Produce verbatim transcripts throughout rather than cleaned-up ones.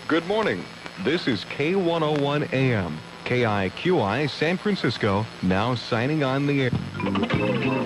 Good morning. This is K one oh one A M. K I Q I San Francisco, now signing on the air.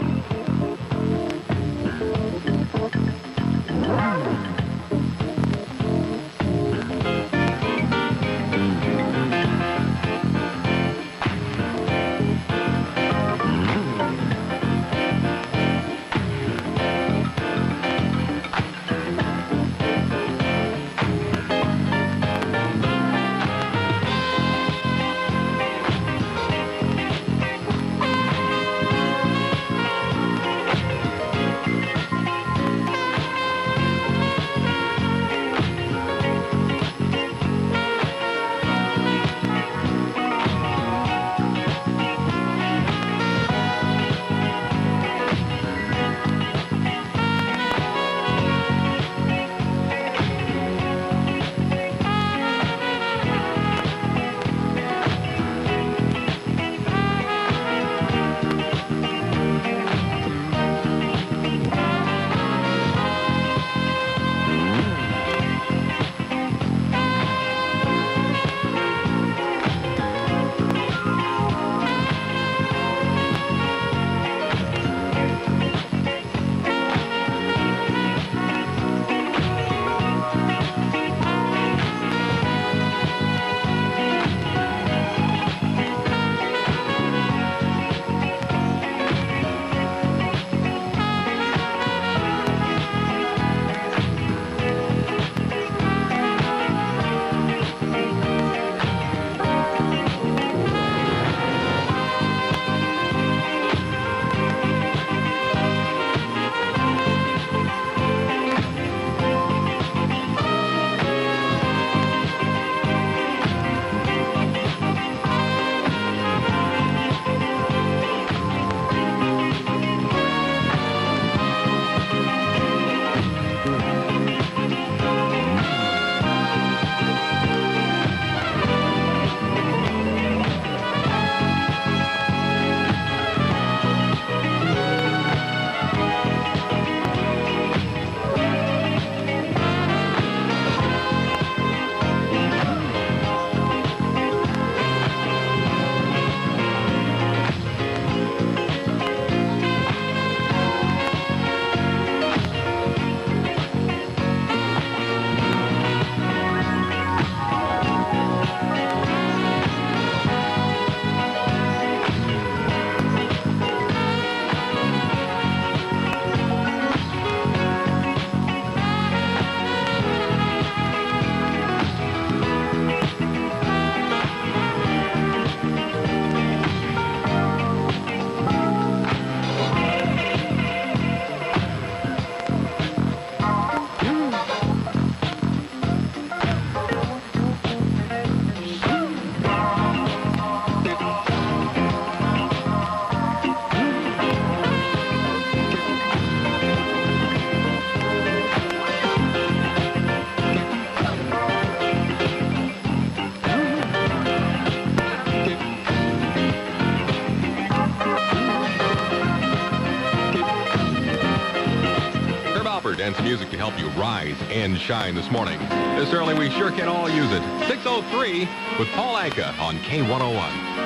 And some music to help you rise and shine this morning. This early, we sure can all use it. six oh three with Paul Anka on K one oh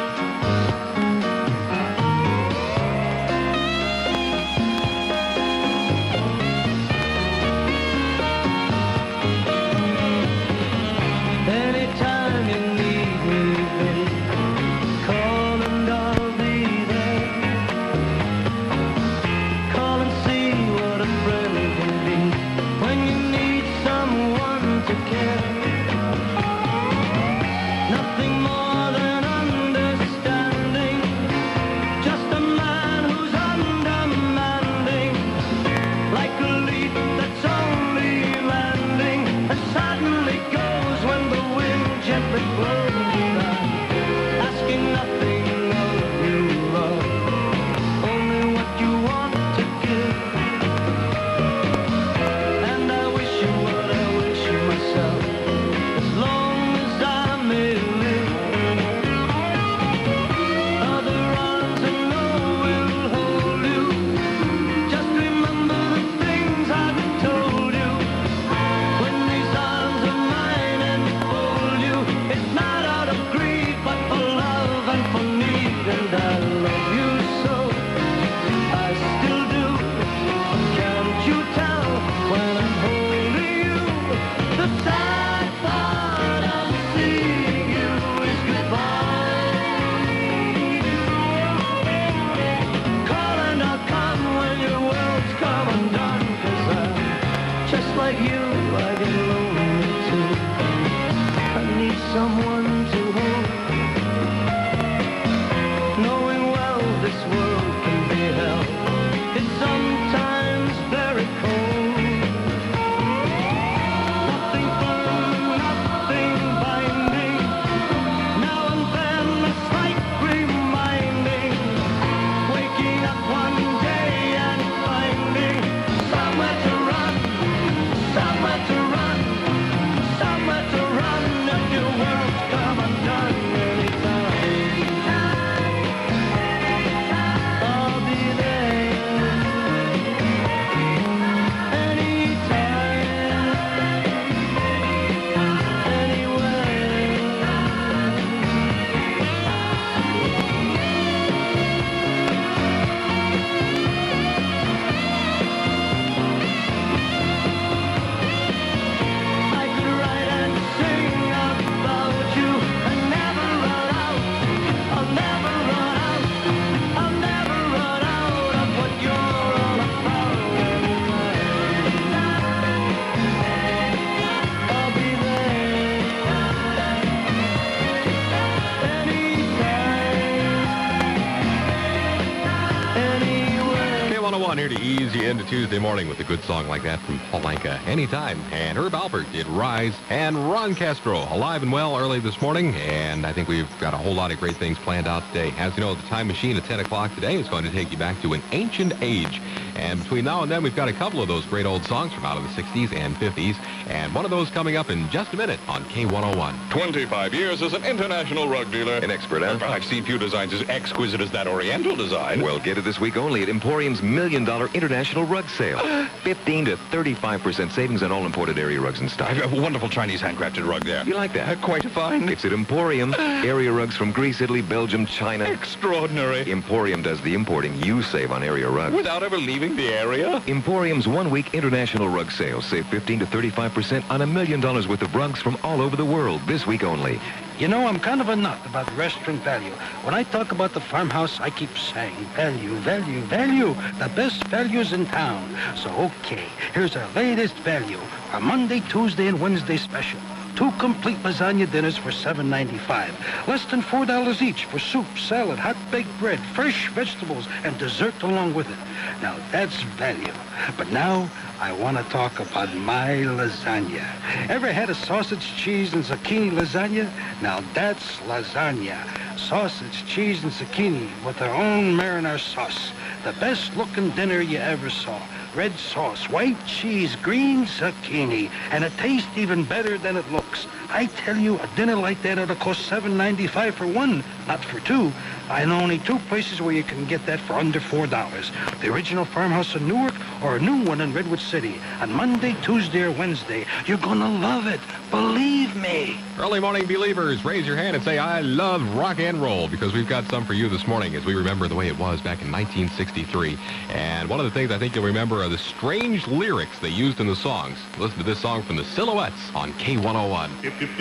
one. Nothing more than understand. one here to ease you into Tuesday morning with a good song like that from Paul Anka anytime. And Herb Alpert did Rise, and Ron Castro alive and well early this morning. And I think we've got a whole lot of great things planned out today. As you know, the Time Machine at ten o'clock today is going to take you back to an ancient age. And between now and then, we've got a couple of those great old songs from out of the sixties and fifties. And one of those coming up in just a minute on K one oh one. twenty-five years as an international rug dealer. An expert, huh? I've seen few designs as exquisite as that Oriental design. Well, get it this week only at Emporium's Million Dollar International Rug Sale. fifteen to thirty-five percent savings on all imported area rugs in stock. I have a wonderful Chinese handcrafted rug there. You like that? Uh, quite a find. It's at Emporium. Area rugs from Greece, Italy, Belgium, China. Extraordinary. Emporium does the importing. You save on area rugs. Without ever leaving the area? Emporium's one-week international rug sale. Save fifteen to thirty-five percent on a million dollars worth of rugs from all over the world this week only. You know, I'm kind of a nut about restaurant value. When I talk about the farmhouse, I keep saying value, value, value. The best values in town. So, okay, here's our latest value. Our Monday, Tuesday, and Wednesday special. Two complete lasagna dinners for seven ninety-five. Less than four dollars each for soup, salad, hot baked bread, fresh vegetables, and dessert along with it. Now, that's value. But now, I want to talk about my lasagna. Ever had a sausage, cheese, and zucchini lasagna? Now, that's lasagna. Sausage, cheese, and zucchini with their own marinara sauce. The best-looking dinner you ever saw. Red sauce, white cheese, green zucchini, and it tastes even better than it looks. I tell you, a dinner like that ought to cost seven ninety-five for one, not for two. I know only two places where you can get that for under four dollars. The original farmhouse in Newark or a new one in Redwood City. On Monday, Tuesday, or Wednesday. You're gonna love it. Believe me. Early morning believers, raise your hand and say, I love rock and roll, because we've got some for you this morning as we remember the way it was back in nineteen sixty-three. And one of the things I think you'll remember are the strange lyrics they used in the songs. Listen to this song from the Silhouettes on K one oh one.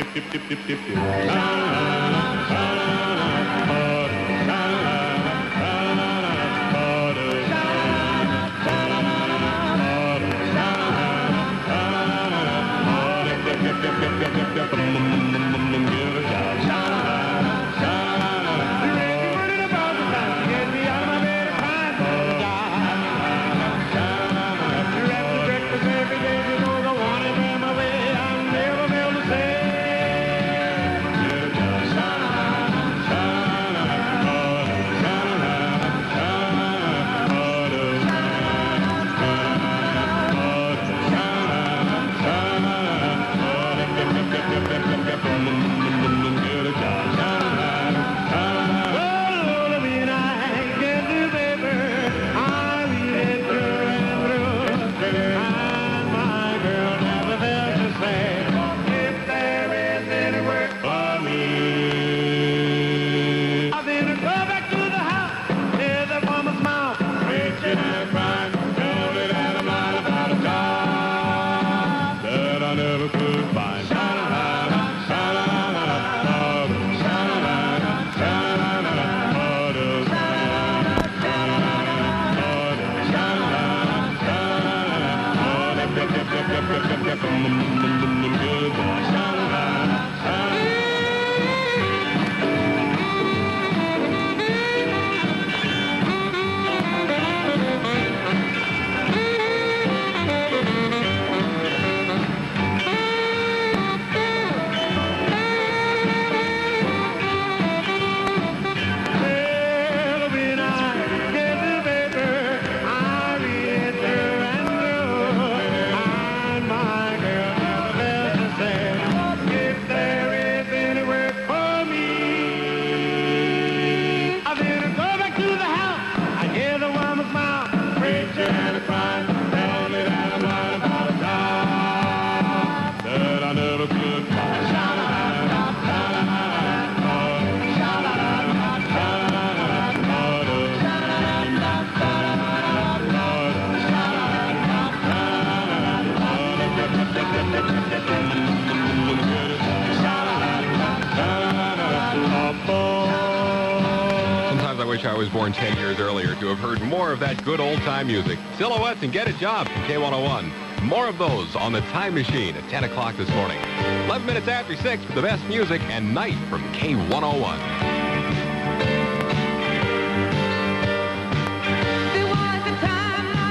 I was born ten years earlier to have heard more of that good old-time music. Silhouettes and Get a Job from K one oh one. More of those on the Time Machine at ten o'clock this morning. eleven minutes after six for the best music and Night from K one oh one. There was a time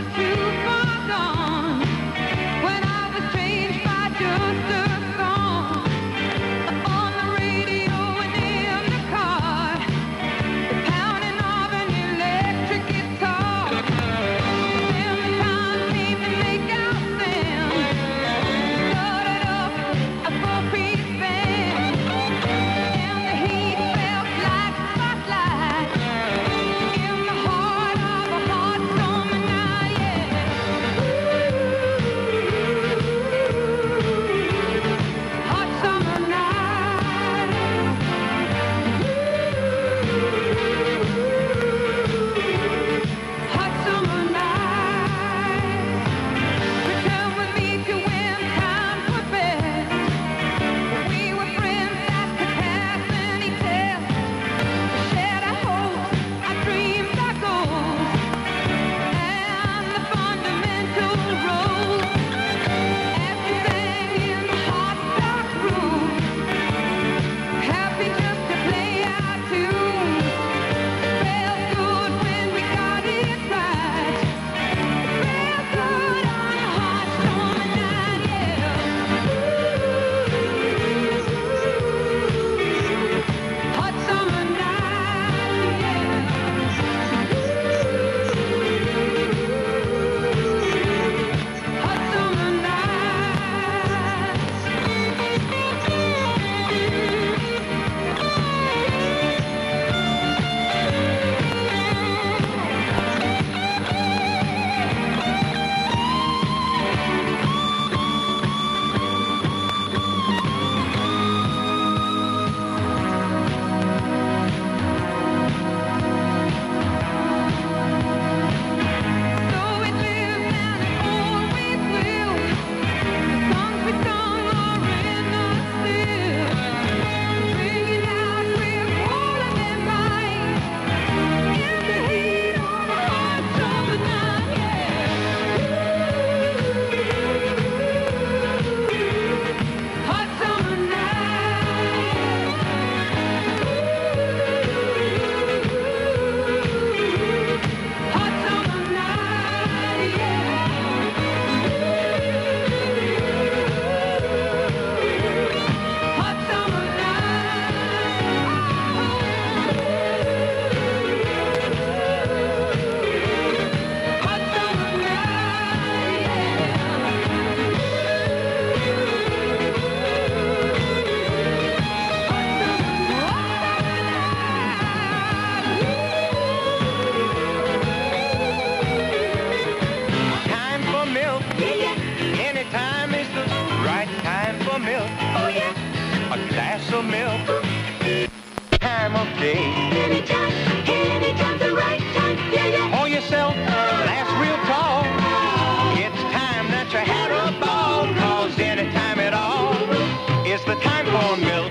glass of milk. Time of day. Anytime, anytime's the right time, yeah, yeah. Pour yourself a glass real tall. It's time that you had a ball, 'cause anytime at all is the time for milk.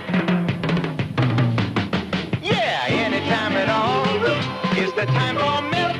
Yeah, anytime at all is the time for milk.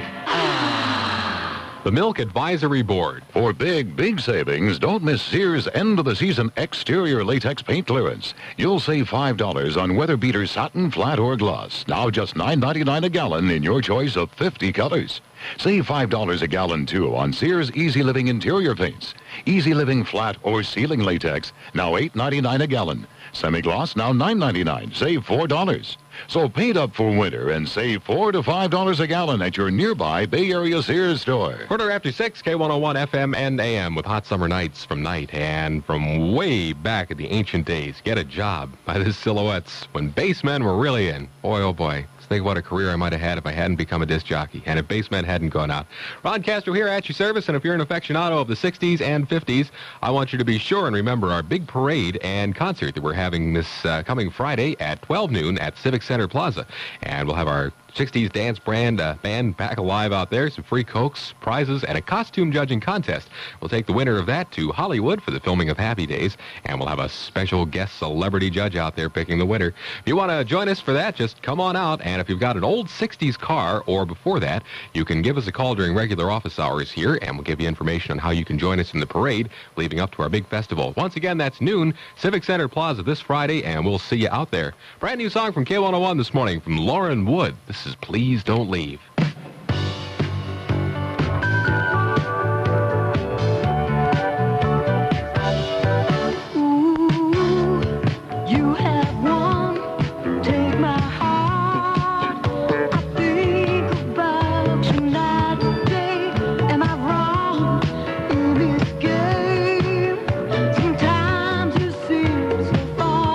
The Milk Advisory Board. For big, big savings, don't miss Sears' end-of-the-season exterior latex paint clearance. You'll save five dollars on Weather Beater satin, flat, or gloss. Now just nine ninety-nine a gallon in your choice of fifty colors. Save five dollars a gallon, too, on Sears Easy Living interior paints. Easy Living flat or ceiling latex, now eight ninety-nine a gallon. Semi-gloss, now nine ninety-nine. Save four dollars. So paint up for winter and save four to five dollars a gallon at your nearby Bay Area Sears store. Quarter after six, K one oh one F M and A M with Hot Summer Nights from Night. And from way back in the ancient days, Get a Job by the Silhouettes. When bassmen were really in. Boy, oh boy. Think what a career I might have had if I hadn't become a disc jockey and if Bassmen hadn't gone out. Ron Castro here at your service, and if you're an aficionado of the sixties and fifties, I want you to be sure and remember our big parade and concert that we're having this uh, coming Friday at twelve noon at Civic Center Plaza. And we'll have our sixties dance brand uh, band back alive out there, some free Cokes, prizes, and a costume judging contest. We'll take the winner of that to Hollywood for the filming of Happy Days, and we'll have a special guest celebrity judge out there picking the winner. If you want to join us for that, just come on out, and if you've got an old sixties car or before that, you can give us a call during regular office hours here, and we'll give you information on how you can join us in the parade leading up to our big festival. Once again, that's noon, Civic Center Plaza this Friday, and we'll see you out there. Brand new song from K one oh one this morning from Lauren Wood. This is Please Don't Leave.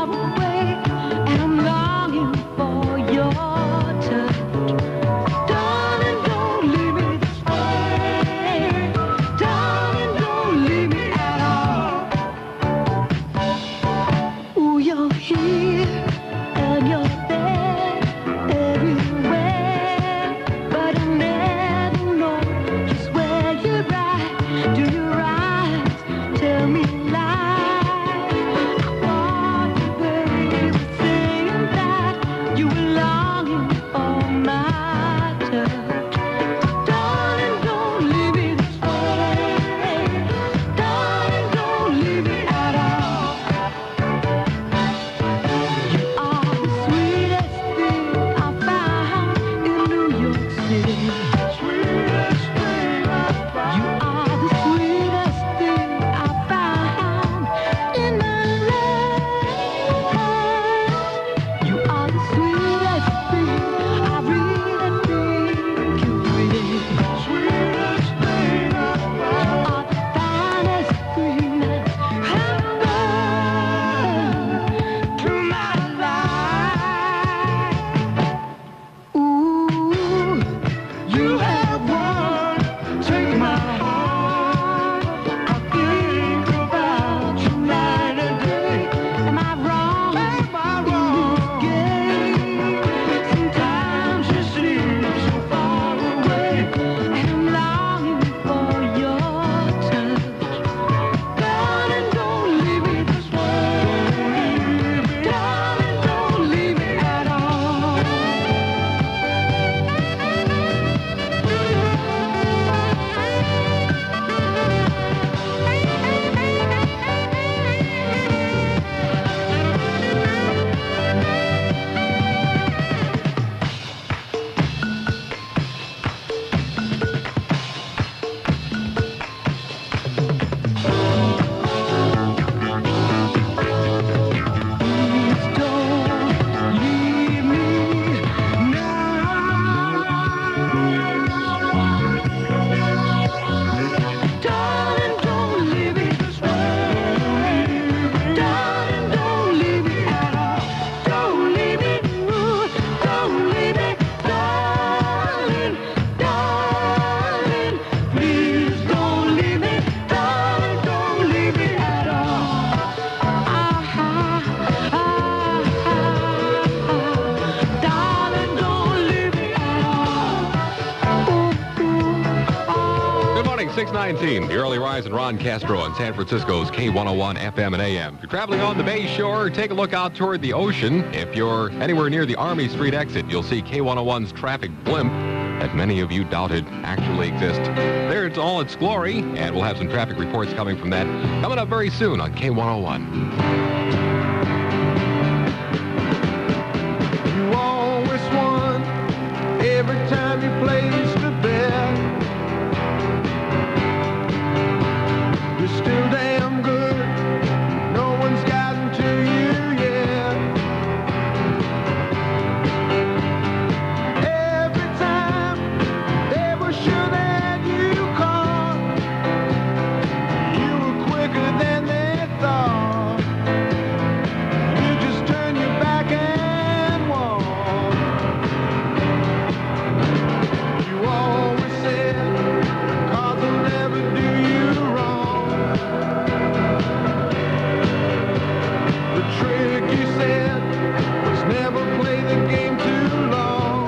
Don't six nineteen, the early rise in Ron Castro on San Francisco's K one oh one F M and A M. If you're traveling on the Bay Shore, take a look out toward the ocean. If you're anywhere near the Army Street exit, you'll see K one oh one's traffic blimp that many of you doubted actually exists. There it's all its glory, and we'll have some traffic reports coming from that coming up very soon on K one oh one. You always won every time you placed a bet. You're still damn good. No one's gotten to you yet. Every time they were sure that you caught, you were quicker than they thought. You just turn your back and walk. You always said, cards will never do you wrong. The trick you said was never play the game too long.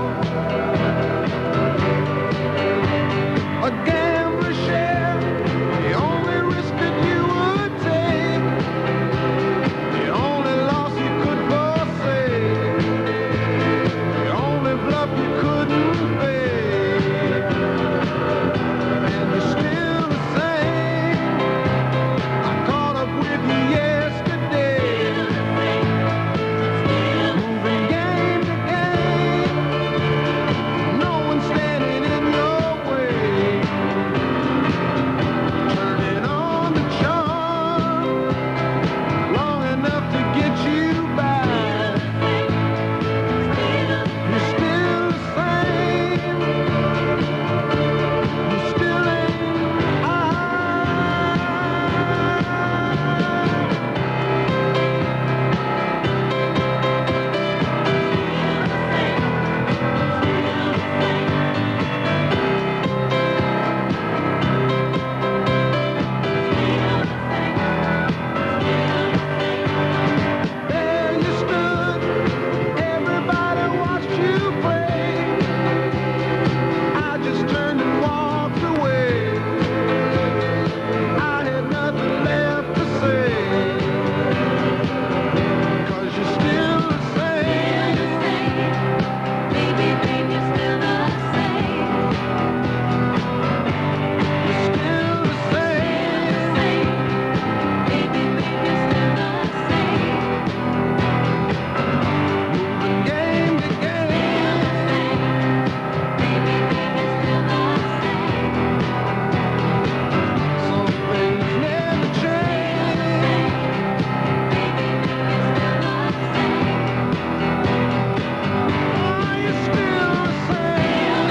A gambler's share, the only risk that you would take, the only loss you could foresee, the only bluff you couldn't fake. And you're still the same. I caught up with you yesterday, moving game to game. No one's standing in your way. Turning on the charm long enough to get you back. You're still the same. You still ain't high. There you stood, everybody watched you play. I just turned and walked away. I had nothing left to say, 'cause you're still the same. Baby, baby, you're still the same. You're still the same. Baby, baby, you're still the same. Moving game to game. Baby, baby, still the same. Some things never change. Baby, baby, still the same. Oh, you're still the same.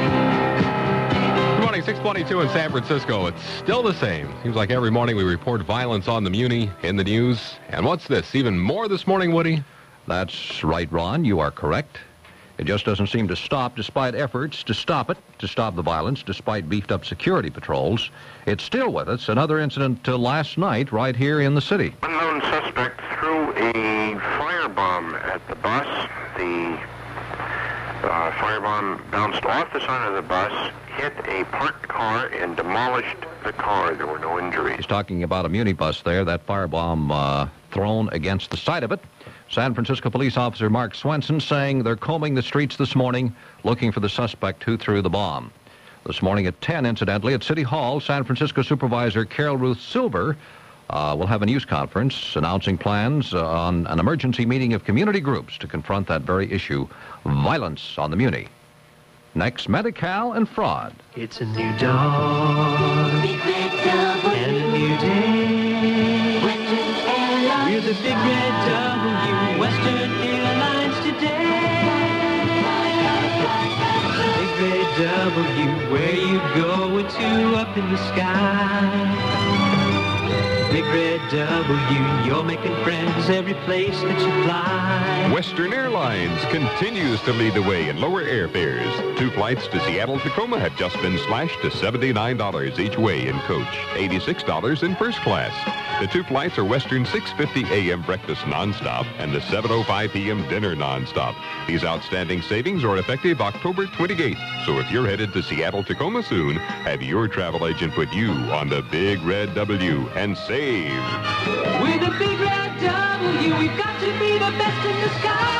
Good morning, six twenty-two in San Francisco. It's still the same. Seems like every morning we report violence on the Muni in the news. And what's this? Even more this morning, Woody? That's right, Ron. You are correct. It just doesn't seem to stop despite efforts to stop it, to stop the violence, despite beefed-up security patrols. It's still with us. Another incident uh, last night right here in the city. Unknown suspect threw a firebomb at the bus. The uh, firebomb bounced off the side of the bus, hit a parked car, and demolished the car. There were no injuries. He's talking about a Muni bus there, that firebomb uh, thrown against the side of it. San Francisco police officer Mark Swenson saying they're combing the streets this morning looking for the suspect who threw the bomb. This morning at ten, incidentally, at City Hall, San Francisco Supervisor Carol Ruth Silver uh, will have a news conference announcing plans uh, on an emergency meeting of community groups to confront that very issue, violence on the Muni. Next, Medi-Cal and fraud. It's a new dawn Big red double and a new day. Western Airlines. We're the Big Red W, Western Airlines today. Big Red W, where you going to up in the sky. Big Red W, you're making friends every place that you fly. Western Airlines continues to lead the way in lower airfares. Two flights to Seattle-Tacoma have just been slashed to seventy-nine dollars each way in coach, eighty-six dollars in first class. The two flights are Western six fifty a m breakfast nonstop and the seven oh five p m dinner nonstop. These outstanding savings are effective October twenty-eighth. So if you're headed to Seattle-Tacoma soon, have your travel agent put you on the Big Red W and save. With a Big Red W, we've got to be the best in the sky.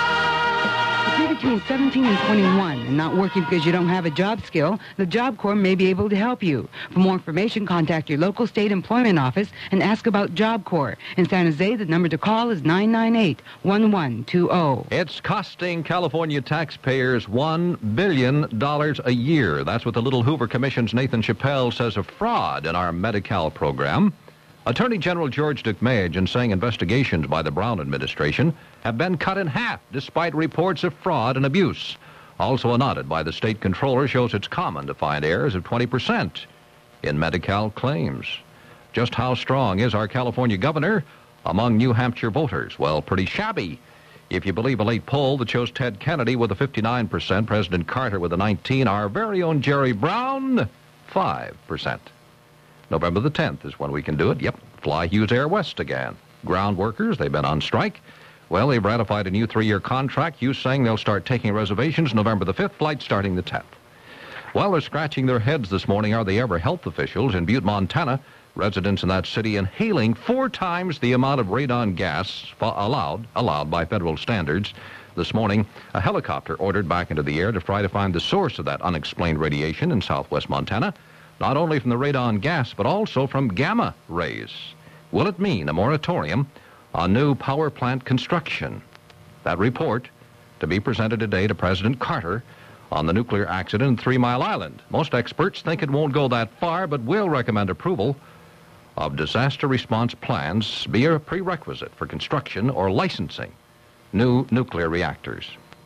If you're between seventeen and twenty-one and not working because you don't have a job skill, the Job Corps may be able to help you. For more information, contact your local state employment office and ask about Job Corps. In San Jose, the number to call is nine nine eight, one one two zero. It's costing California taxpayers one billion dollars a year. That's what the Little Hoover Commission's Nathan Chappelle says of fraud in our Medi-Cal program. Attorney General George Deukmejian saying investigations by the Brown administration have been cut in half despite reports of fraud and abuse. Also an audit by the state controller shows it's common to find errors of twenty percent in Medi-Cal claims. Just how strong is our California governor among New Hampshire voters? Well, pretty shabby. If you believe a late poll that shows Ted Kennedy with a fifty-nine percent, President Carter with a nineteen, our very own Jerry Brown, five percent. November the tenth is when we can do it. Yep, fly Hughes Air West again. Ground workers, they've been on strike. Well, they've ratified a new three-year contract. Hughes saying they'll start taking reservations November the fifth, flight starting the tenth. Well, they're scratching their heads this morning, are they ever, health officials in Butte, Montana. Residents in that city inhaling four times the amount of radon gas allowed, allowed by federal standards. This morning, a helicopter ordered back into the air to try to find the source of that unexplained radiation in southwest Montana. Not only from the radon gas, but also from gamma rays. Will it mean a moratorium on new power plant construction? That report to be presented today to President Carter on the nuclear accident in Three Mile Island. Most experts think it won't go that far, but will recommend approval of disaster response plans be a prerequisite for construction or licensing new nuclear reactors.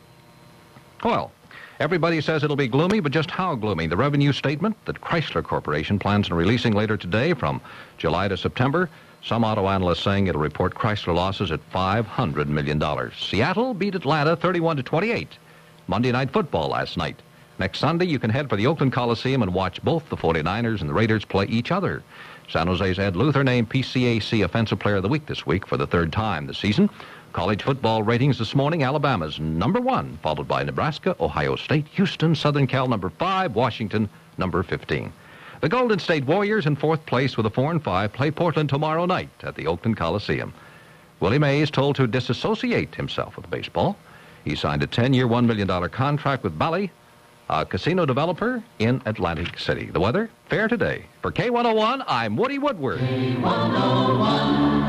Well, everybody says it'll be gloomy, but just how gloomy? The revenue statement that Chrysler Corporation plans on releasing later today from July to September. Some auto analysts saying it'll report Chrysler losses at five hundred million dollars. Seattle beat Atlanta thirty-one to twenty-eight. Monday Night Football last night. Next Sunday, you can head for the Oakland Coliseum and watch both the forty-niners and the Raiders play each other. San Jose's Ed Luther named P C A C Offensive Player of the Week this week for the third time this season. College football ratings this morning, Alabama's number one, followed by Nebraska, Ohio State, Houston, Southern Cal number five, Washington number fifteen. The Golden State Warriors in fourth place with a four and five play Portland tomorrow night at the Oakland Coliseum. Willie Mays told to disassociate himself with baseball. He signed a ten-year, one million dollars contract with Bally, a casino developer in Atlantic City. The weather, fair today. For K one oh one, I'm Woody Woodward. K one oh one.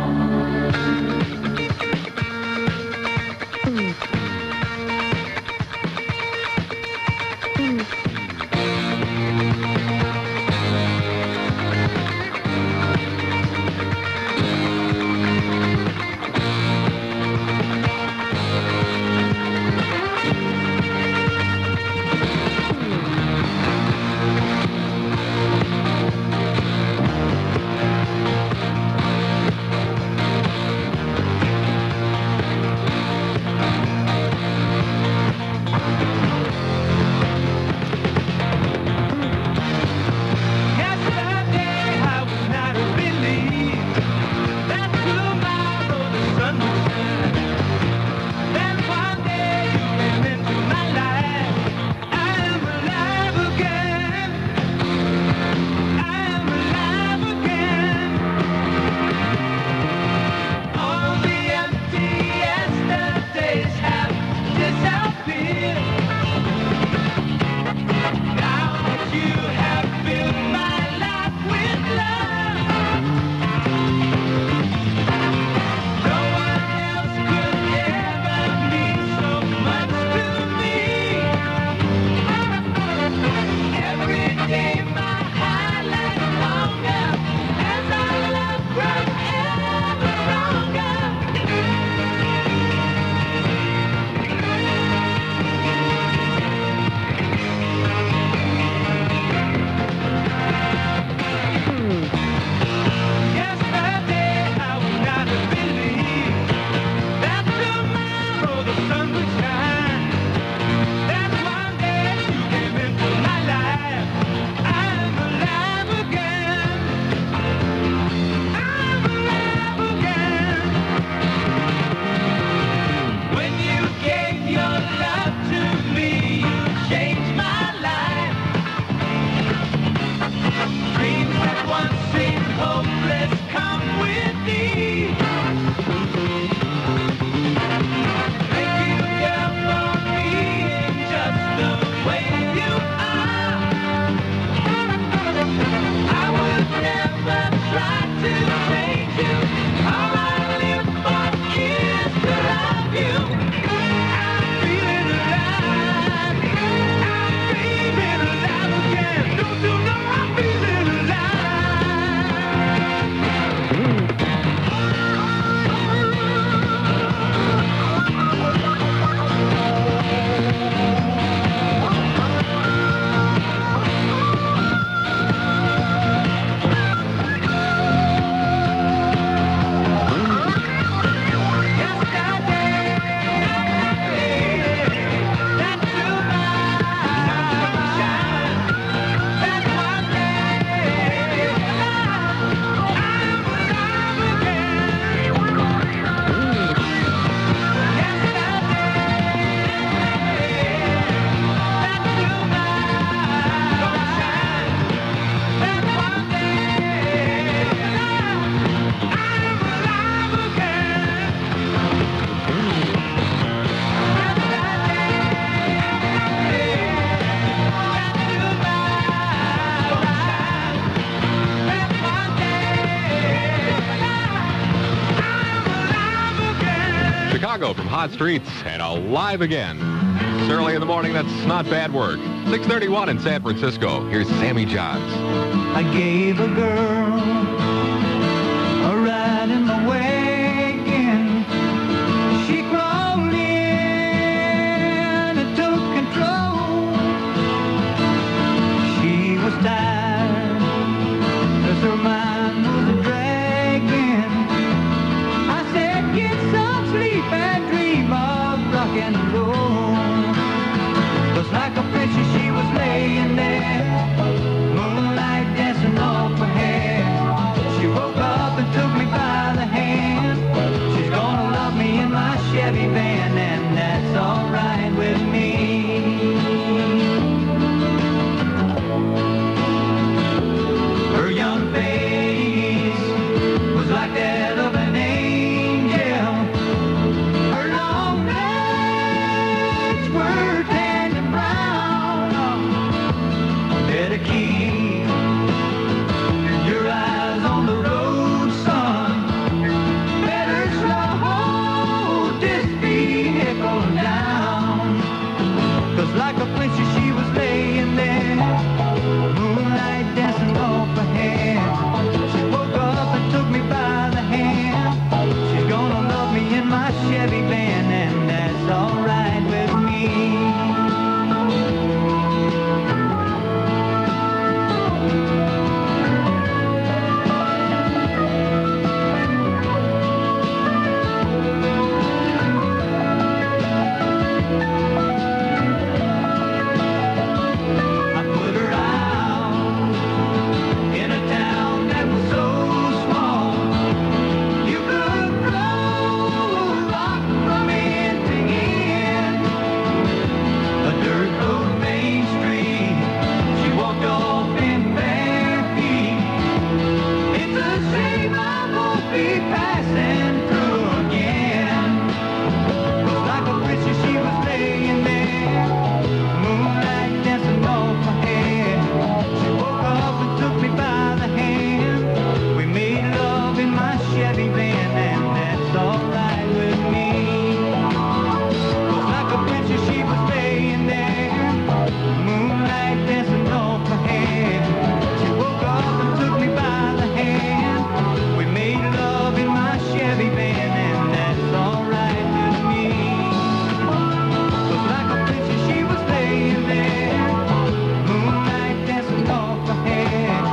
Francisco from Hot Streets and Alive Again. It's early in the morning. That's not bad work. six thirty-one in San Francisco. Here's Sammy Johns. I gave a girl a ride in the wagon. She crawled in and took control. She was tired, 'cause her mind was a dragging. I said, get some sleep and dream of rock and roll. 'Cause like a princess she was laying there, moonlight dancing off her hair. She woke up and took me by the hand. She's gonna love me in my Chevy van, and that's alright with me. Her young face was like that of an angel. Her long legs were tan and brown. Better keep your eyes on the road, son. Better slow this vehicle down. 'Cause like a princess she was laying there, moonlight dancing off her hair. She woke up and took me by the hand. She's gonna love me in my Chevy van, and that's alright with me. I put her out in a town that was so small. You could roll rock from end to end. A dirt road main street, she walked off in bare feet. It's a shame I won't be passing through again. 'Cause like a princess she was laying there, moonlight dancing off my head. She woke up and took me by the hand. We made love in my Chevy van, and that's alright with me. 'Cause like a princess she was laying there, moonlight dancing off my head. She woke up and took me by the hand. We made love in my Chevy van, and that's alright with me. 'Cause like a princess she was laying there, moonlight dancing off my head.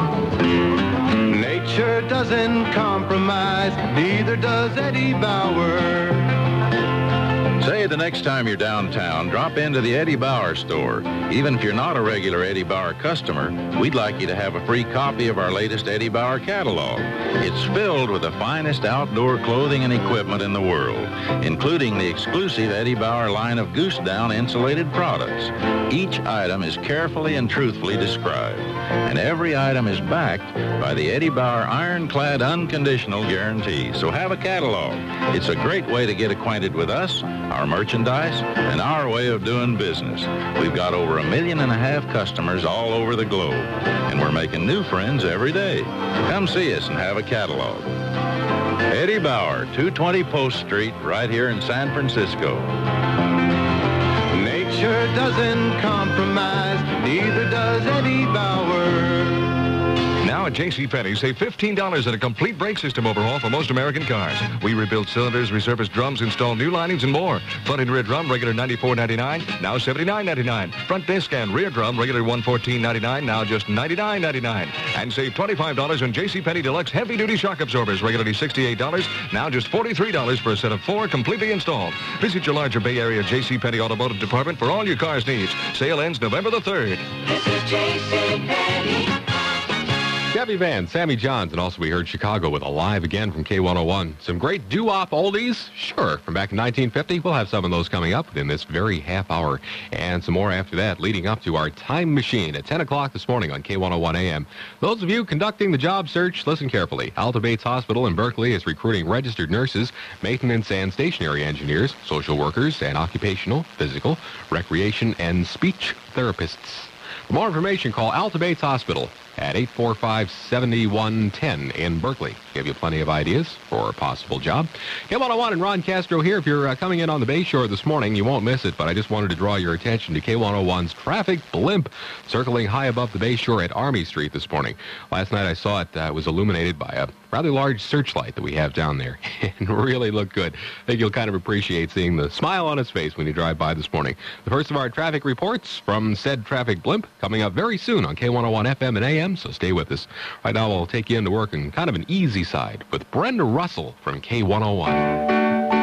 Nature doesn't compromise, neither does Eddie Bauer. Say the next time you're downtown, drop into the Eddie Bauer store. Even if you're not a regular Eddie Bauer customer, we'd like you to have a free copy of our latest Eddie Bauer catalog. It's filled with the finest outdoor clothing and equipment in the world, including the exclusive Eddie Bauer line of Goose Down insulated products. Each item is carefully and truthfully described, and every item is backed by the Eddie Bauer ironclad unconditional guarantee. So have a catalog. It's a great way to get acquainted with us, our merchandise, and our way of doing business. We've got over a million and a half customers all over the globe, and we're making new friends every day. Come see us and have a catalog. Eddie Bauer, two twenty Post Street, right here in San Francisco. Nature doesn't compromise, neither does Eddie Bauer. Now at JCPenney, save fifteen dollars on a complete brake system overhaul for most American cars. We rebuild cylinders, resurface drums, install new linings, and more. Front and rear drum, regular ninety-four ninety-nine, now seventy-nine ninety-nine. Front disc and rear drum, regular one fourteen ninety-nine, now just ninety-nine ninety-nine. And save twenty-five dollars on JCPenney Deluxe heavy-duty shock absorbers, regularly sixty-eight dollars, now just forty-three dollars for a set of four completely installed. Visit your larger Bay Area JCPenney Automotive Department for all your car's needs. Sale ends November the third. This is JCPenney. Chevy Van, Sammy Johns, and also we heard Chicago with Alive Again from K one oh one. Some great doo-wop oldies? Sure. From back in nineteen fifty, we'll have some of those coming up in this very half hour. And some more after that, leading up to our time machine at ten o'clock this morning on K one oh one A M. Those of you conducting the job search, listen carefully. Alta Bates Hospital in Berkeley is recruiting registered nurses, maintenance and stationary engineers, social workers, and occupational, physical, recreation, and speech therapists. For more information, call Alta Bates Hospital, at eight four five, seven one one zero in Berkeley. Give you plenty of ideas for a possible job. K one oh one and Ron Castro here. If you're uh, coming in on the Bayshore this morning, you won't miss it, but I just wanted to draw your attention to K one oh one's traffic blimp circling high above the Bayshore at Army Street this morning. Last night I saw it uh, was illuminated by a rather large searchlight that we have down there. It really looked good. I think you'll kind of appreciate seeing the smile on his face when you drive by this morning. The first of our traffic reports from said traffic blimp coming up very soon on K one oh one F M and A M, so stay with us. Right now we'll take you into work in kind of an easy side with Brenda Russell from K one oh one.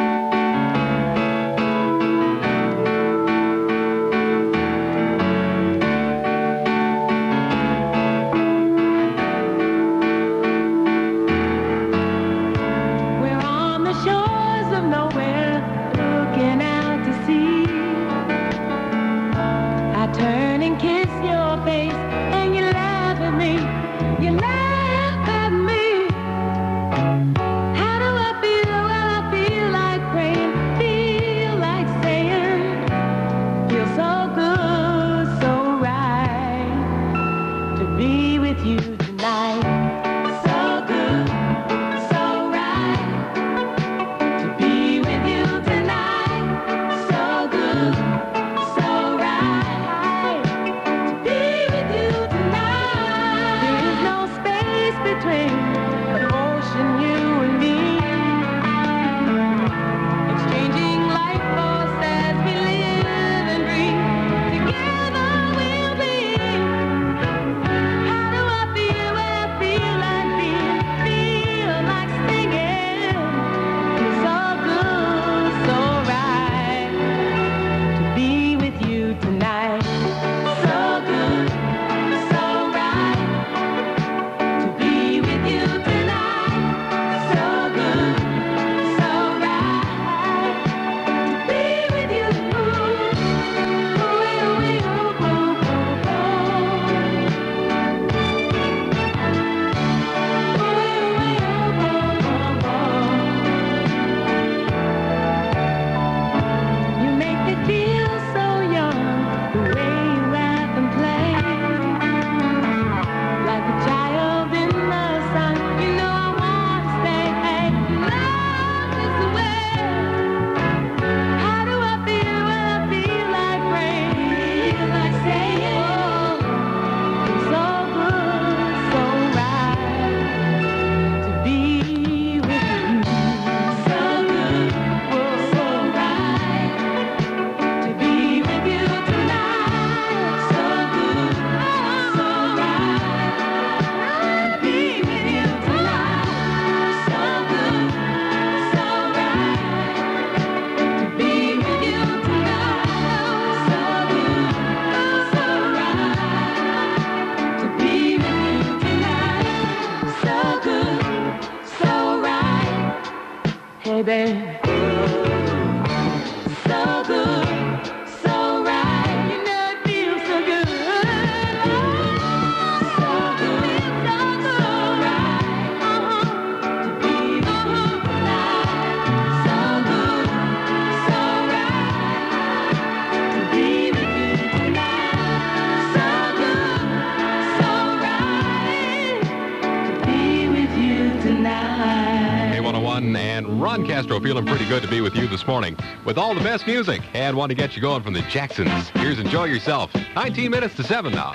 Castro feeling pretty good to be with you this morning with all the best music and want to get you going from the Jacksons. Here's Enjoy Yourself. nineteen minutes to seven now.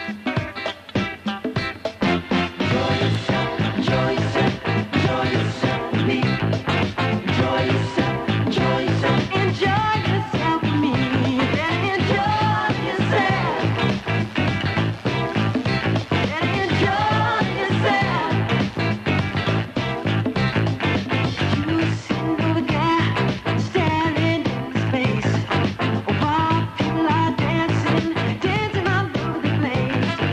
Dancing all over the place.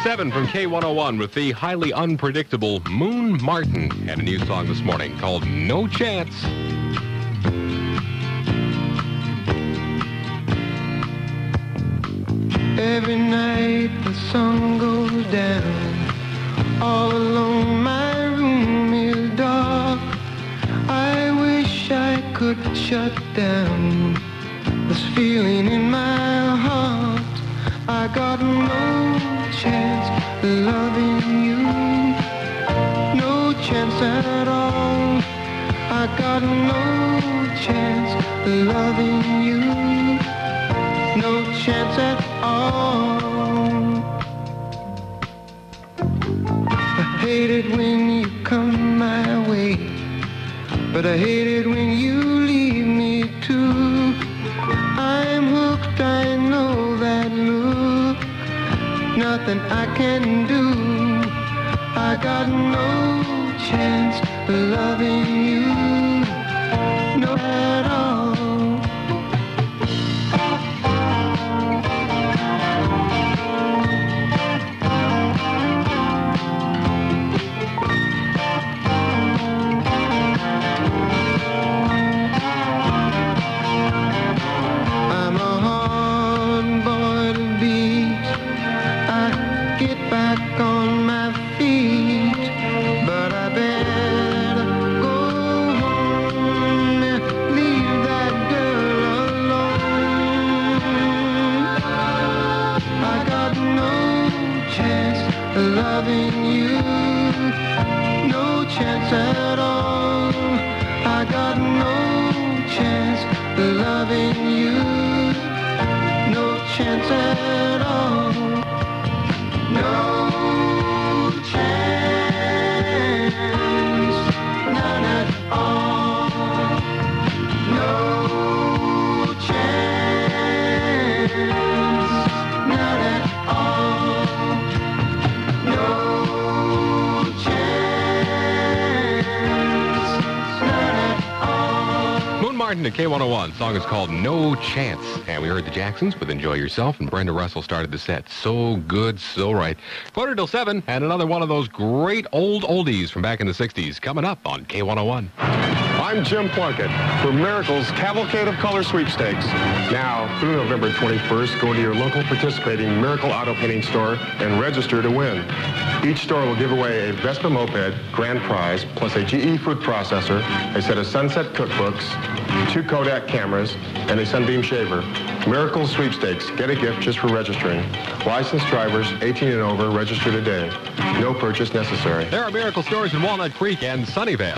seven from K one oh one with the highly unpredictable Moon Martin and a new song this morning called No Chance. Every night the sun goes down, all alone my room is dark. I wish I could shut down this feeling in my heart. I got no chance loving you, no chance at all. I got no chance loving you, no chance at all. I hate it when you come my way, but I hate it when you leave me too. I'm hooked, I know that look, nothing I can do. I got no chance loving you, no at all. Loving you, no chance at all. I got no chance loving you, no chance at all. No chance, none at all. No chance, none at all. Martin at K one oh one. Song is called No Chance. And we heard the Jacksons with Enjoy Yourself, and Brenda Russell started the set. So good, so right. Quarter till seven, and another one of those great old oldies from back in the sixties coming up on K one oh one. I'm Jim Plunkett for Miracle's Cavalcade of Color Sweepstakes. Now, through November twenty-first, go to your local participating Miracle Auto Painting store and register to win. Each store will give away a Vespa moped, grand prize, plus a G E food processor, a set of Sunset cookbooks, two Kodak cameras, and a Sunbeam shaver. Miracle Sweepstakes. Get a gift just for registering. Licensed drivers eighteen and over register today. No purchase necessary. There are Miracle stores in Walnut Creek and Sunnyvale.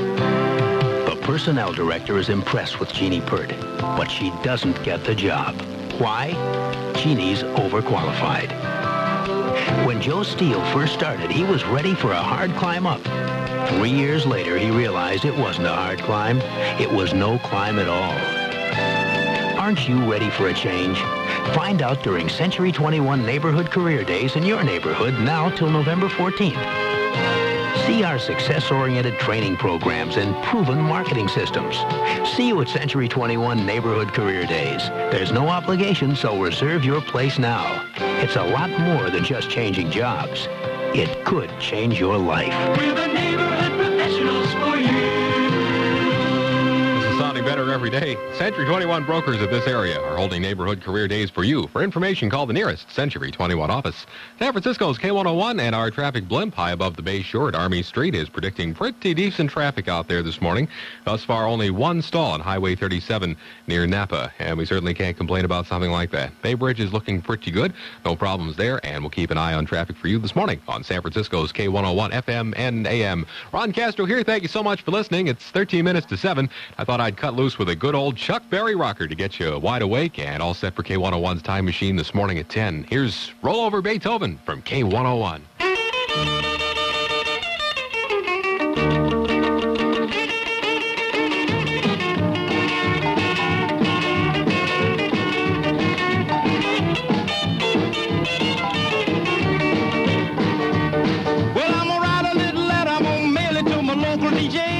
The personnel director is impressed with Jeannie Pert, but she doesn't get the job. Why? Jeannie's overqualified. When Joe Steele first started, he was ready for a hard climb up. Three years later, he realized it wasn't a hard climb. It was no climb at all. Aren't you ready for a change? Find out during Century twenty-one Neighborhood Career Days in your neighborhood now till November fourteenth. See our success-oriented training programs and proven marketing systems. See you at Century twenty-one Neighborhood Career Days. There's no obligation, so reserve your place now. It's a lot more than just changing jobs. It could change your life. We're the neighborhood professionals for you. This is sounding better every day. Century twenty-one brokers of this area are holding neighborhood career days for you. For information, call the nearest Century twenty-one office. San Francisco's K one oh one and our traffic blimp high above the Bay Shore at Army Street is predicting pretty decent traffic out there this morning. Thus far, only one stall on Highway thirty-seven near Napa, and we certainly can't complain about something like that. Bay Bridge is looking pretty good. No problems there, and we'll keep an eye on traffic for you this morning on San Francisco's K one oh one F M and A M. Ron Castro here. Thank you so much for listening. It's thirteen minutes to seven. I thought I'd cut loose with a good old Chuck Berry rocker to get you wide awake and all set for K one oh one's Time Machine this morning at ten. Here's Roll Over Beethoven from K one oh one. Well, I'm gonna write a little letter, I'm gonna mail it to my local D J.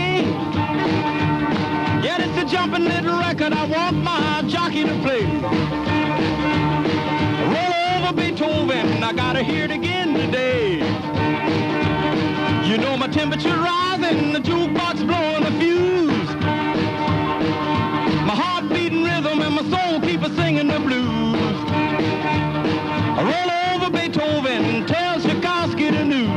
Yeah, it's a jumping little record I want my jockey to play. Roll over Beethoven, I gotta hear it again. You know my temperature's rising, the jukebox blowing a fuse. My heart beating rhythm and my soul keep a singing the blues. I roll over Beethoven, tell Tchaikovsky the news.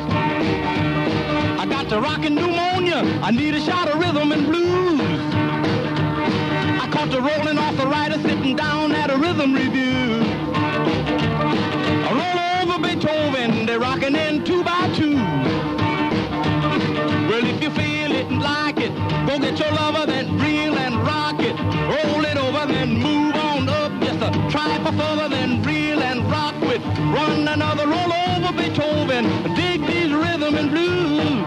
I got the rockin' pneumonia, I need a shot of rhythm and blues. I caught the rolling off the rider sitting down at a rhythm review. I roll over Beethoven, they're rockin' in two by two. Well, if you feel it and like it, go get your lover, then reel and rock it. Roll it over, then move on up. Just a try for further, then reel and rock with. Run another roll over Beethoven. Dig these rhythm and blues.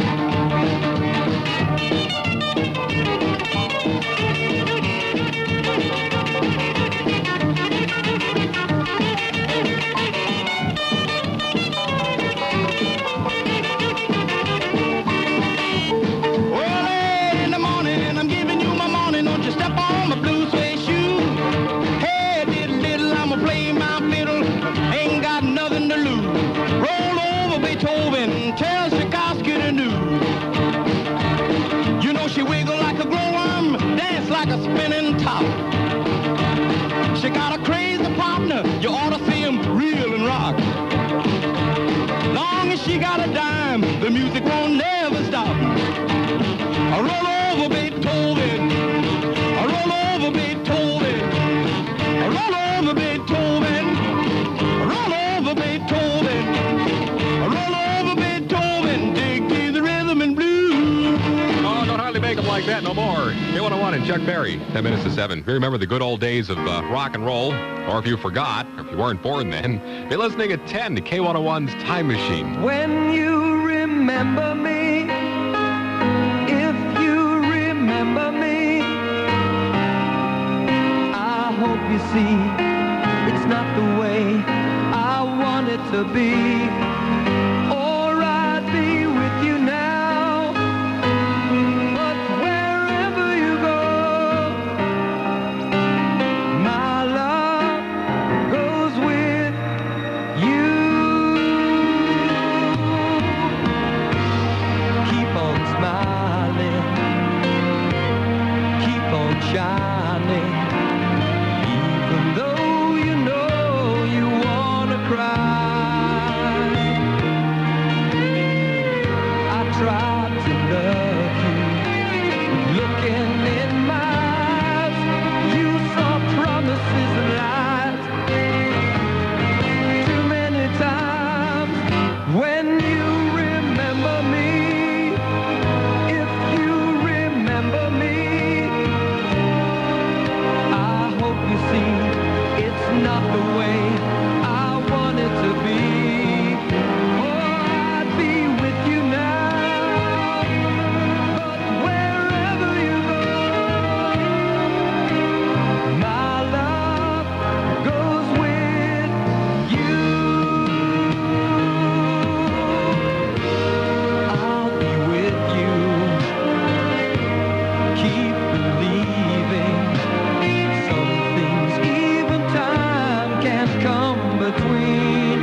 Tell Tchaikovsky the news. You know she wiggle like a glowworm, dance like a spinning top. She got a crazy partner, you ought to see him reel and rock. Long as she got a dime, the music won't never stop. I roll over Beethoven, I roll over Beethoven, I roll over Beethoven, I roll over Beethoven, I roll over Beethoven, dig through the rhythm and blues. Oh, don't hardly make them like that no more. K one oh one and Chuck Berry, ten minutes to seven. If you remember the good old days of uh, rock and roll, or if you forgot, or if you weren't born then, be listening at ten to K one oh one's Time Machine. When you remember me, if you remember me, I hope you see it's not the way I want it to be. Or I'd be with you now, but wherever you go, my love goes with you. Keep on smiling, keep on shining, even though you know you wanna cry. I tried to love you, looking in my eyes, you saw promises and lies. Too many times when you remember me, if you remember me, I hope you see it's not the way I want it to be. Oh, I'd be with you now, but wherever you go, my love goes with you. I'll be with you. Keep believing. Some things even time can't come between.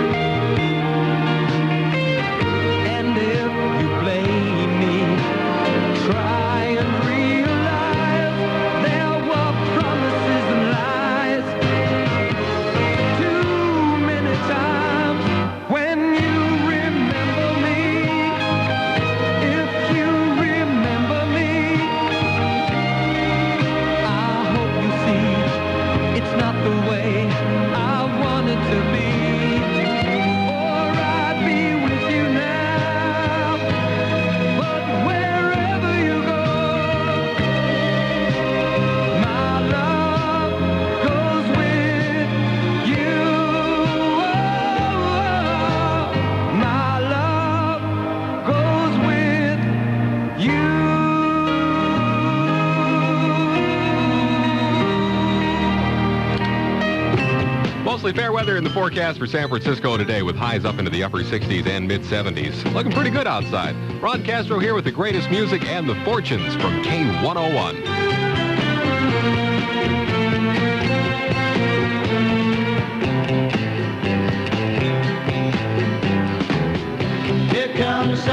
And if you blame me, try and realize there were promises and lies. Too many times when you remember me, if you remember me, I hope you see it's not the way I want it to be. Or I'd be with you now, but wherever you go, my love goes with you. My love goes with you. Mostly fair weather in the forecast for San Francisco today with highs up into the upper sixties and mid seventies. Looking pretty good outside. Ron Castro here with the greatest music and the fortunes from K one oh one. Here comes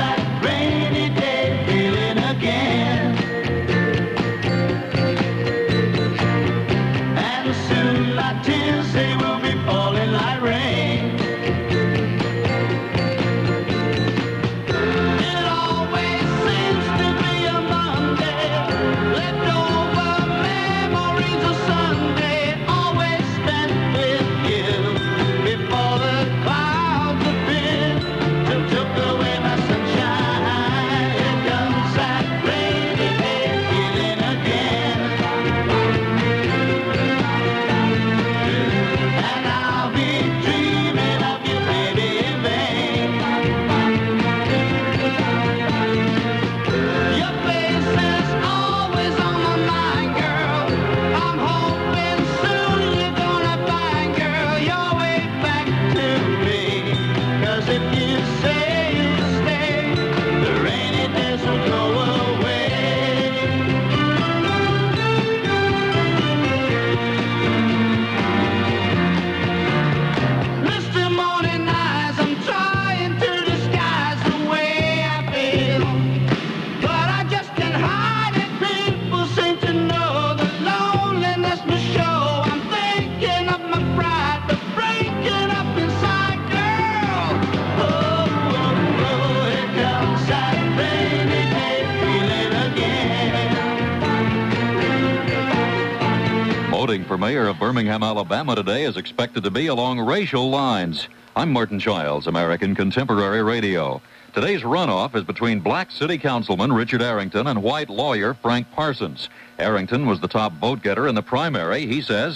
Voting for mayor of Birmingham, Alabama today is expected to be along racial lines. I'm Martin Childs, American Contemporary Radio. Today's runoff is between black city councilman Richard Arrington and white lawyer Frank Parsons. Arrington was the top vote getter in the primary. He says,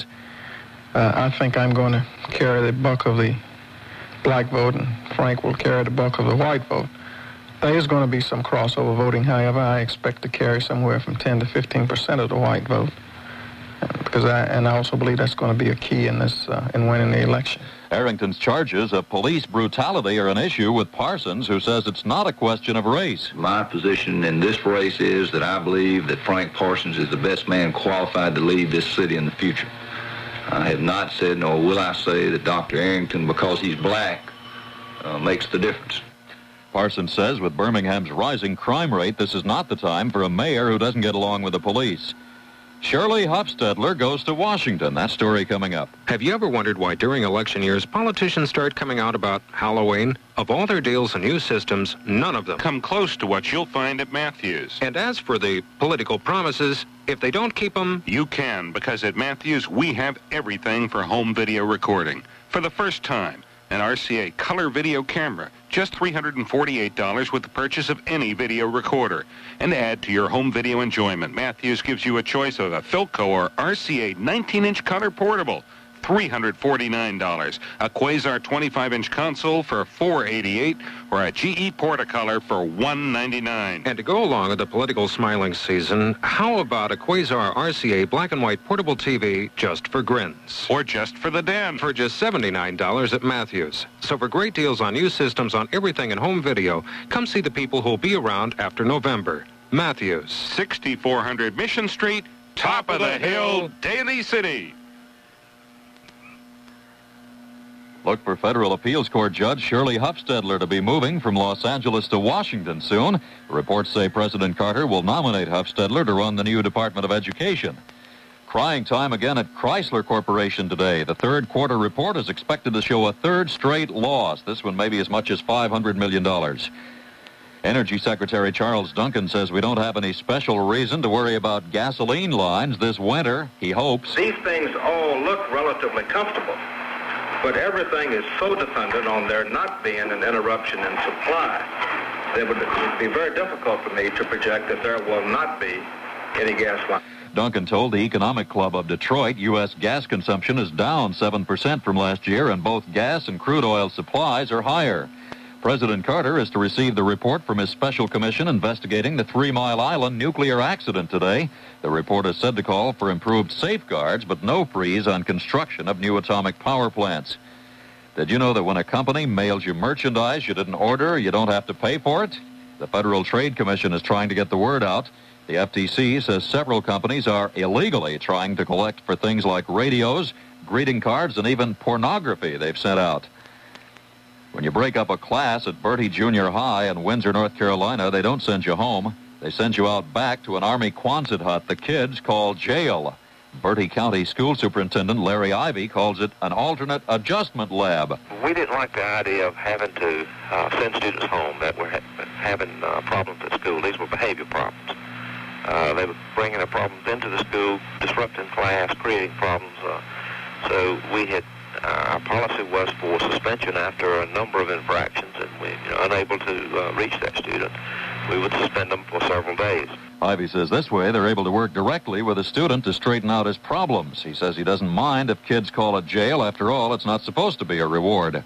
uh, I think I'm going to carry the buck of the black vote, and Frank will carry the buck of the white vote. There is going to be some crossover voting. However, I expect to carry somewhere from ten to fifteen percent of the white vote. Because I, and I also believe that's going to be a key in this, uh, in winning the election. Arrington's charges of police brutality are an issue with Parsons, who says it's not a question of race. My position in this race is that I believe that Frank Parsons is the best man qualified to lead this city in the future. I have not said, nor will I say, that Doctor Arrington, because he's black, uh, makes the difference. Parsons says with Birmingham's rising crime rate, this is not the time for a mayor who doesn't get along with the police. Shirley Hofstadler goes to Washington. That story coming up. Have you ever wondered why during election years politicians start coming out about Halloween? Of all their deals and new systems, none of them come close to what you'll find at Matthews. And as for the political promises, if they don't keep them, you can, because at Matthews we have everything for home video recording. For the first time, an R C A color video camera, just three hundred forty-eight dollars with the purchase of any video recorder. And to add to your home video enjoyment, Matthews gives you a choice of a Philco or R C A nineteen inch color portable, three hundred forty-nine dollars. A Quasar twenty-five inch console for four hundred eighty-eight dollars, or a G E Portacolor for one hundred ninety-nine dollars. And to go along with the political smiling season, how about a Quasar R C A black and white portable T V just for grins? Or just for the den? For just seventy-nine dollars at Matthews. So for great deals on new systems on everything in home video, come see the people who'll be around after November. Matthews. sixty-four hundred Mission Street, top of the hill, Daly City. Look for federal appeals court judge Shirley Hofstadler to be moving from Los Angeles to Washington soon. Reports say President Carter will nominate Hofstadler to run the new Department of Education. Crying time again at Chrysler Corporation today. The third quarter report is expected to show a third straight loss. This one maybe as much as five hundred million dollars. Energy Secretary Charles Duncan says we don't have any special reason to worry about gasoline lines this winter. He hopes. These things all look relatively comfortable, but everything is so dependent on there not being an interruption in supply. It would be very difficult for me to project that there will not be any gas line. Duncan told the Economic Club of Detroit U S gas consumption is down seven percent from last year, and both gas and crude oil supplies are higher. President Carter is to receive the report from his special commission investigating the Three Mile Island nuclear accident today. The report is said to call for improved safeguards, but no freeze on construction of new atomic power plants. Did you know that when a company mails you merchandise you didn't order, you don't have to pay for it? The Federal Trade Commission is trying to get the word out. The F T C says several companies are illegally trying to collect for things like radios, greeting cards, and even pornography they've sent out. When you break up a class at Bertie Junior High in Windsor, North Carolina, they don't send you home. They send you out back to an Army Quonset hut the kids call jail. Bertie County School Superintendent Larry Ivey calls it an alternate adjustment lab. We didn't like the idea of having to uh, send students home that were ha- having uh, problems at school. These were behavior problems. Uh, they were bringing their problems into the school, disrupting class, creating problems. Uh, so we had Uh, our policy was for suspension after a number of infractions, and we, you know, unable to uh, reach that student, we would suspend them for several days. Ivey says this way they're able to work directly with a student to straighten out his problems. He says he doesn't mind if kids call it jail. After all, it's not supposed to be a reward.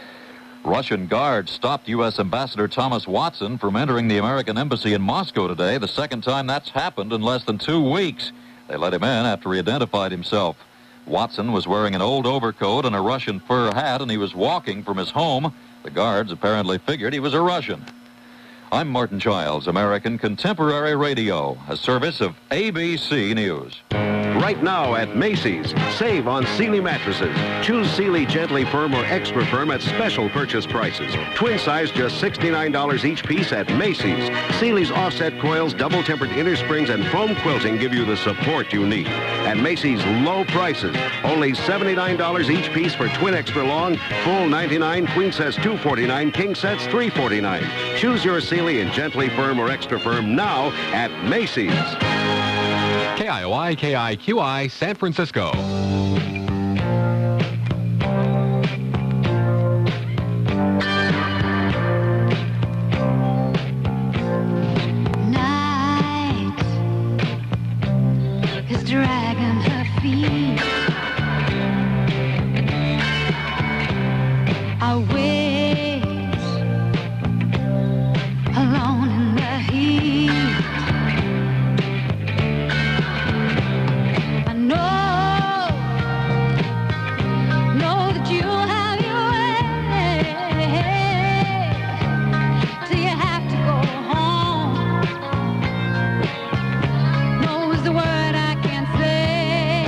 Russian guards stopped U S Ambassador Thomas Watson from entering the American embassy in Moscow today, the second time that's happened in less than two weeks. They let him in after he identified himself. Watson was wearing an old overcoat and a Russian fur hat, and he was walking from his home. The guards apparently figured he was a Russian. I'm Martin Childs, American Contemporary Radio, a service of A B C News. Right now at Macy's, save on Sealy mattresses. Choose Sealy Gently Firm or Extra Firm at special purchase prices. Twin size just sixty-nine dollars each piece at Macy's. Sealy's offset coils, double-tempered inner springs, and foam quilting give you the support you need. At Macy's low prices, only seventy-nine dollars each piece for twin extra long, full ninety-nine dollars, queen sets two forty-nine, king sets three forty-nine. Choose your Sealy in Gently Firm or Extra Firm now at Macy's. K I O I, K I Q I, San Francisco. Night is dragging her feet. I wait alone in the heat. I know, know that you'll have your way till you have to go home. No is the word I can't say,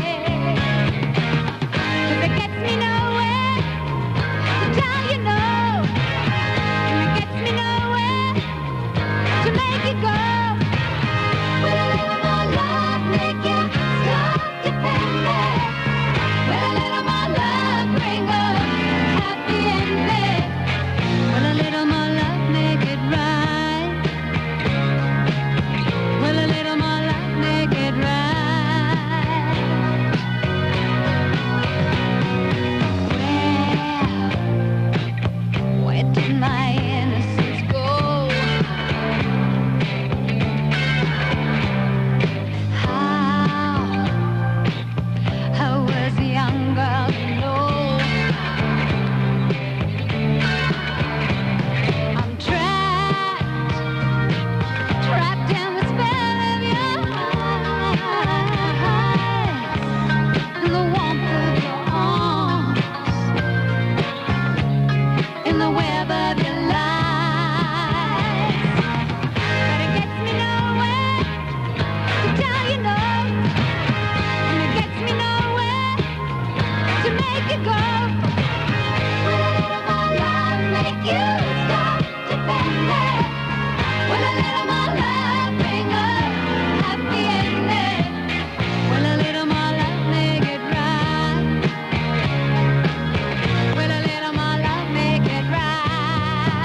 'cause it gets me nowhere to tell you no, and it gets me nowhere to make you go. Will a little more love make you stop depending? Will a little more love bring a happy ending? Will a little more love make it right? Will a little more love make it right? Where, where did my innocence go? How, how was a young girl to know? I'm trapped, trapped in the spell of your eyes, in the warmth of your arms, in the web of your lies. But it gets me nowhere to tell you no, and it gets me nowhere to make you go. Will a little more love make you stop depending? Will a little more love bring a happy ending? Will a little more love make it right? Will a little more love make it right?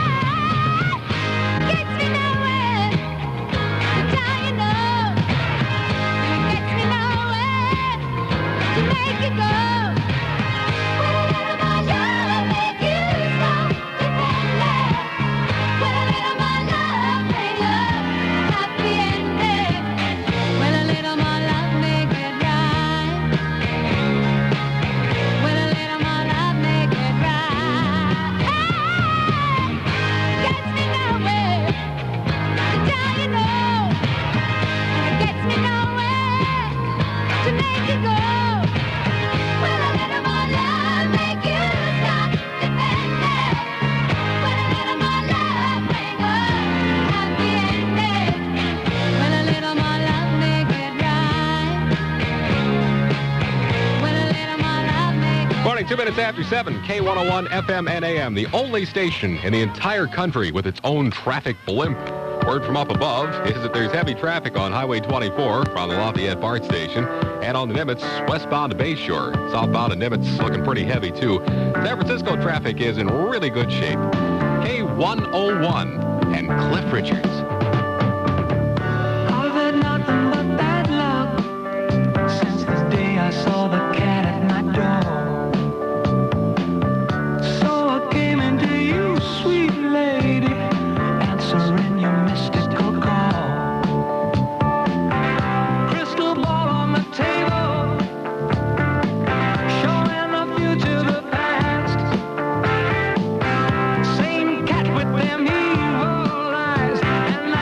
Gets me nowhere to tell you no, and it gets me nowhere to make you go. Will a little more love make you stop depending? Will a little more love bring a happy ending? Will a little more love make it right? Will a little more love make it right? Gets me nowhere to tell you no, and it gets me nowhere to make you go. Will a little more love make you stop depending? Will a little more love bring a happy ending? Will a little more love make it right? Will a little more love make it Morning, two minutes after seven, K one oh one F M and A M, the only station in the entire country with its own traffic blimp. Word from up above is that there's heavy traffic on Highway twenty-four from the Lafayette BART station and on the Nimitz westbound to Bayshore. Southbound to Nimitz looking pretty heavy, too. San Francisco traffic is in really good shape. K one oh one and Cliff Richards. I've had nothing but bad luck since the day I saw the cat at my door. So I came into you, sweet lady, answering your mystical call. Crystal ball on the table, showing the future, the past. Same cat with them evil eyes, and I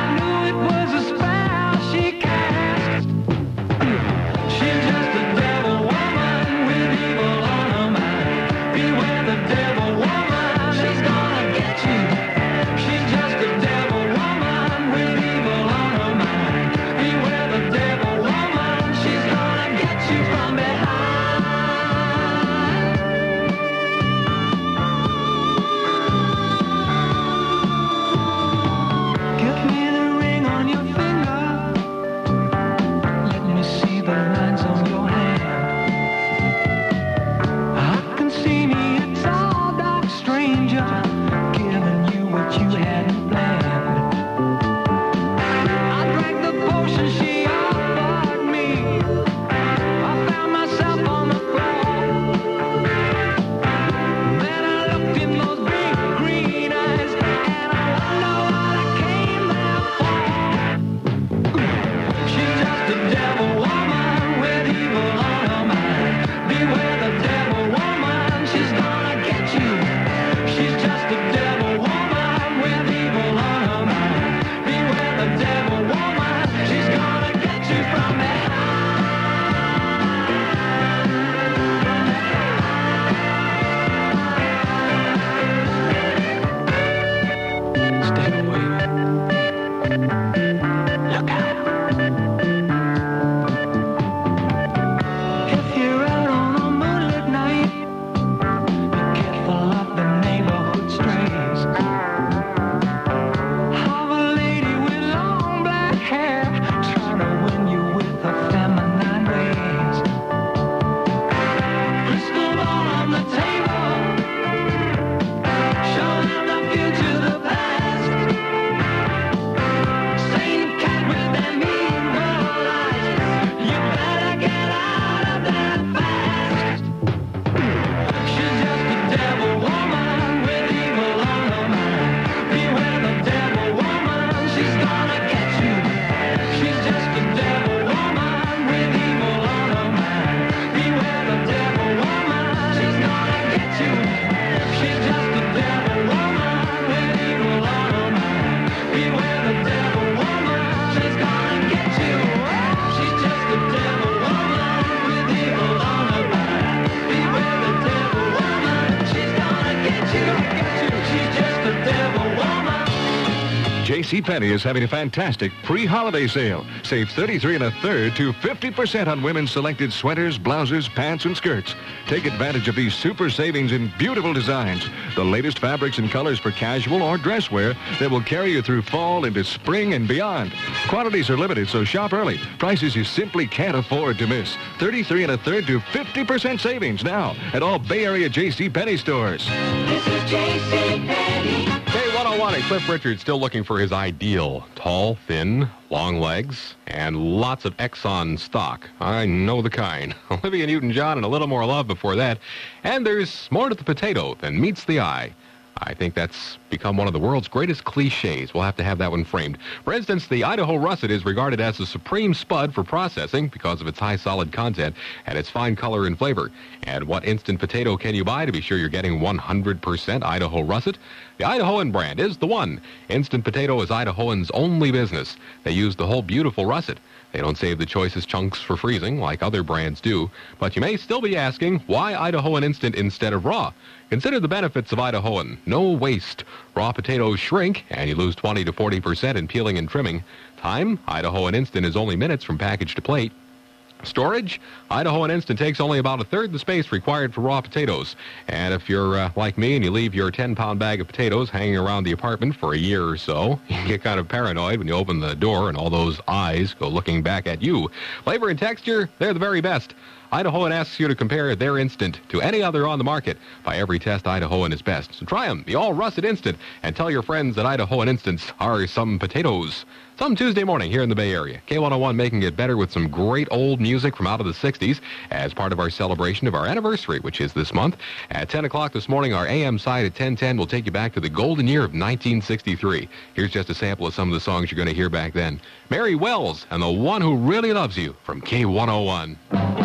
JCPenney is having a fantastic pre-holiday sale. Save thirty-three and a third to fifty percent on women's selected sweaters, blouses, pants, and skirts. Take advantage of these super savings in beautiful designs. The latest fabrics and colors for casual or dress wear that will carry you through fall into spring and beyond. Quantities are limited, so shop early. Prices you simply can't afford to miss. thirty-three and a third to fifty percent savings now at all Bay Area JCPenney stores. This is JCPenney. K one oh one and Cliff Richard still looking for his ideal. Tall, thin, long legs, and lots of Exxon stock. I know the kind. Olivia Newton-John and a little more love before that. And there's more to the potato than meets the eye. I think that's become one of the world's greatest cliches. We'll have to have that one framed. For instance, the Idaho russet is regarded as the supreme spud for processing because of its high solid content and its fine color and flavor. And what instant potato can you buy to be sure you're getting one hundred percent Idaho russet? The Idahoan brand is the one. Instant potato is Idahoans' only business. They use the whole beautiful russet. They don't save the choicest chunks for freezing like other brands do. But you may still be asking, why Idahoan Instant instead of raw? Consider the benefits of Idahoan. No waste. Raw potatoes shrink, and you lose twenty to forty percent in peeling and trimming. Time, Idahoan Instant is only minutes from package to plate. Storage, Idahoan Instant takes only about a third the space required for raw potatoes. And if you're uh, like me and you leave your ten-pound bag of potatoes hanging around the apartment for a year or so, you get kind of paranoid when you open the door and all those eyes go looking back at you. Flavor and texture, they're the very best. Idahoan asks you to compare their Instant to any other on the market. By every test, Idahoan is best. So try them, the all-russet Instant, and tell your friends that Idahoan Instants are some potatoes. Some Tuesday morning here in the Bay Area. K one oh one making it better with some great old music from out of the sixties as part of our celebration of our anniversary, which is this month. At ten o'clock this morning, our A M side at ten ten will take you back to the golden year of nineteen sixty-three. Here's just a sample of some of the songs you're going to hear back then. Mary Wells and The One Who Really Loves You from K one oh one.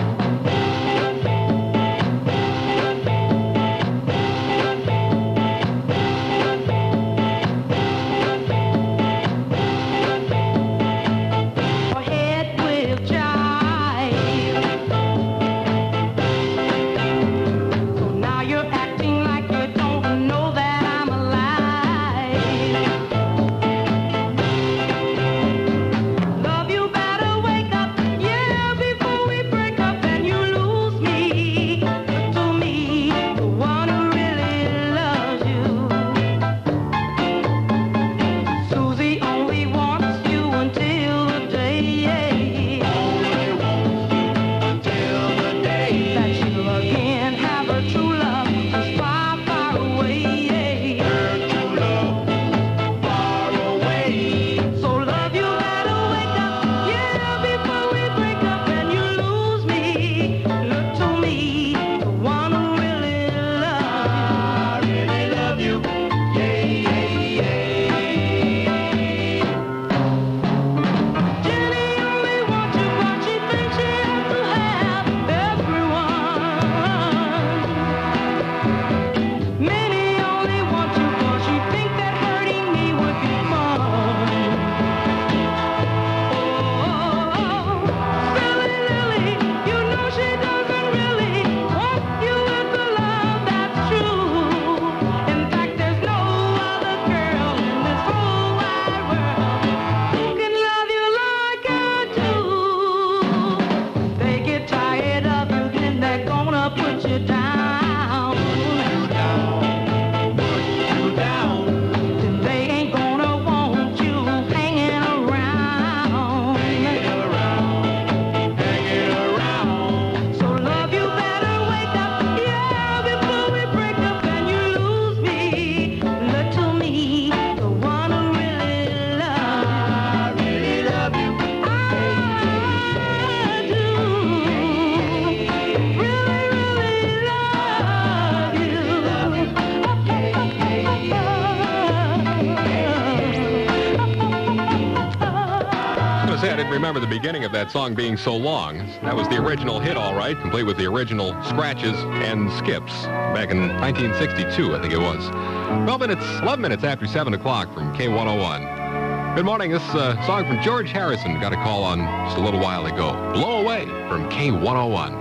Remember the beginning of that song being so long. That was the original hit, all right, complete with the original scratches and skips back in nineteen sixty-two, I think it was. twelve minutes, eleven minutes after seven o'clock from K one oh one. Good morning. This uh, song from George Harrison got a call on just a little while ago. Blow Away from K one oh one.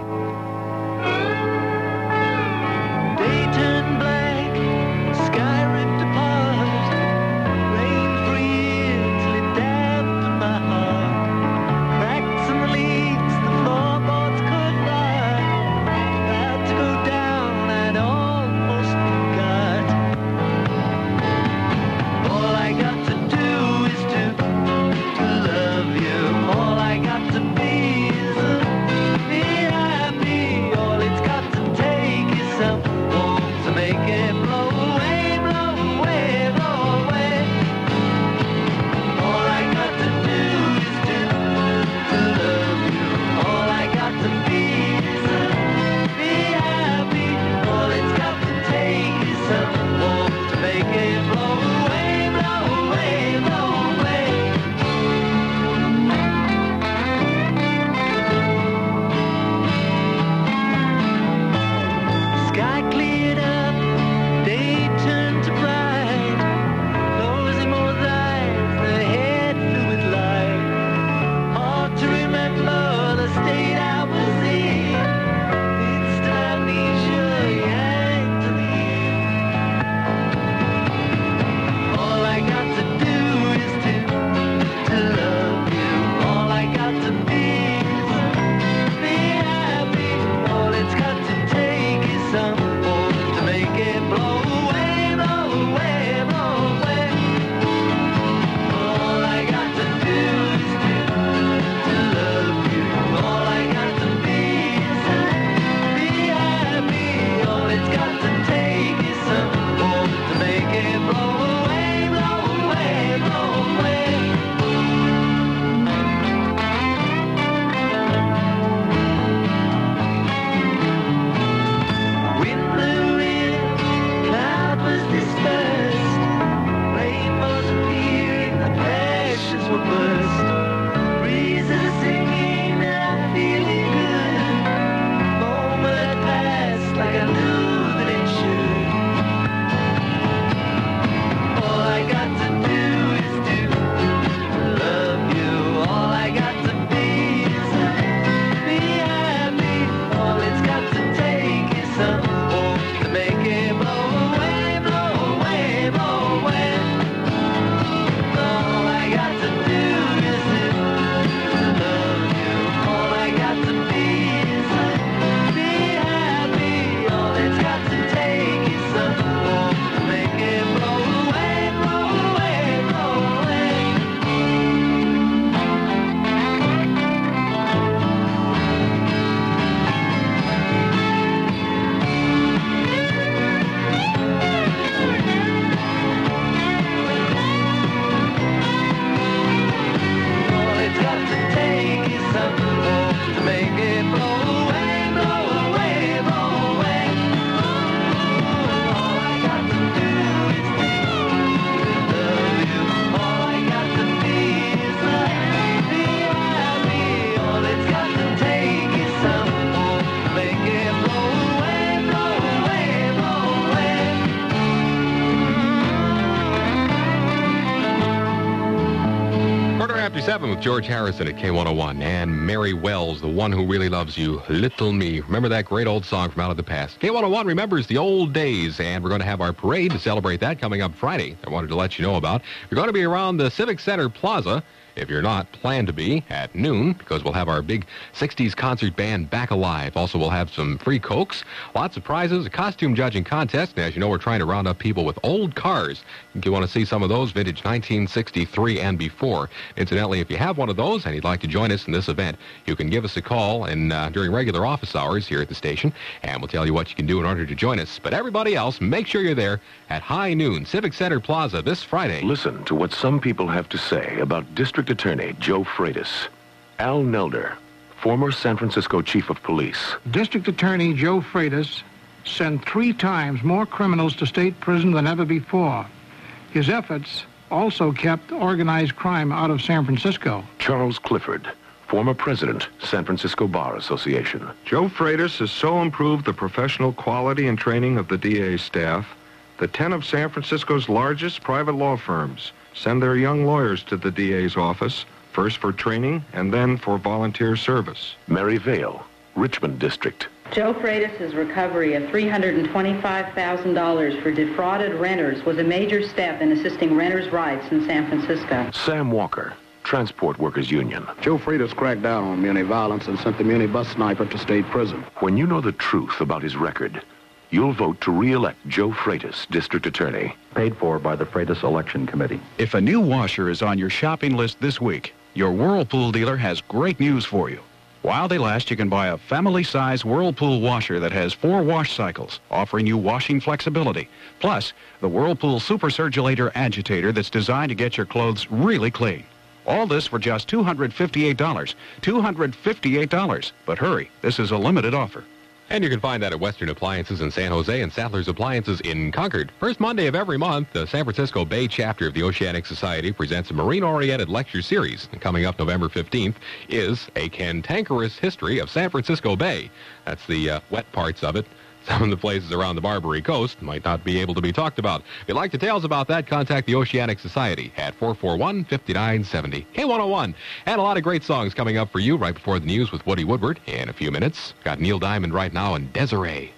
Day turned black, sky ripped apart, rain for years Country seven with George Harrison at K one oh one. And Mary Wells, The One Who Really Loves You, Little Me. Remember that great old song from out of the past. K one oh one remembers the old days, and we're going to have our parade to celebrate that coming up Friday. I wanted to let you know about. We're going to be around the Civic Center Plaza. If you're not, plan to be at noon, because we'll have our big sixties concert band back alive. Also, we'll have some free Cokes, lots of prizes, a costume judging contest. And as you know, we're trying to round up people with old cars. If you want to see some of those, vintage nineteen sixty-three and before. Incidentally, if you have one of those and you'd like to join us in this event, you can give us a call and uh, during regular office hours here at the station, and we'll tell you what you can do in order to join us. But everybody else, make sure you're there at high noon, Civic Center Plaza this Friday. Listen to what some people have to say about District Attorney Joe Freitas. Al Nelder, former San Francisco Chief of Police. District Attorney Joe Freitas sent three times more criminals to state prison than ever before. His efforts also kept organized crime out of San Francisco. Charles Clifford, former president, San Francisco Bar Association. Joe Freitas has so improved the professional quality and training of the D A's staff that ten of San Francisco's largest private law firms send their young lawyers to the D A's office, first for training and then for volunteer service. Mary Vale, Richmond District. Joe Freitas' recovery of three hundred twenty-five thousand dollars for defrauded renters was a major step in assisting renters' rights in San Francisco. Sam Walker, Transport Workers Union. Joe Freitas cracked down on muni violence and sent the muni bus sniper to state prison. When you know the truth about his record, you'll vote to re-elect Joe Freitas, District Attorney. Paid for by the Freitas Election Committee. If a new washer is on your shopping list this week, your Whirlpool dealer has great news for you. While they last, you can buy a family-size Whirlpool washer that has four wash cycles, offering you washing flexibility. Plus, the Whirlpool Super Surgulator Agitator that's designed to get your clothes really clean. All this for just two hundred fifty-eight dollars. two hundred fifty-eight dollars. But hurry, this is a limited offer. And you can find that at Western Appliances in San Jose and Sadler's Appliances in Concord. First Monday of every month, the San Francisco Bay chapter of the Oceanic Society presents a marine-oriented lecture series. And coming up November fifteenth is A Cantankerous History of San Francisco Bay. That's the uh, wet parts of it. Some of the places around the Barbary Coast might not be able to be talked about. If you'd like details about that, contact the Oceanic Society at four four one, five nine seven zero. K one oh one. And a lot of great songs coming up for you right before the news with Woody Woodward in a few minutes. Got Neil Diamond right now and Desiree.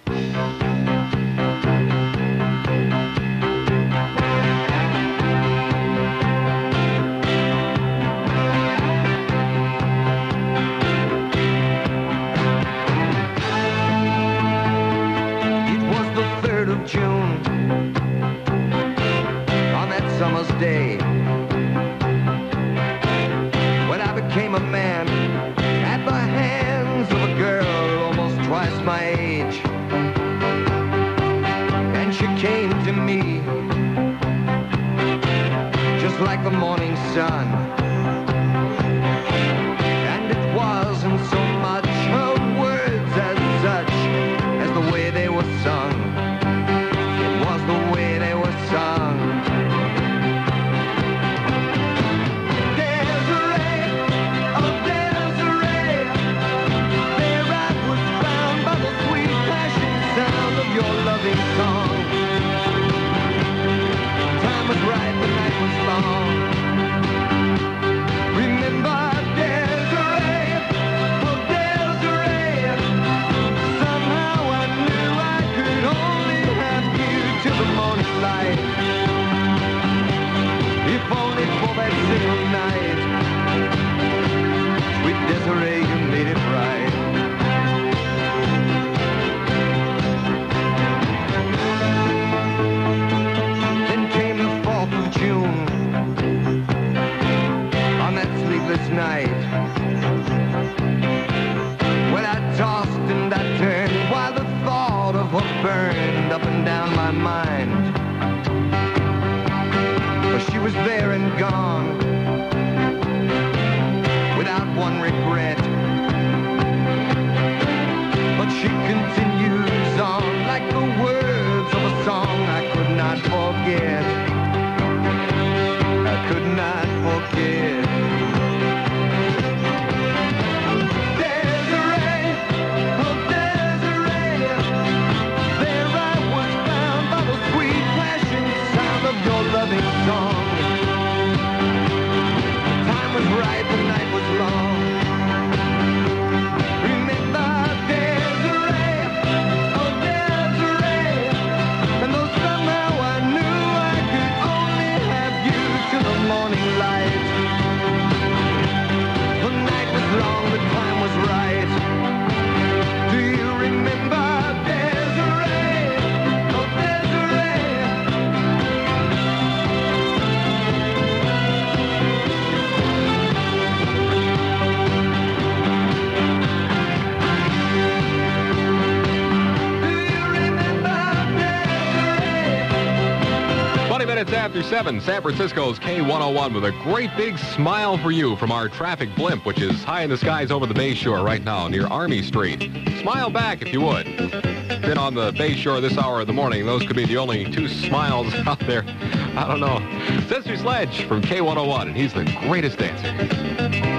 June, on that summer's day, when I became a man at the hands of a girl almost twice my age. And she came to me just like the morning sun, and it wasn't so much her words as such as the way they were sung. Desiree, you made it right. Then came the fourth of June, on that sleepless night, when I tossed and I turned while the thought of her burned up and down my mind. For she was there and gone, without one regret, but she continues on like the words of a song I could not forget. I could not forget. Desiree, oh Desiree, there I was found by the sweet passion sound of your loving song. The time was right. after seven, San Francisco's K one oh one with a great big smile for you from our traffic blimp, which is high in the skies over the Bay Shore right now near Army Street. Smile back if you would. Been on the Bay Shore this hour of the morning. Those could be the only two smiles out there. I don't know. Sister Sledge from K one oh one, and he's the greatest dancer.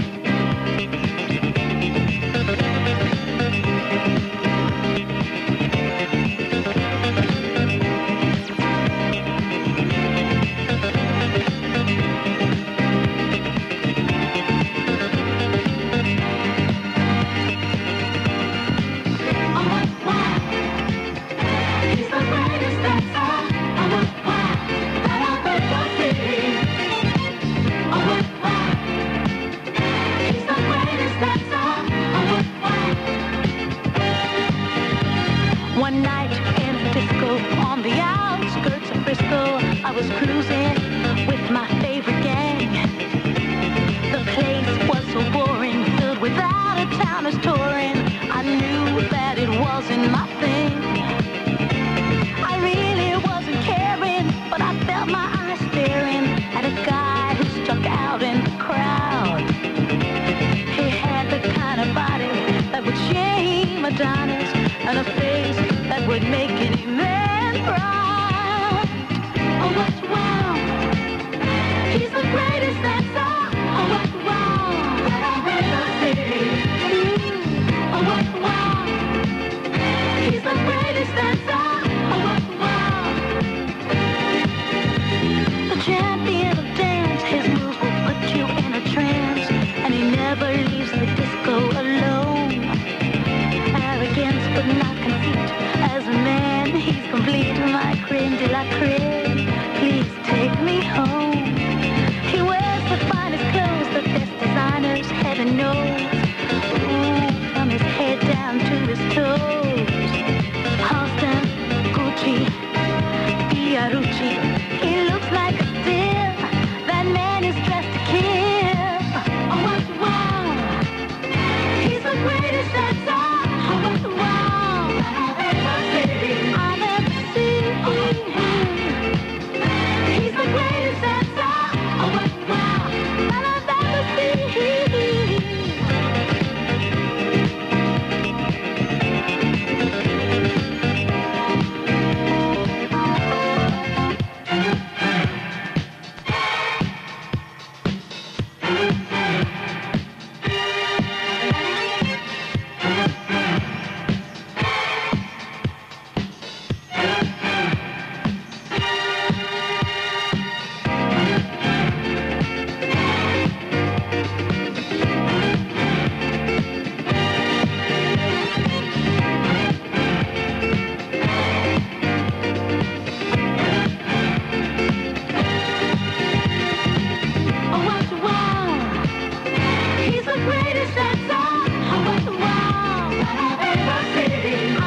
One night in Frisco, on the outskirts of Frisco, I was cruising with my favorite gang. The place was so boring, filled with out-of-towners touring. I knew that it wasn't my thing. I really wasn't caring, but I felt my eyes staring at a guy who stuck out in the crowd. He had the kind of body that would shame Adonis, and a face that would make any man proud. Oh, what's wrong? He's the greatest dancer. Oh, what's wrong? That I've ever seen. Mm. Oh, what's wrong? He's the greatest dancer. Oh, what's wrong? The champion of dance, his moves will put you in a trance, and he never leaves the disco alone. Arrogance, but not conceit. As a man, he's complete. My creme de la creme. Please take me home. He wears the finest clothes, the best designers, heaven knows. Ooh, from his head down to his toes. Halston, Gucci, Fiorucci. He looks like a deer. That man is dressed to kill. Oh, what's wrong? He's the greatest dancer. Oh, what's wrong? I've ever seen. I've ever seen. He's the greatest dancer. Oh, what's wrong? That I've ever seen. Oh, what's wrong? He's the greatest dancer. Oh, what's wrong? That I've ever seen.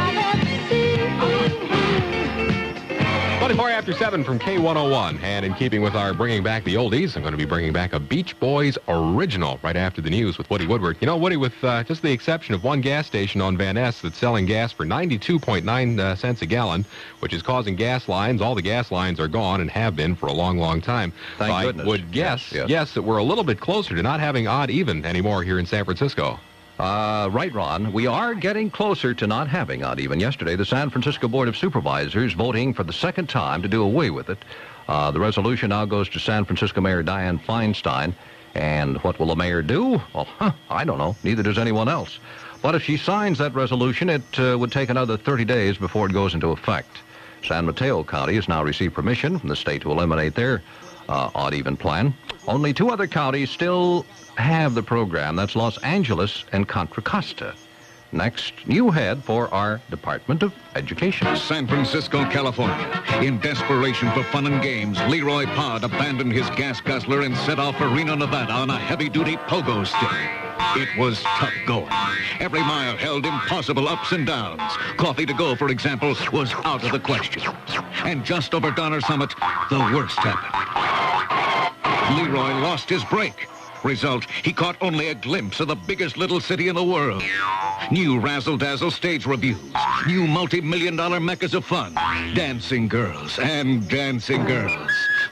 I've ever seen. twenty-four after seven from K one oh one. And in keeping with our bringing back the oldies, I'm going to be bringing back a Beach Boys original right after the news with Woody Woodward. You know, Woody, with uh, just the exception of one gas station on Van Ness that's selling gas for ninety-two point nine uh, cents a gallon, which is causing gas lines. All the gas lines are gone and have been for a long, long time. Thank so I goodness. would guess, Yes, yes. yes, that we're a little bit closer to not having odd even anymore here in San Francisco. Uh, right, Ron. We are getting closer to not having odd even. Yesterday, the San Francisco Board of Supervisors voting for the second time to do away with it. Uh, the resolution now goes to San Francisco Mayor Dianne Feinstein. And what will the mayor do? Well, huh, I don't know. Neither does anyone else. But if she signs that resolution, it uh, would take another thirty days before it goes into effect. San Mateo County has now received permission from the state to eliminate their uh, odd-even plan. Only two other counties still have the program. That's Los Angeles and Contra Costa. Next, new head for our Department of Education. San Francisco, California. In desperation for fun and games, Leroy Pod abandoned his gas guzzler and set off for Reno, Nevada on a heavy-duty pogo stick. It was tough going. Every mile held impossible ups and downs. Coffee to go, for example, was out of the question. And just over Donner Summit, the worst happened. Leroy lost his brake. Result, he caught only a glimpse of the biggest little city in the world. New razzle-dazzle stage reviews. New multi-million dollar meccas of fun. Dancing girls and dancing girls.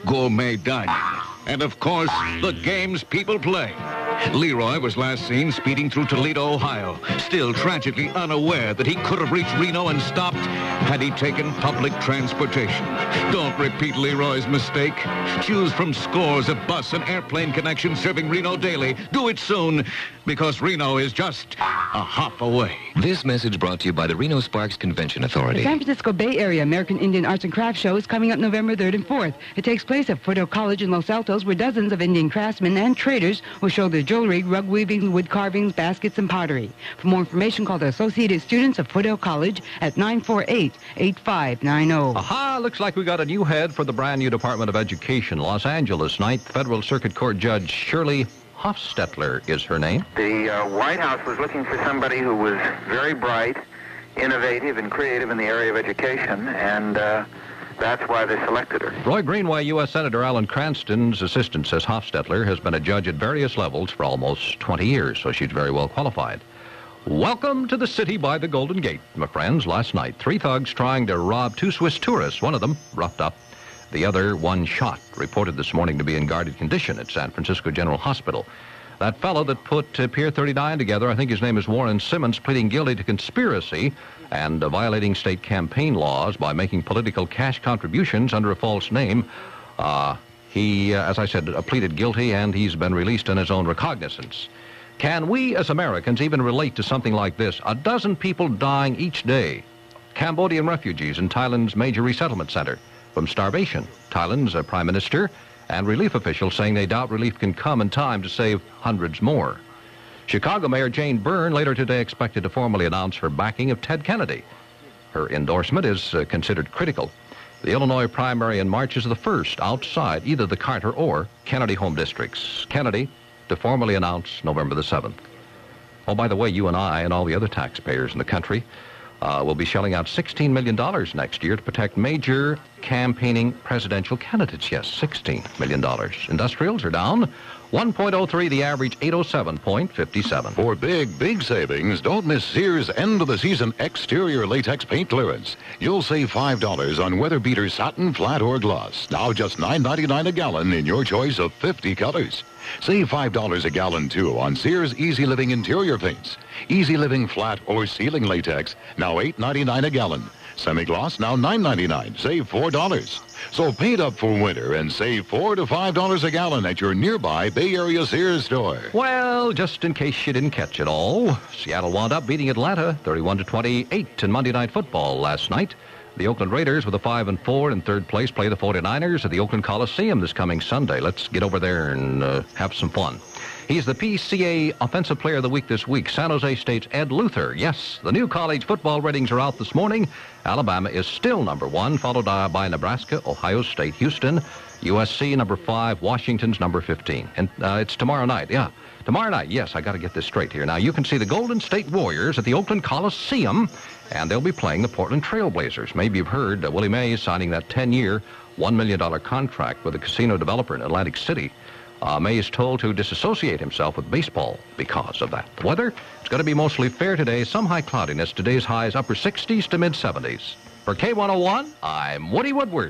gourmet dining, and of course, the games people play. Leroy was last seen speeding through Toledo, Ohio, still tragically unaware that he could have reached Reno and stopped had he taken public transportation. Don't repeat Leroy's mistake. Choose from scores of bus and airplane connections serving Reno daily. Do it soon, because Reno is just a hop away. This message brought to you by the Reno Sparks Convention Authority. The San Francisco Bay Area American Indian Arts and Crafts Show is coming up November third and fourth. It takes place at Foothill College in Los Altos, where dozens of Indian craftsmen and traders will show their jewelry, rug weaving, wood carvings, baskets, and pottery. For more information, call the Associated Students of Foothill College at nine four eight, eight five nine zero. Aha, looks like we got a new head for the brand new Department of Education. Los Angeles Ninth Federal Circuit Court Judge Shirley Hofstetler is her name. The uh, White House was looking for somebody who was very bright, innovative, and creative in the area of education, and uh, that's why they selected her. Roy Greenway, U S Senator Alan Cranston's assistant, says Hofstetler has been a judge at various levels for almost twenty years, so she's very well qualified. Welcome to the city by the Golden Gate, my friends. Last night, three thugs trying to rob two Swiss tourists. One of them roughed up. The other, one shot, reported this morning to be in guarded condition at San Francisco General Hospital. That fellow that put uh, Pier thirty-nine together, I think his name is Warren Simmons, pleading guilty to conspiracy and uh, violating state campaign laws by making political cash contributions under a false name. Uh, he, uh, as I said, uh, pleaded guilty, and he's been released on his own recognizance. Can we, as Americans, even relate to something like this? A dozen people dying each day. Cambodian refugees in Thailand's major resettlement center from starvation. Thailand's uh, prime minister and relief officials saying they doubt relief can come in time to save hundreds more. Chicago Mayor Jane Byrne later today expected to formally announce her backing of Ted Kennedy. Her endorsement is uh, considered critical. The Illinois primary in March is the first outside either the Carter or Kennedy home districts. Kennedy to formally announce November the seventh. Oh, by the way, you and I and all the other taxpayers in the country uh, will be shelling out sixteen million dollars next year to protect major campaigning presidential candidates. Yes, sixteen million dollars. Industrials are down one point oh three, the average eight oh seven point five seven. For big, big savings, don't miss Sears' end-of-the-season exterior latex paint clearance. You'll save five dollars on weather beater satin, flat, or gloss. Now just nine ninety-nine a gallon in your choice of fifty colors. Save five dollars a gallon, too, on Sears Easy Living interior paints. Easy Living flat or ceiling latex, now eight ninety-nine a gallon. Semi-gloss, now nine ninety-nine. Save four dollars. So paint up for winter and save four to five dollars a gallon at your nearby Bay Area Sears store. Well, just in case you didn't catch it all, Seattle wound up beating Atlanta thirty-one to twenty-eight in Monday Night Football last night. The Oakland Raiders, with a five and four in third place, play the forty-niners at the Oakland Coliseum this coming Sunday. Let's get over there and uh, have some fun. He's the P C A Offensive Player of the Week this week. San Jose State's Ed Luther. Yes, the new college football ratings are out this morning. Alabama is still number one, followed by Nebraska, Ohio State, Houston, U S C number five, Washington's number fifteen. And uh, it's tomorrow night, yeah. Tomorrow night, yes, I got to get this straight here. Now, you can see the Golden State Warriors at the Oakland Coliseum, and they'll be playing the Portland Trail Blazers. Maybe you've heard uh, Willie Mays signing that ten-year, one million dollars contract with a casino developer in Atlantic City. Uh, May is told to disassociate himself with baseball because of that. The weather, it's going to be mostly fair today. Some high cloudiness. Today's highs upper sixties to mid seventies. For K one oh one, I'm Woody Woodward.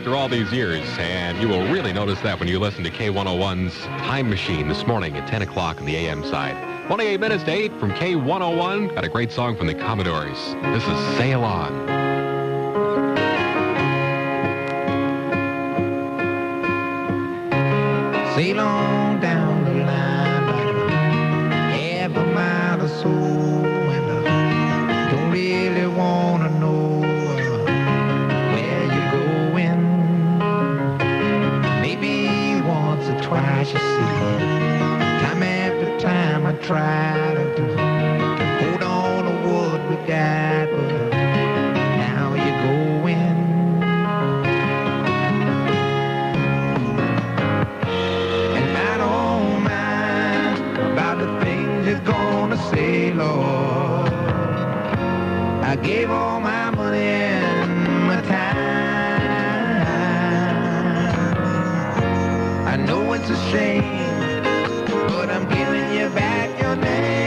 after all these years, and you will really notice that when you listen to K one oh one's Time Machine this morning at ten o'clock on the A M side. twenty-eight minutes to eight from K one oh one. Got a great song from the Commodores. This is Sail On. Sail on down the line, half a mile or so, and I don't really want to know uh, where you're going. Maybe once or twice, you see, time after time I try to, to, to hold on to what we got, but now you're going. Say, Lord, I gave all my money and my time. I know it's a shame, but I'm giving you back your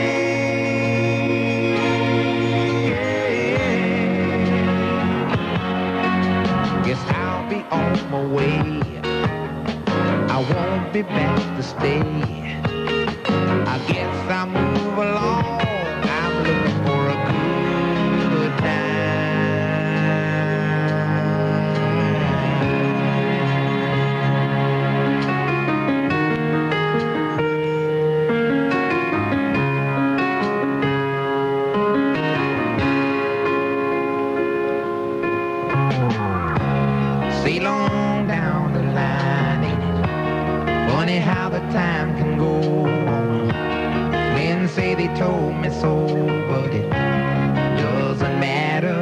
name. Guess I'll be on my way. I won't be back to stay. I guess I'll move along. I'm looking for a good time. Sail on down the line, ain't it funny how the time can go? Say they told me so, but it doesn't matter.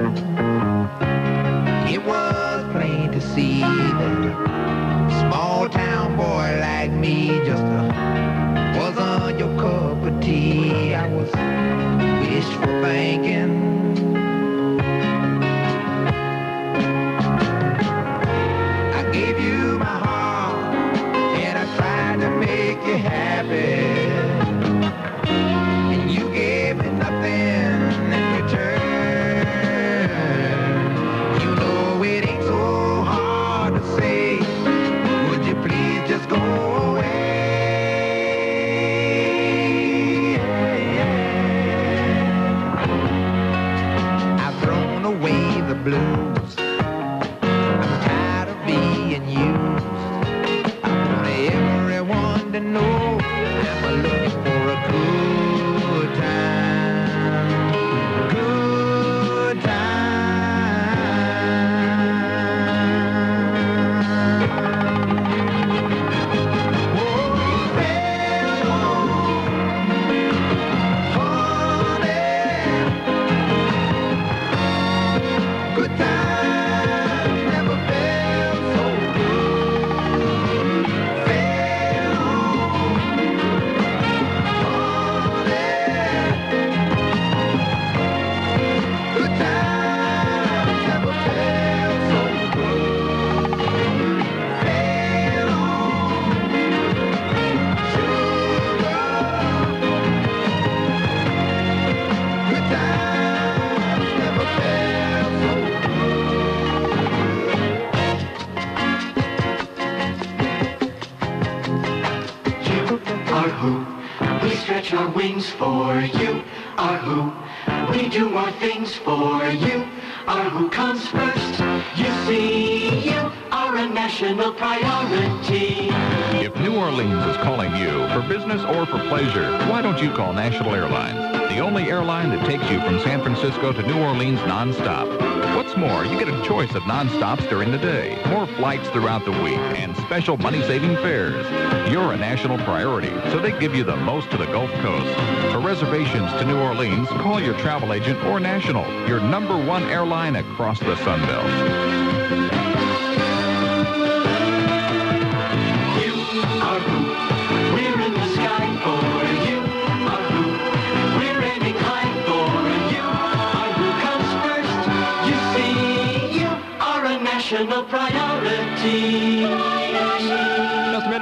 It was plain to see that a small town boy like me just uh, wasn't your cup of tea. I was wishful thinking. I gave you my heart and I tried to make you happy. Blues. I'm tired of being used. I want everyone to know I'm looking for a good time. Good Our wings for you are who. We do more things for you are who comes first. You see, you are a national priority. If New Orleans is calling you for business or for pleasure, why don't you call National Airlines, the only airline that takes you from San Francisco to New Orleans nonstop. What's more, you get a choice of nonstops during the day, more flights throughout the week, and special money-saving fares. You're a national priority, so they give you the most to the Gulf Coast. For reservations to New Orleans, call your travel agent or National, your number one airline across the Sun Belt. You are who. We're in the sky for you are who. We're aiming high for you are who comes first. You see, you are a national priority. Just a minute ago, one of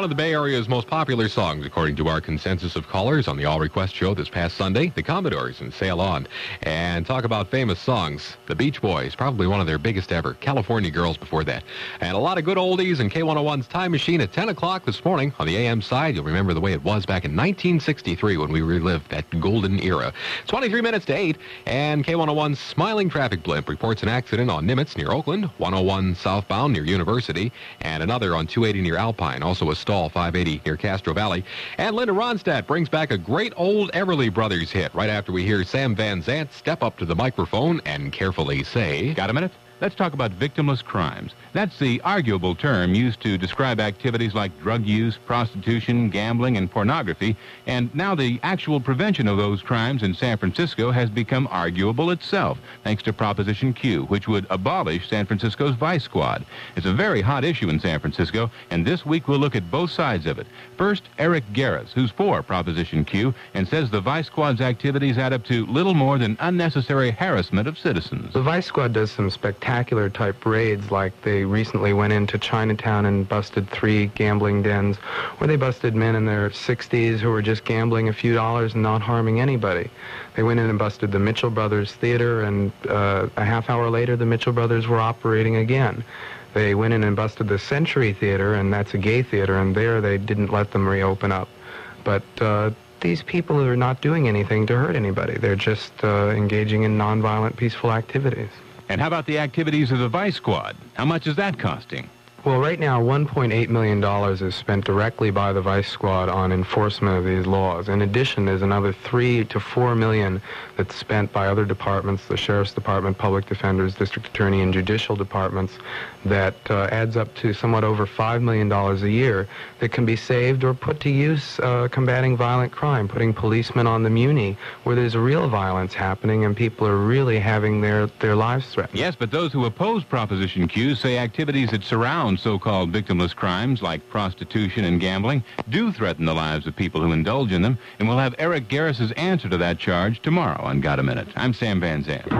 of the Bay Area's most popular songs, according to our consensus of callers on the All Request show this past Sunday, the Commodores and Sail On. And talk about famous songs. The Beach Boys, probably one of their biggest ever. California Girls before that. And a lot of good oldies and K one oh one's Time Machine at ten o'clock this morning on the A M side. You'll remember the way it was back in nineteen sixty-three when we relived that golden era. twenty-three minutes to eight, and K one oh one's Smiling Traffic Blimp reports an accident on Nimitz near Oakland, one oh one southbound near University, and another on two eighty near Alpine, also a stall five eighty near Castro Valley. And Linda Ronstadt brings back a great old Everly Brothers hit right after we hear Sam Van Zandt step up to the microphone and carefully say... Got a minute? Let's talk about victimless crimes. That's the arguable term used to describe activities like drug use, prostitution, gambling, and pornography. And now the actual prevention of those crimes in San Francisco has become arguable itself, thanks to Proposition Q, which would abolish San Francisco's Vice Squad. It's a very hot issue in San Francisco, and this week we'll look at both sides of it. First, Eric Garris, who's for Proposition Q, and says the Vice Squad's activities add up to little more than unnecessary harassment of citizens. The Vice Squad does some spectacular type raids, like they recently went into Chinatown and busted three gambling dens, where they busted men in their sixties who were just gambling a few dollars and not harming anybody. They went in and busted the Mitchell Brothers Theater, and uh, a half hour later the Mitchell Brothers were operating again. They went in and busted the Century Theater, and that's a gay theater, and there they didn't let them reopen up. But uh, these people are not doing anything to hurt anybody. They're just uh, engaging in nonviolent, peaceful activities. And how about the activities of the Vice Squad? How much is that costing? Well, right now, one point eight million dollars is spent directly by the Vice Squad on enforcement of these laws. In addition, there's another three to four million that's spent by other departments, the Sheriff's Department, Public Defenders, District Attorney, and Judicial Departments, that uh, adds up to somewhat over five million dollars a year that can be saved or put to use uh, combating violent crime, putting policemen on the Muni, where there's real violence happening and people are really having their, their lives threatened. Yes, but those who oppose Proposition Q say activities that surround so-called victimless crimes like prostitution and gambling do threaten the lives of people who indulge in them, and we'll have Eric Garris's answer to that charge tomorrow on Got a Minute. I'm Sam Van Zandt.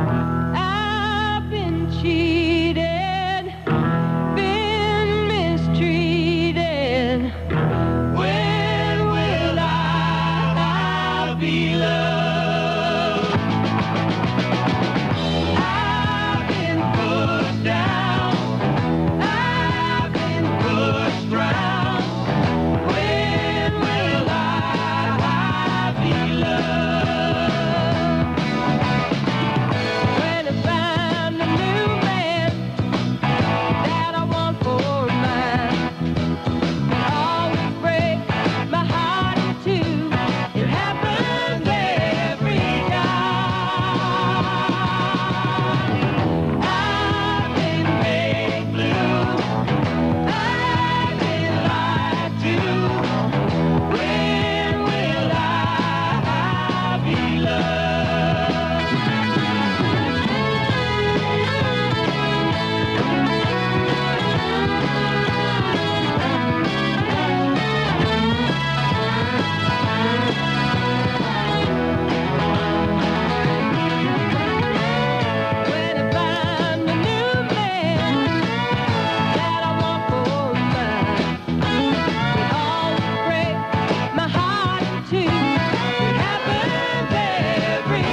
I've been cheated, been mistreated. When will I be loved? I've been pushed down, I've been pushed round. When will I be loved? When I find a new man that I want for mine, always break my heart in two. It happens every time. I've been made blue, I've been lied to. When will I be loved? When I find a new man that I want for mine, it always breaks my heart in two. It happens every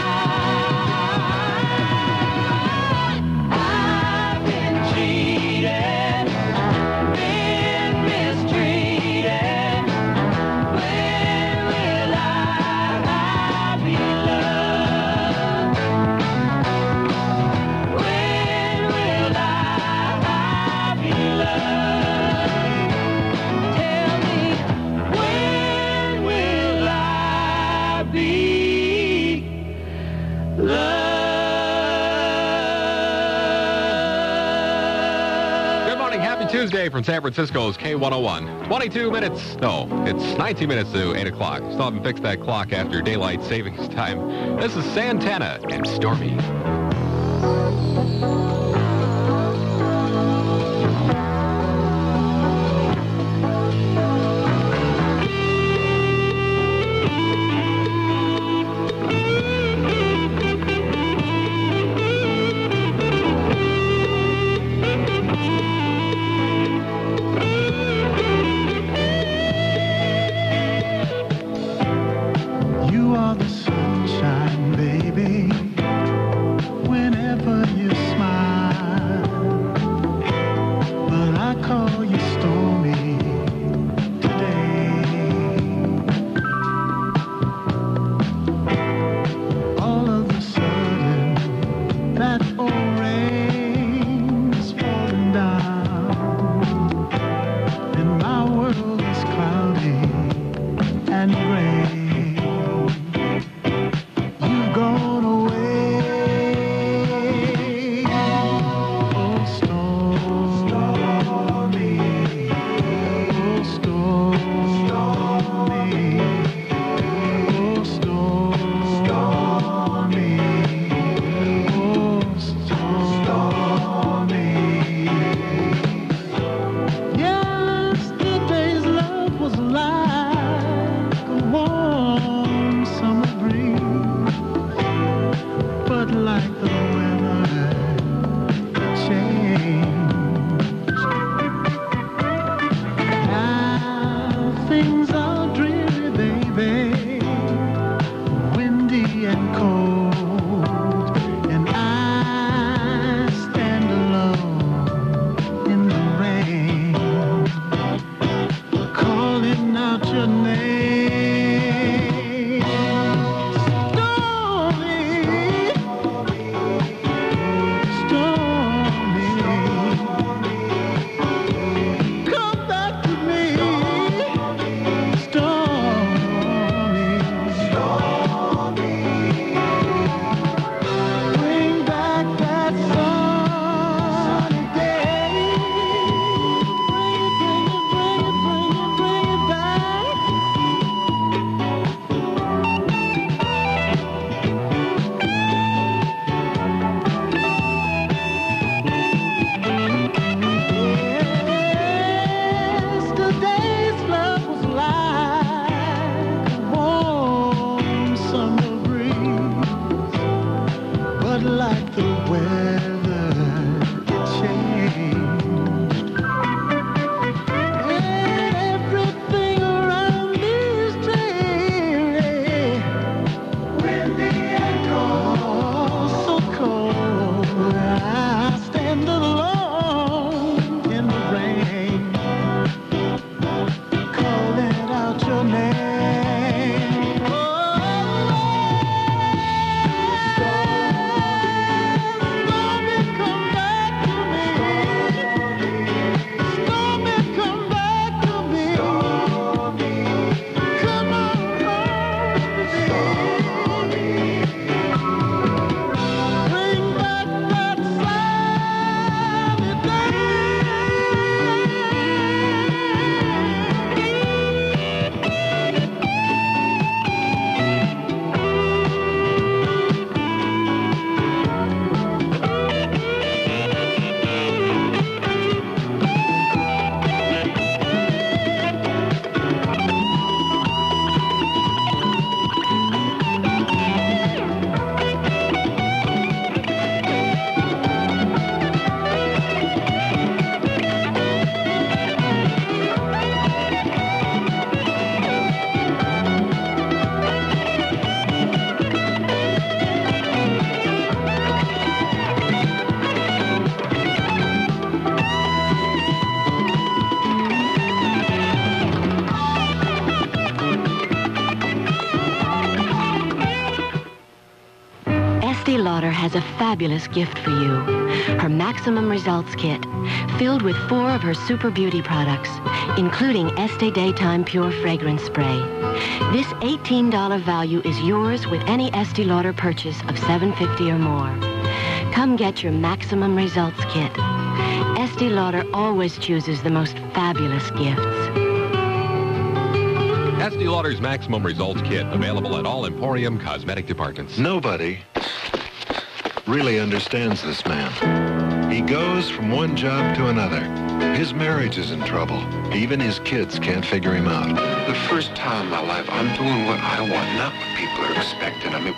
time. I've been cheated, been mistreated. When will I be loved? When will I be loved? Tell me, when will I be loved? Good morning. Happy Tuesday from San Francisco's K one oh one. twenty-two minutes. No, it's nineteen minutes to eight o'clock. Still haven't fixed that clock after daylight savings time. This is Santana and Stormy. Lauder has a fabulous gift for you. Her Maximum Results Kit, filled with four of her super beauty products, including Estee Daytime Pure Fragrance Spray. This eighteen dollars value is yours with any Estee Lauder purchase of seven dollars and fifty cents or more. Come get your Maximum Results Kit. Estee Lauder always chooses the most fabulous gifts. Estee Lauder's Maximum Results Kit, available at all Emporium cosmetic departments. Nobody really understands this man. He goes from one job to another. His marriage is in trouble. Even his kids can't figure him out. The first time in my life, I'm doing what I want, not what people are expecting. I mean...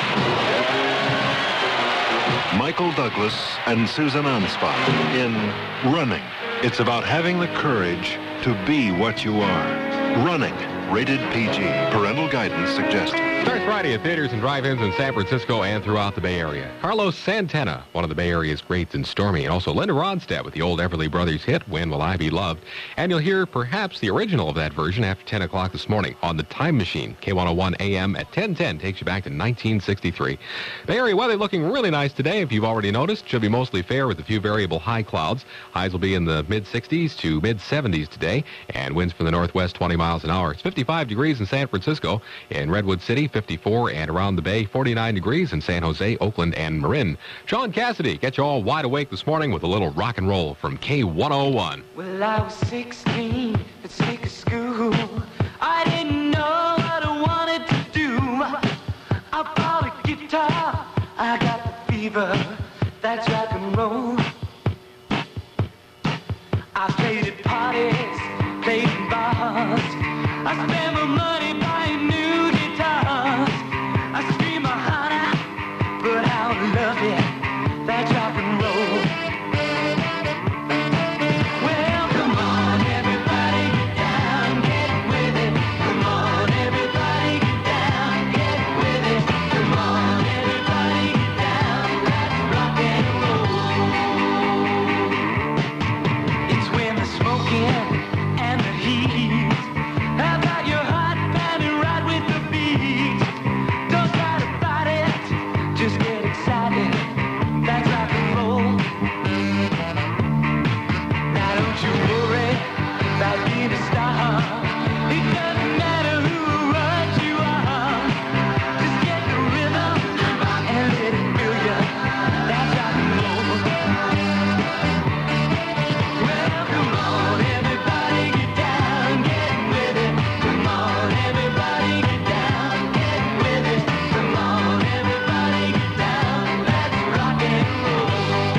Michael Douglas and Susan Anspach in Running. It's about having the courage to be what you are. Running. Rated P G. Parental guidance suggested. Starts Friday at theaters and drive-ins in San Francisco and throughout the Bay Area. Carlos Santana, one of the Bay Area's greats in Stormy, and also Linda Ronstadt with the old Everly Brothers hit, When Will I Be Loved? And you'll hear perhaps the original of that version after ten o'clock this morning on The Time Machine. K one oh one A M at ten ten takes you back to nineteen sixty-three. Bay Area weather looking really nice today, if you've already noticed. Should be mostly fair with a few variable high clouds. Highs will be in the mid-sixties to mid-seventies today, and winds from the northwest twenty miles an hour. It's fifty-five degrees in San Francisco. In Redwood City, fifty-four, and around the Bay, forty-nine degrees in San Jose, Oakland, and Marin. Sean Cassidy gets you all wide awake this morning with a little rock and roll from K one oh one. Well, I was sixteen, at sick of school. I didn't know what I wanted to do. I bought a guitar, I got the fever, that's rock and roll. I played at parties, played in bars. I spent my money buying new guitars. I scream my heart out, but I don't love it. That's rock and roll. Well, come on, everybody, get down, get with it. Come on, everybody, get down, get with it. Come on, everybody, get down, that's rock and roll. It's when the smoking and the heat. How about your heart pounding right with the beat? Don't try to fight it, just get excited. That's rock and roll. Now don't you worry about being a star. It doesn't matter who or what you are. Just get the rhythm and let it fill you. That's rock and roll. Well, come on, everybody, get down, get with it. Come on, everybody, get down, get with it. Come on, everybody, get down, let's rock and roll.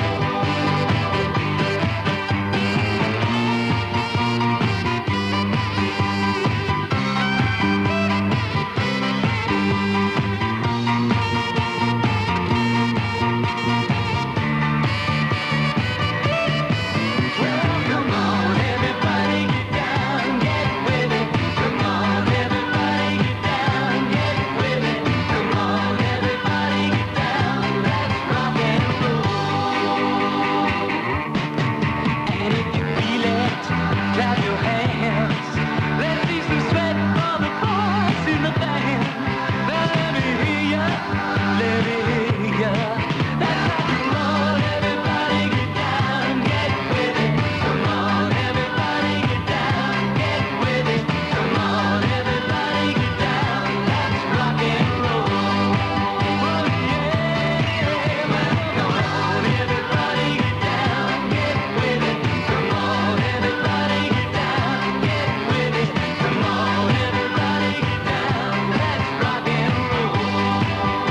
Well, come on, everybody, get down, get with it. Come on, everybody, get down, get with it. Come on, everybody, get down, let's rock and roll. And if you feel it, clap your hands. Let's see some sweat for the boys in the band. Now let me hear ya, let me hear ya. That's rock and roll, everybody get down, get with it. Come on, everybody get down, get with it. Come on, everybody get down, that's rock and roll. Oh yeah, well, come on, everybody get down, get with it. Come on, everybody get down, get with it. Come on, everybody get down, let's rock and roll.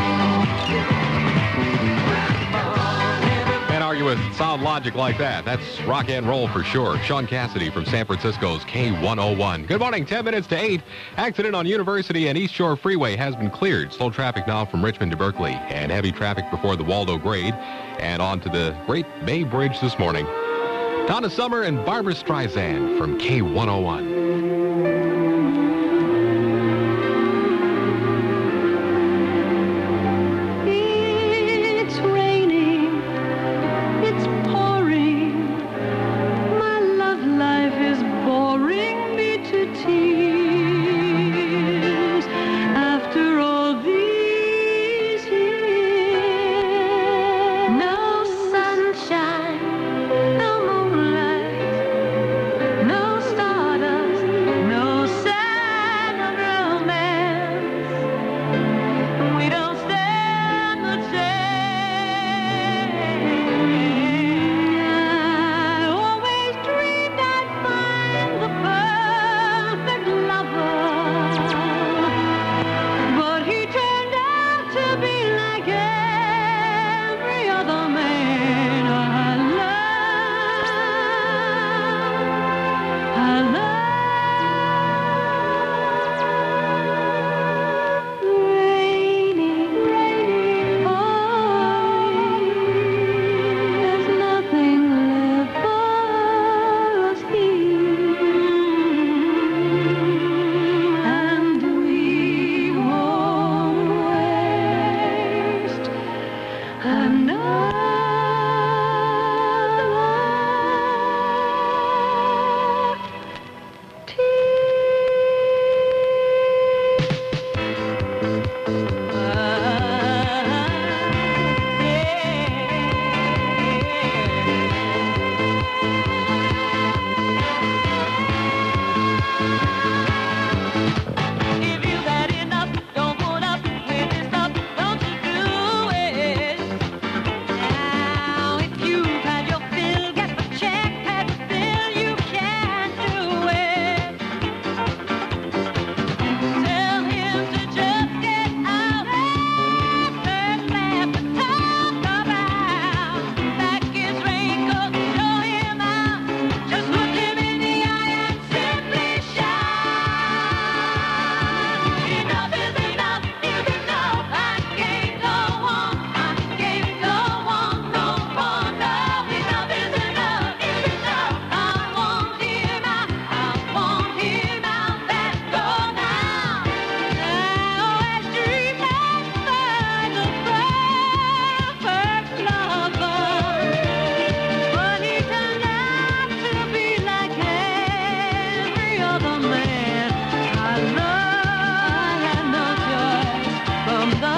Can't argue with sound logic like that. That's rock and roll for sure. Sean Cassidy from San Francisco's K one oh one. Good morning, ten minutes to eight. Accident on University and East Shore Freeway has been cleared. Slow traffic now from Richmond to Berkeley, and heavy traffic before the Waldo grade and on to the Great Bay Bridge this morning. Donna Summer and Barbara Streisand from K one oh one. It's raining, it's pouring. My love life is boring me to tears. After all these years, If you've had enough, don't put up with this stuff. Don't you do it. Now, if you've had your fill, get the check, pay the bill. You can do it. Tell him to just get out and first laugh and talk about back his raincoat. Show him out. Just look him in the eye and simply shout. Enough is enough, is enough. I can't go on, I can't go on no more. No, enough is enough, is enough. I won't hear my, I won't hear my that go now. Now as dream has found a perfect lover, but he turned out to be like every other man I love. I had no choice from the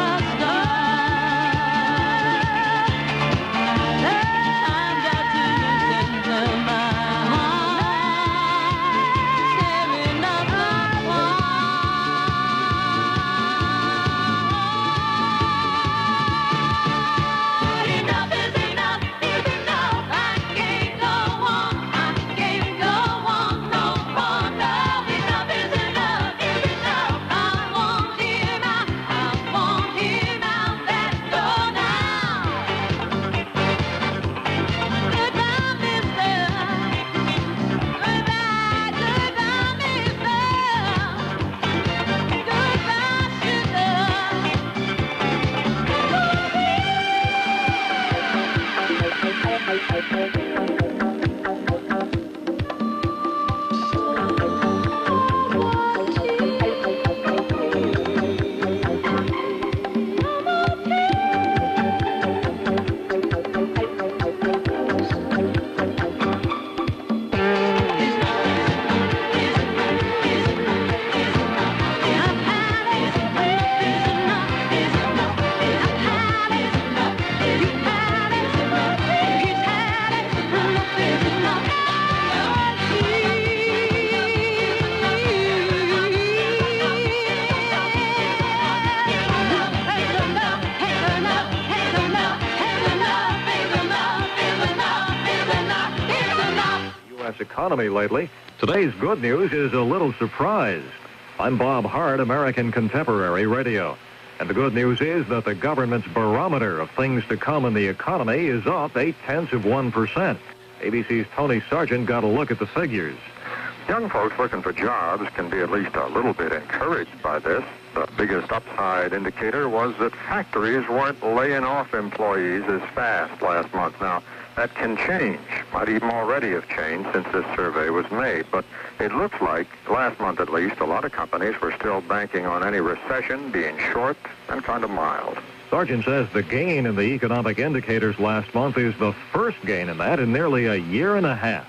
start. I've got to listen to my heart, tearing up the wall. Enough is enough, is enough. I can't go on, I can't go on no more. No, enough is enough, is enough. I won't hear my, I won't hear my that go now. Goodbye, mister. Goodbye, goodbye, mister. Goodbye, U S economy lately. Today's good news is a little surprise. I'm Bob Hart, American Contemporary Radio. And the good news is that the government's barometer of things to come in the economy is up eight-tenths of one percent. A B C's Tony Sargent got a look at the figures. Young folks looking for jobs can be at least a little bit encouraged by this. The biggest upside indicator was that factories weren't laying off employees as fast last month. Now, that can change, might even already have changed since this survey was made. But it looks like, last month at least, a lot of companies were still banking on any recession being short and kind of mild. Sargent says the gain in the economic indicators last month is the first gain in that in nearly a year and a half.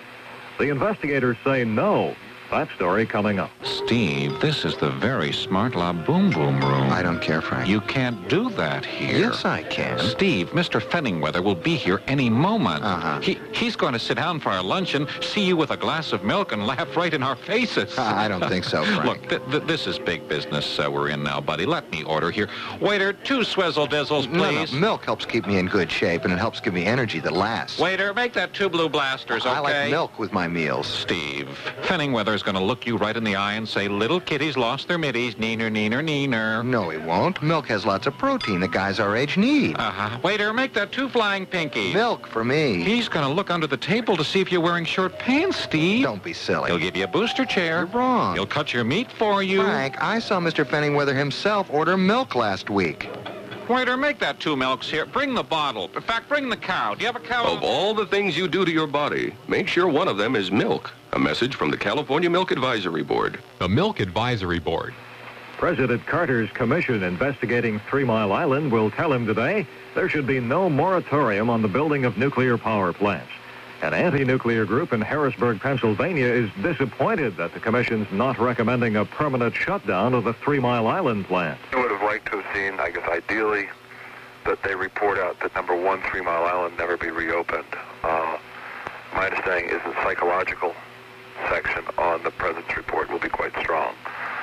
The investigators say no. That story coming up. Steve, this is the very smart La Boom Boom room. I don't care, Frank. You can't do that here. Yes, I can. Steve, Mister Fenningweather will be here any moment. Uh-huh. He, he's going to sit down for our luncheon, see you with a glass of milk, and laugh right in our faces. Uh, I don't think so, Frank. Look, th- th- this is big business uh, we're in now, buddy. Let me order here. Waiter, two swizzle dizzles, please. No, no, milk helps keep me in good shape, and it helps give me energy that lasts. Waiter, make that two blue blasters, okay? I like milk with my meals. Steve, Fenningweather's going to look you right in the eye and say, little kitties lost their middies, neener, neener, neener. No, he won't. Milk has lots of protein that guys our age need. Uh-huh. Waiter, make that two flying pinkies. Milk for me. He's going to look under the table to see if you're wearing short pants, Steve. Don't be silly. He'll give you a booster chair. You're wrong. He'll cut your meat for you. Frank, I saw Mister Fenningweather himself order milk last week. Waiter, make that two milks here. Bring the bottle. In fact, bring the cow. Do you have a cow? Of all the things you do to your body, make sure one of them is milk. A message from the California Milk Advisory Board. The Milk Advisory Board. President Carter's commission investigating Three Mile Island will tell him today there should be no moratorium on the building of nuclear power plants. An anti-nuclear group in Harrisburg, Pennsylvania is disappointed that the commission's not recommending a permanent shutdown of the Three Mile Island plant. I would have liked to have seen, I guess ideally, that they report out that number one, Three Mile Island never be reopened. Uh, my understanding is the psychological section on the president's report will be quite strong.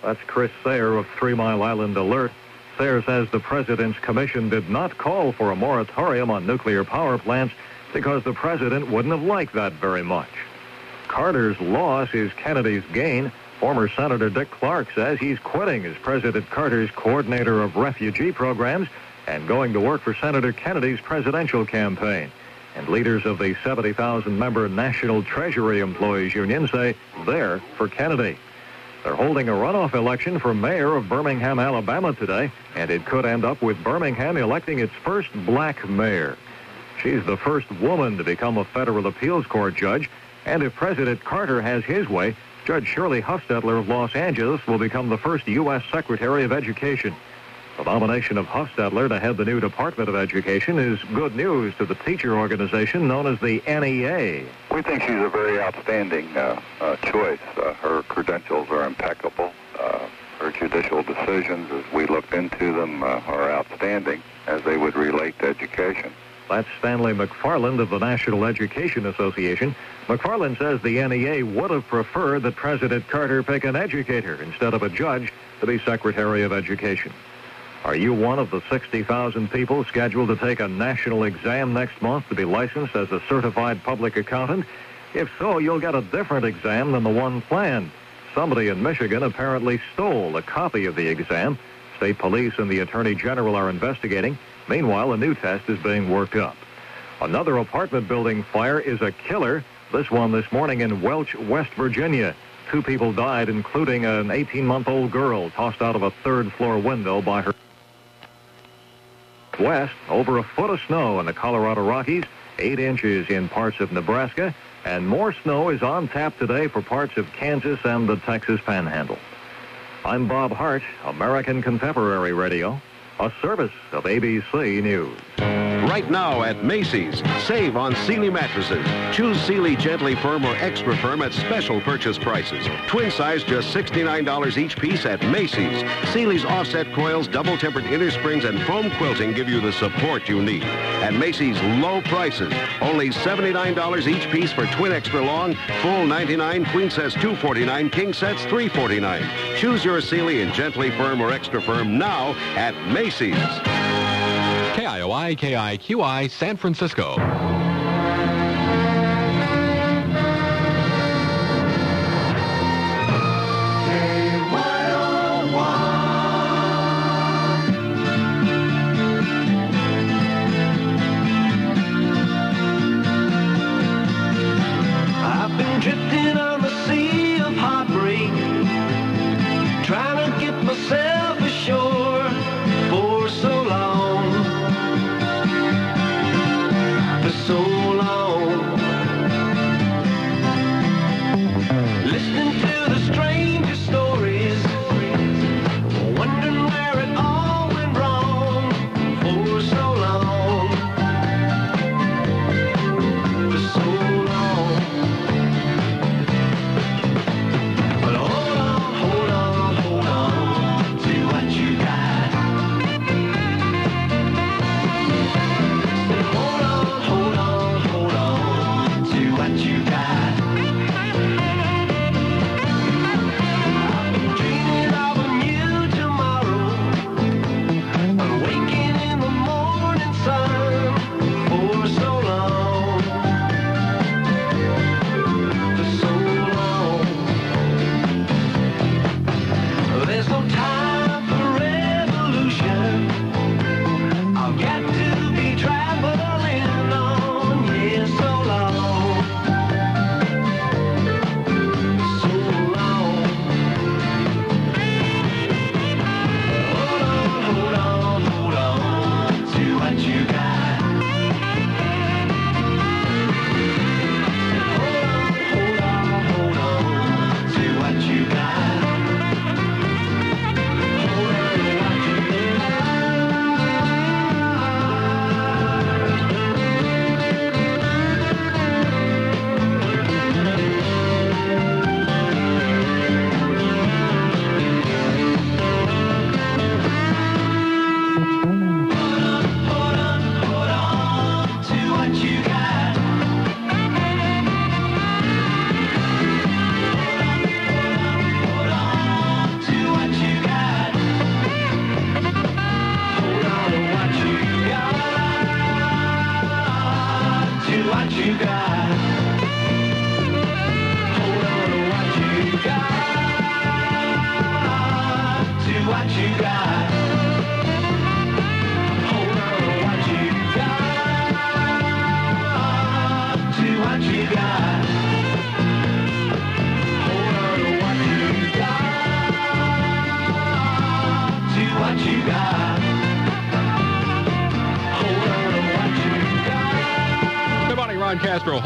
That's Chris Thayer of Three Mile Island Alert. Thayer says the president's commission did not call for a moratorium on nuclear power plants because the president wouldn't have liked that very much. Carter's loss is Kennedy's gain. Former Senator Dick Clark says he's quitting as President Carter's coordinator of refugee programs and going to work for Senator Kennedy's presidential campaign. And leaders of the seventy thousand member National Treasury Employees Union say they're for Kennedy. They're holding a runoff election for mayor of Birmingham, Alabama today, and it could end up with Birmingham electing its first black mayor. She's the first woman to become a federal appeals court judge, and if President Carter has his way, Judge Shirley Hufstetler of Los Angeles will become the first U S Secretary of Education. The nomination of Hufstetler to head the new Department of Education is good news to the teacher organization known as the N E A. We think she's a very outstanding uh, uh, choice. Uh, her credentials are impeccable. Uh, her judicial decisions, as we looked into them, uh, are outstanding as they would relate to education. That's Stanley McFarland of the National Education Association. McFarland says the N E A would have preferred that President Carter pick an educator instead of a judge to be Secretary of Education. Are you one of the sixty thousand people scheduled to take a national exam next month to be licensed as a certified public accountant? If so, you'll get a different exam than the one planned. Somebody in Michigan apparently stole a copy of the exam. State police and the Attorney General are investigating. Meanwhile, a new test is being worked up. Another apartment building fire is a killer. This one this morning in Welch, West Virginia. Two people died, including an eighteen-month-old girl tossed out of a third-floor window by her. West, over a foot of snow in the Colorado Rockies, eight inches in parts of Nebraska, and more snow is on tap today for parts of Kansas and the Texas Panhandle. I'm Bob Hart, American Contemporary Radio, a service of A B C News. Right now at Macy's, save on Sealy mattresses. Choose Sealy Gently Firm or Extra Firm at special purchase prices. Twin size just sixty-nine dollars each piece at Macy's. Sealy's offset coils, double-tempered inner springs, and foam quilting give you the support you need. At Macy's low prices, only seventy-nine dollars each piece for twin extra long, full ninety-nine dollars, queen says two forty-nine, king sets three forty-nine. Choose your Sealy in Gently Firm or Extra Firm now at Macy's. K I O I, K I Q I, San Francisco. I've been drifting on the sea of heartbreak, trying to get myself ashore for so long. The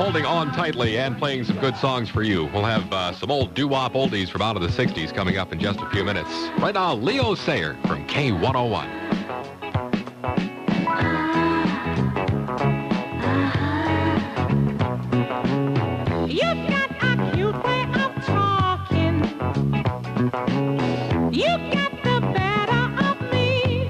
holding on tightly and playing some good songs for you. We'll have uh, some old doo-wop oldies from out of the sixties coming up in just a few minutes. Right now, Leo Sayer from K one oh one. You've got a cute way of talking. You got the better of me.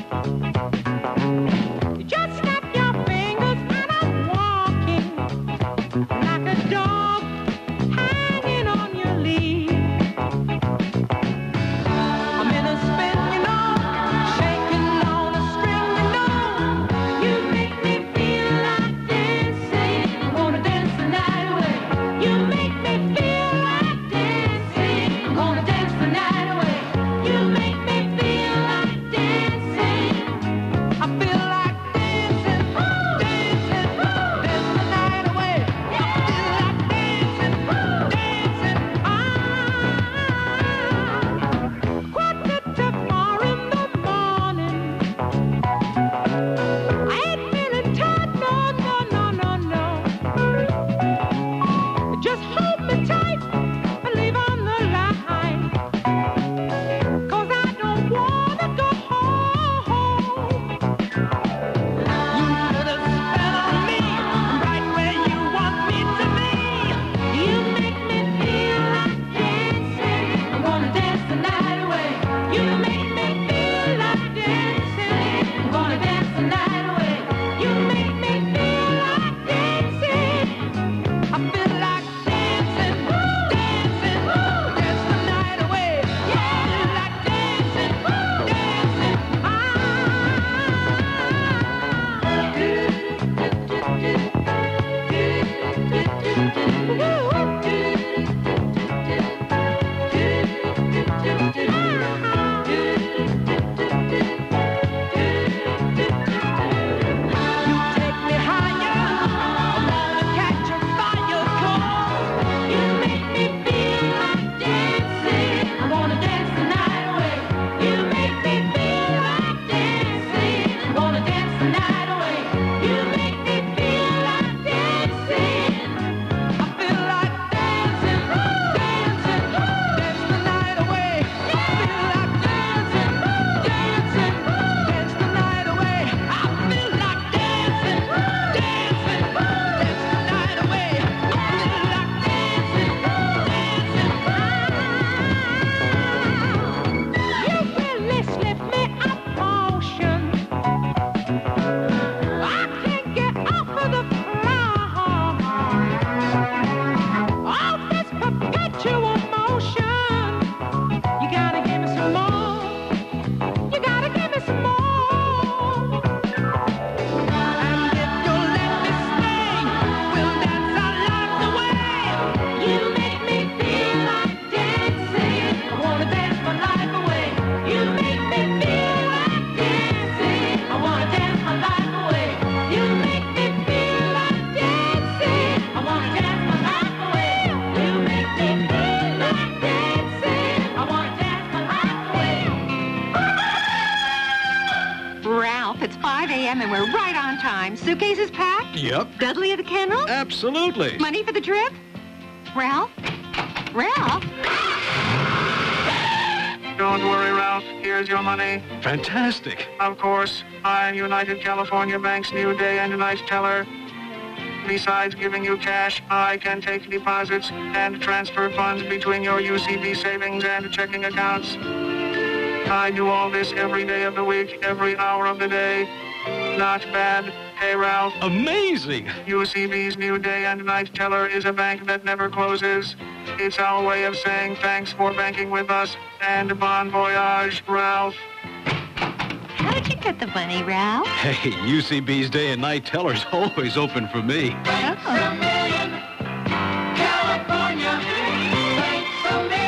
You just snap your fingers and I'm walking like a dog hanging on your lead. I'm in a spin, you know, shaking on a string, you know. You make me feel like dancing. I wanna dance the night away. You make me feel like dancing. I'm gonna dance the night away. You make me feel like dancing. I feel like dancing, dancing, dance the night away. I feel like dancing, dancing. Ah, quarter to four in the morning. I ain't feeling tired, no, no, no, no, no. Just hold me tight and leave on the line. 'Cause I don't wanna go home. You put a spell on me, right where you want me to be. You make me feel like dancing. I wanna dance the night away. You make me feel like dancing. I'm gonna dance the night away. You make me feel like dancing. I feel like dancing, dancing, dance the night away. Yeah, like dancing, dancing. You take me higher. I wanna catch a fire, 'cause you make me feel like dancing. I wanna dance the night away. You make me feel like dancing. I wanna dance the night away. You make me feel like dancing. I feel like dancing, dancing, dance the night away. I feel like dancing, dancing, dance the night away. I feel like dancing, dancing, dance the night away. I feel like dancing, dancing. You really slip me up motion. I can't get off of the floor. All this perpetual motion. You gotta give me some more. You gotta give me some more. And if you'll let me stay, we'll dance our lives away. You make me feel like dancing. I wanna dance my life away. You make me feel like dancing. I wanna dance my life away. You make me feel like dancing. I wanna dance my life away. You make me feel like dancing. I wanna dance my life away. Ralph, it's five a.m. and we're right on time. Suitcases packed? Yep. Dudley at the kennel? Absolutely. Money for the trip? Ralph? Ralph? Don't worry, Ralph. Here's your money. Fantastic. Of course, I'm United California Bank's new day and night teller. Besides giving you cash, I can take deposits and transfer funds between your U C B savings and checking accounts. I do all this every day of the week, every hour of the day. Not bad. Hey, Ralph. Amazing. U C B's new day and night teller is a bank that never closes. It's our way of saying thanks for banking with us and bon voyage, Ralph. How did you get the money, Ralph? Hey, U C B's day and night teller's always open for me. California, thanks a million.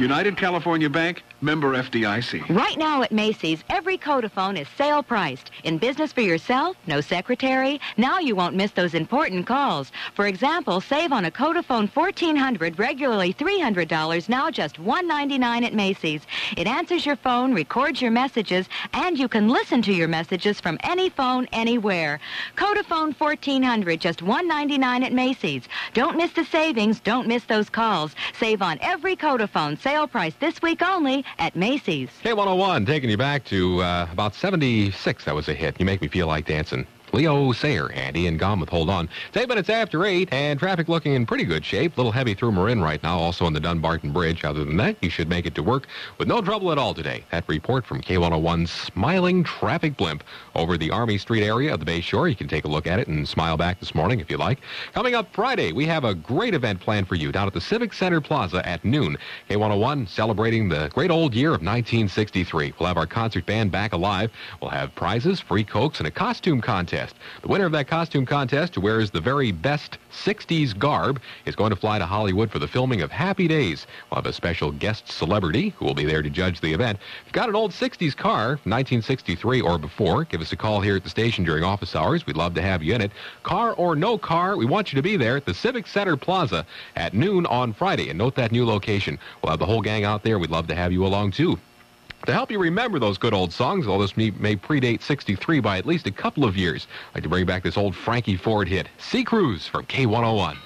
United California Bank, member F D I C. Right now at Macy's, every Codaphone is sale priced. In business for yourself, no secretary. Now you won't miss those important calls. For example, save on a Codaphone fourteen hundred, regularly three hundred dollars, now just one ninety-nine at Macy's. It answers your phone, records your messages, and you can listen to your messages from any phone, anywhere. Codaphone fourteen hundred, just one ninety-nine at Macy's. Don't miss the savings. Don't miss those calls. Save on every Codaphone. Sale price this week only at Macy's. K one oh one taking you back to uh, about seventy-six. That was a hit. You make me feel like dancing. Leo Sayer, Andy, and Gone with Hold On. It's eight minutes after eight, and traffic looking in pretty good shape. A little heavy through Marin right now, also on the Dunbarton Bridge. Other than that, you should make it to work with no trouble at all today. That report from K one oh one's smiling traffic blimp over the Army Street area of the Bay Shore. You can take a look at it and smile back this morning if you like. Coming up Friday, we have a great event planned for you down at the Civic Center Plaza at noon. K one oh one celebrating the great old year of nineteen sixty-three. We'll have our concert band back alive. We'll have prizes, free Cokes, and a costume contest. The winner of that costume contest, who wears the very best sixties garb, is going to fly to Hollywood for the filming of Happy Days. We'll have a special guest celebrity who will be there to judge the event. If you've got an old sixties car, nineteen sixty-three or before, give us a call here at the station during office hours. We'd love to have you in it. Car or no car, we want you to be there at the Civic Center Plaza at noon on Friday. And note that new location. We'll have the whole gang out there. We'd love to have you along, too. To help you remember those good old songs, although this may, may predate sixty-three by at least a couple of years, I'd like to bring back this old Frankie Ford hit, Sea Cruise from K one oh one.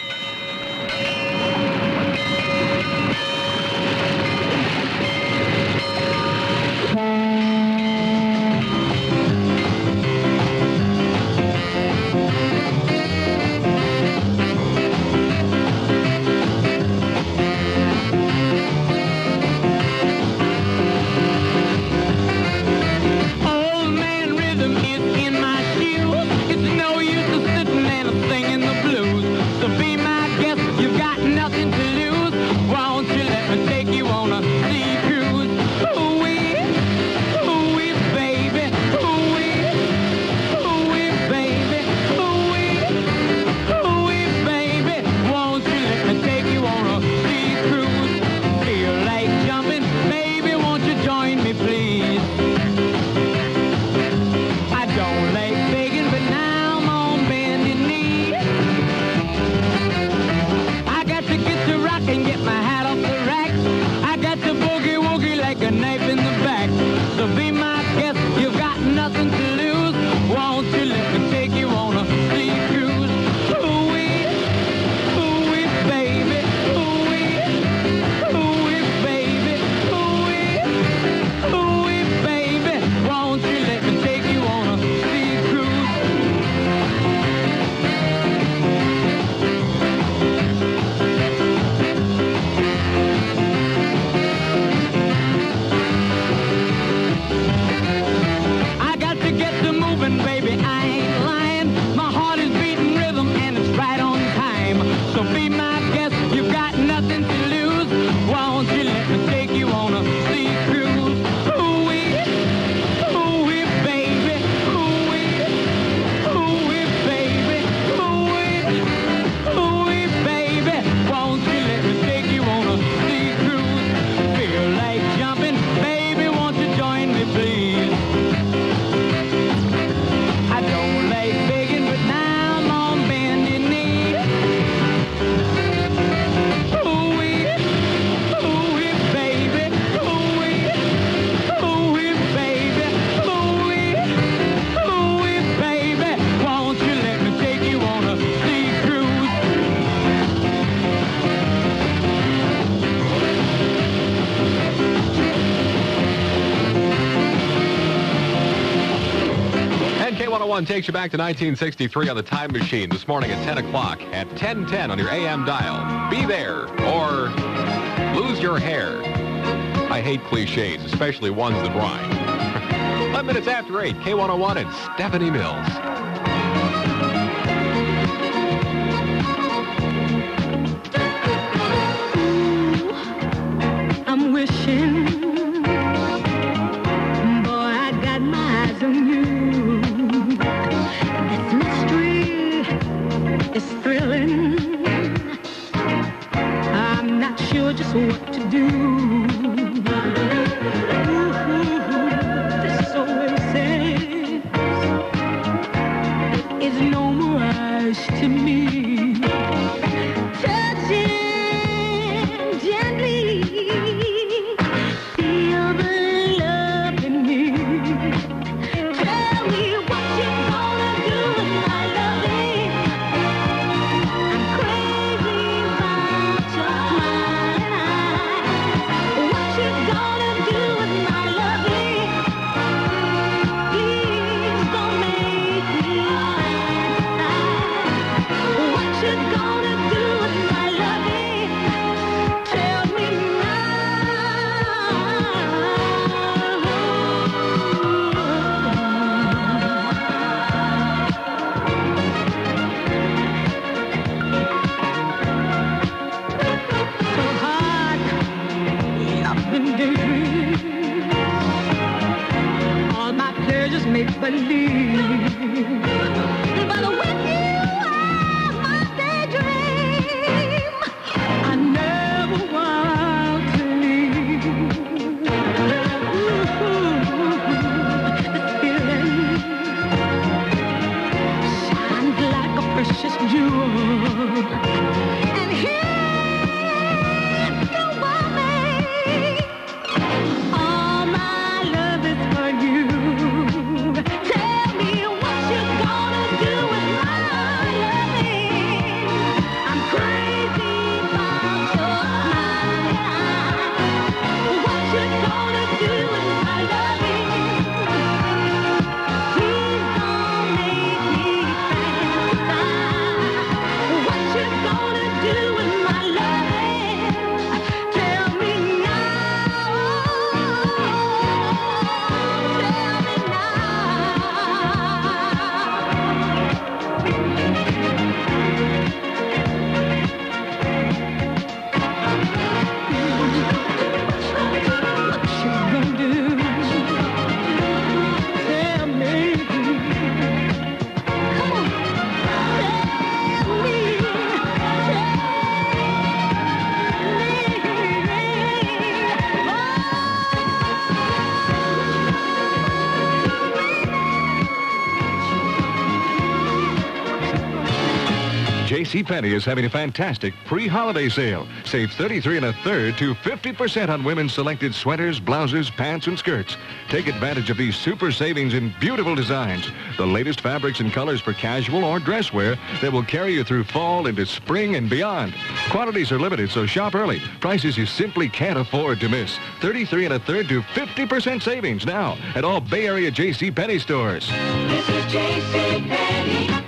Takes you back to nineteen sixty-three on the Time Machine this morning at ten o'clock at ten ten on your A M dial. Be there or lose your hair. I hate cliches, especially ones that rhyme. eleven minutes after eight, K one oh one and Stephanie Mills. I'm wishing, boy, I got my eyes on you. It's thrilling. I'm not sure just what to do. This oasis is no mirage to me. Touching gently, feel the love in me. Tell me what you're gonna do with my loving. I'm crazy about your smiling eyes. What you gonna do with my loving? Please don't make me fantasize. What you gonna do with my loving? Tell me so hard, loving daydreams. All my pleasures make believe. But with you, I'm my daydream. I never want to leave. This feeling shines like a precious jewel. And here over me, all my love is for you. Tell me what you gonna do with my loving. I'm crazy about your smiling eyes. What you gonna do with my loving? Please don't make me fantasize. What you gonna do with my loving? Tell me now. Tell me what you gonna do? Tell me. Come on. Tell me. JCPenney is having a fantastic pre-holiday sale. Save thirty-three and a third to fifty percent on women's selected sweaters, blouses, pants, and skirts. Take advantage of these super savings in beautiful designs. The latest fabrics and colors for casual or dress wear that will carry you through fall into spring and beyond. Quantities are limited, so shop early. Prices you simply can't afford to miss. thirty-three and a third to fifty percent savings now at all Bay Area JCPenney stores. This is JCPenney.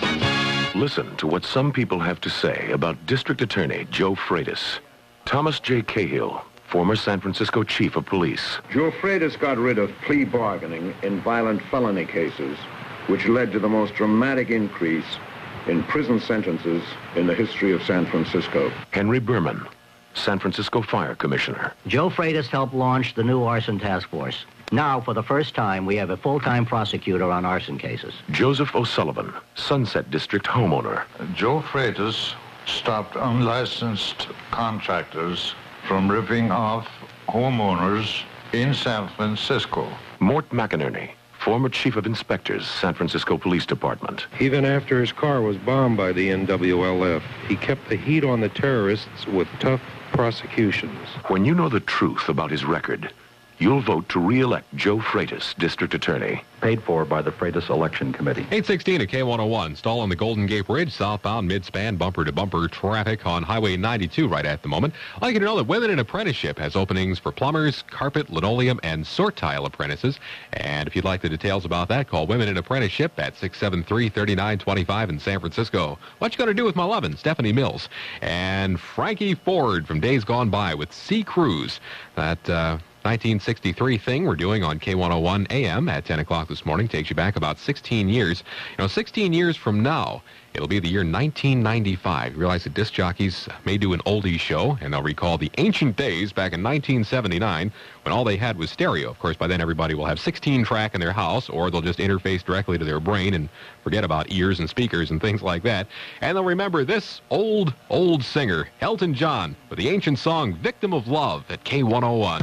Listen to what some people have to say about District Attorney Joe Freitas. Thomas J. Cahill, former San Francisco Chief of Police. Joe Freitas got rid of plea bargaining in violent felony cases, which led to the most dramatic increase in prison sentences in the history of San Francisco. Henry Berman, San Francisco Fire Commissioner. Joe Freitas helped launch the new arson task force. Now, for the first time, we have a full-time prosecutor on arson cases. Joseph O'Sullivan, Sunset District homeowner. Joe Freitas stopped unlicensed contractors from ripping off homeowners in San Francisco. Mort McInerney, former Chief of Inspectors, San Francisco Police Department. Even after his car was bombed by the N W L F, he kept the heat on the terrorists with tough prosecutions. When you know the truth about his record, you'll vote to re-elect Joe Freitas, District Attorney. Paid for by the Freitas Election Committee. eight sixteen at K one oh one. Stall on the Golden Gate Bridge, southbound mid-span, bumper-to-bumper traffic on Highway ninety-two right at the moment. I'd like you to know that Women in Apprenticeship has openings for plumbers, carpet, linoleum, and sort tile apprentices. And if you'd like the details about that, call Women in Apprenticeship at six seven three, three nine two five in San Francisco. What you gonna do with my lovin'? Stephanie Mills. And Frankie Ford from Days Gone By with Sea Cruise. That, uh... nineteen sixty-three thing we're doing on K one oh one A M at ten o'clock this morning takes you back about sixteen years. You know, sixteen years from now, It'll be the year nineteen ninety-five. You realize that disc jockeys may do an oldies show, and they'll recall the ancient days back in nineteen seventy-nine when all they had was stereo. Of course, by then everybody will have sixteen track in their house, or they'll just interface directly to their brain and forget about ears and speakers and things like that. And they'll remember this old, old singer, Elton John, with the ancient song Victim of Love at K one oh one.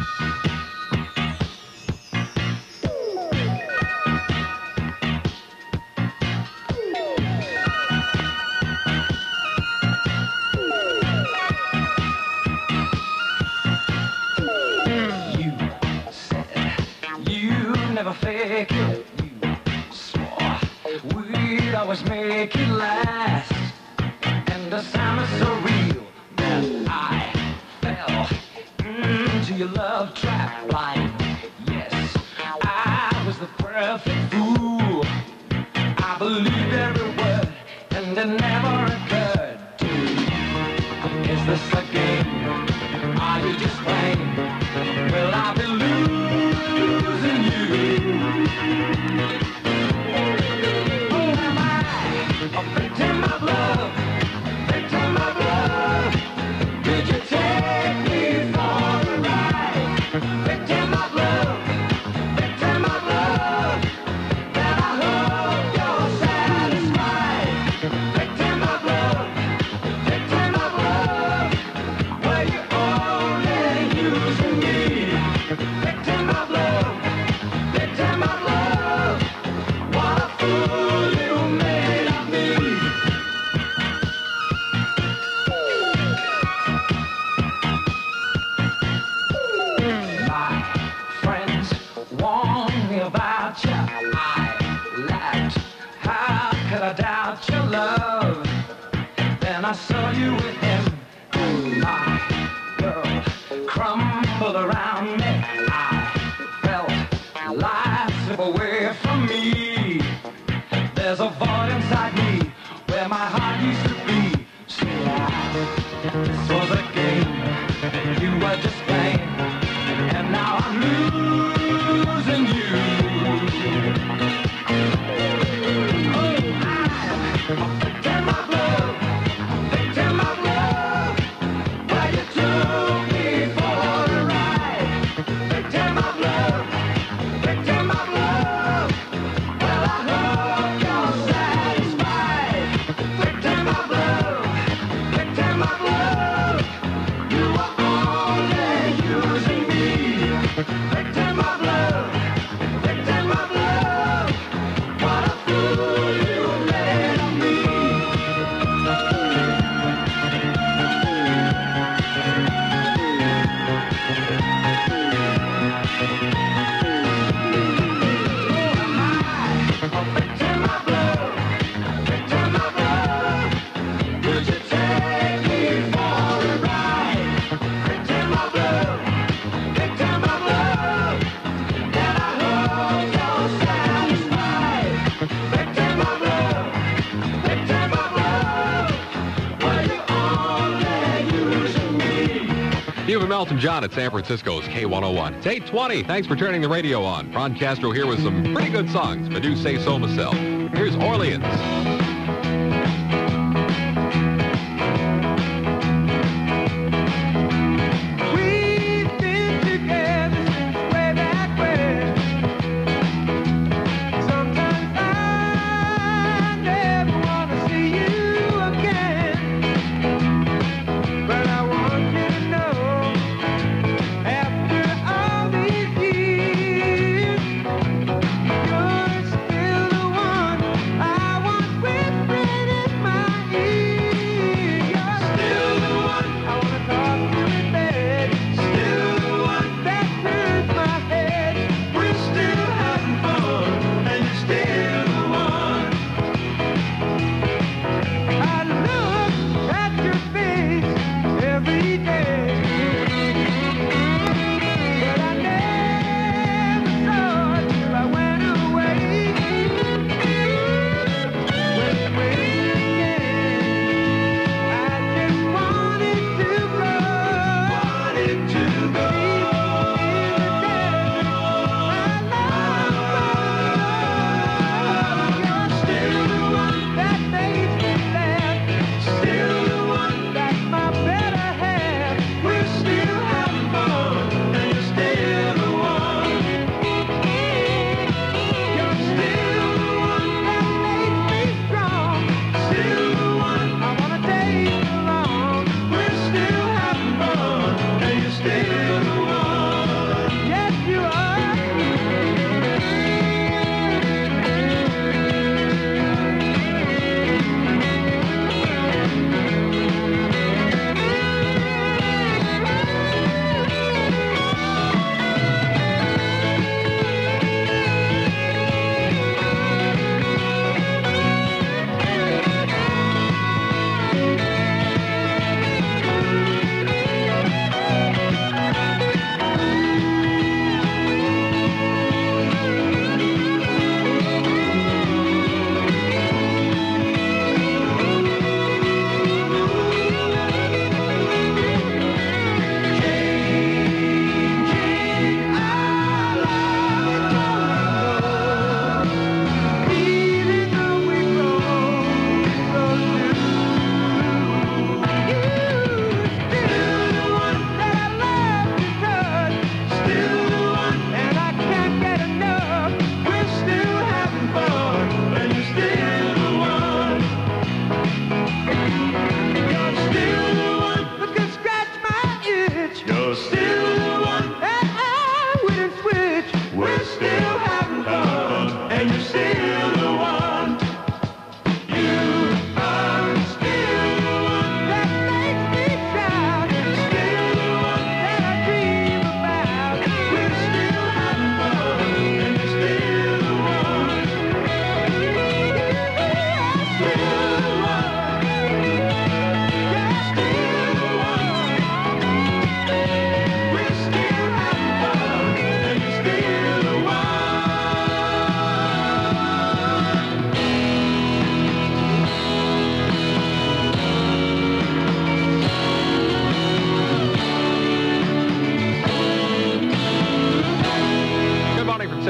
Never fake it, you swore we'd always make it last. And the sound is so real that I fell into your love trap blind. Yes, I was the perfect fool. I believed every word, and it never occurred to me. Is this a game? Are you just playing? Will I be losing you? Oh, am I a victim of love? Victim of love? Did you take me for a ride? Victim of love? Victim of love? Then I hope you're satisfied. Victim of love? Victim of love? Were you only using me? Victim of love? Victim of love? What a fool you made of me. My friends warned me about you. I laughed. How could I doubt your love? Then I saw you with him. My girl crumbled around me. I felt life slip away from me. There's a void inside me where my heart used to be. So this was a game you were just playing, and now I'm losing you. Oh, I'm a victim of love, victim of love. Where you took me for a ride. Victim of love, victim of love. Well, I hope you're satisfied. Victim of love, victim of love. You were only using me. Victim of love, victim of love. What a fool you made of me. A victim of love, victim of love. Would you take me for a ride? Victim of love, victim of love. Then I hope you're satisfied. Victim of love, victim of love. Were you only using me? You have Elton John at San Francisco's K one oh one. It's eight twenty. Thanks for turning the radio on. Ron Castro here with some pretty good songs, if I do say so myself. Here's Orleans. We've been together since way back when. Sometimes I never want to see you again. But I want you to know, after all these years, you're still the one I want with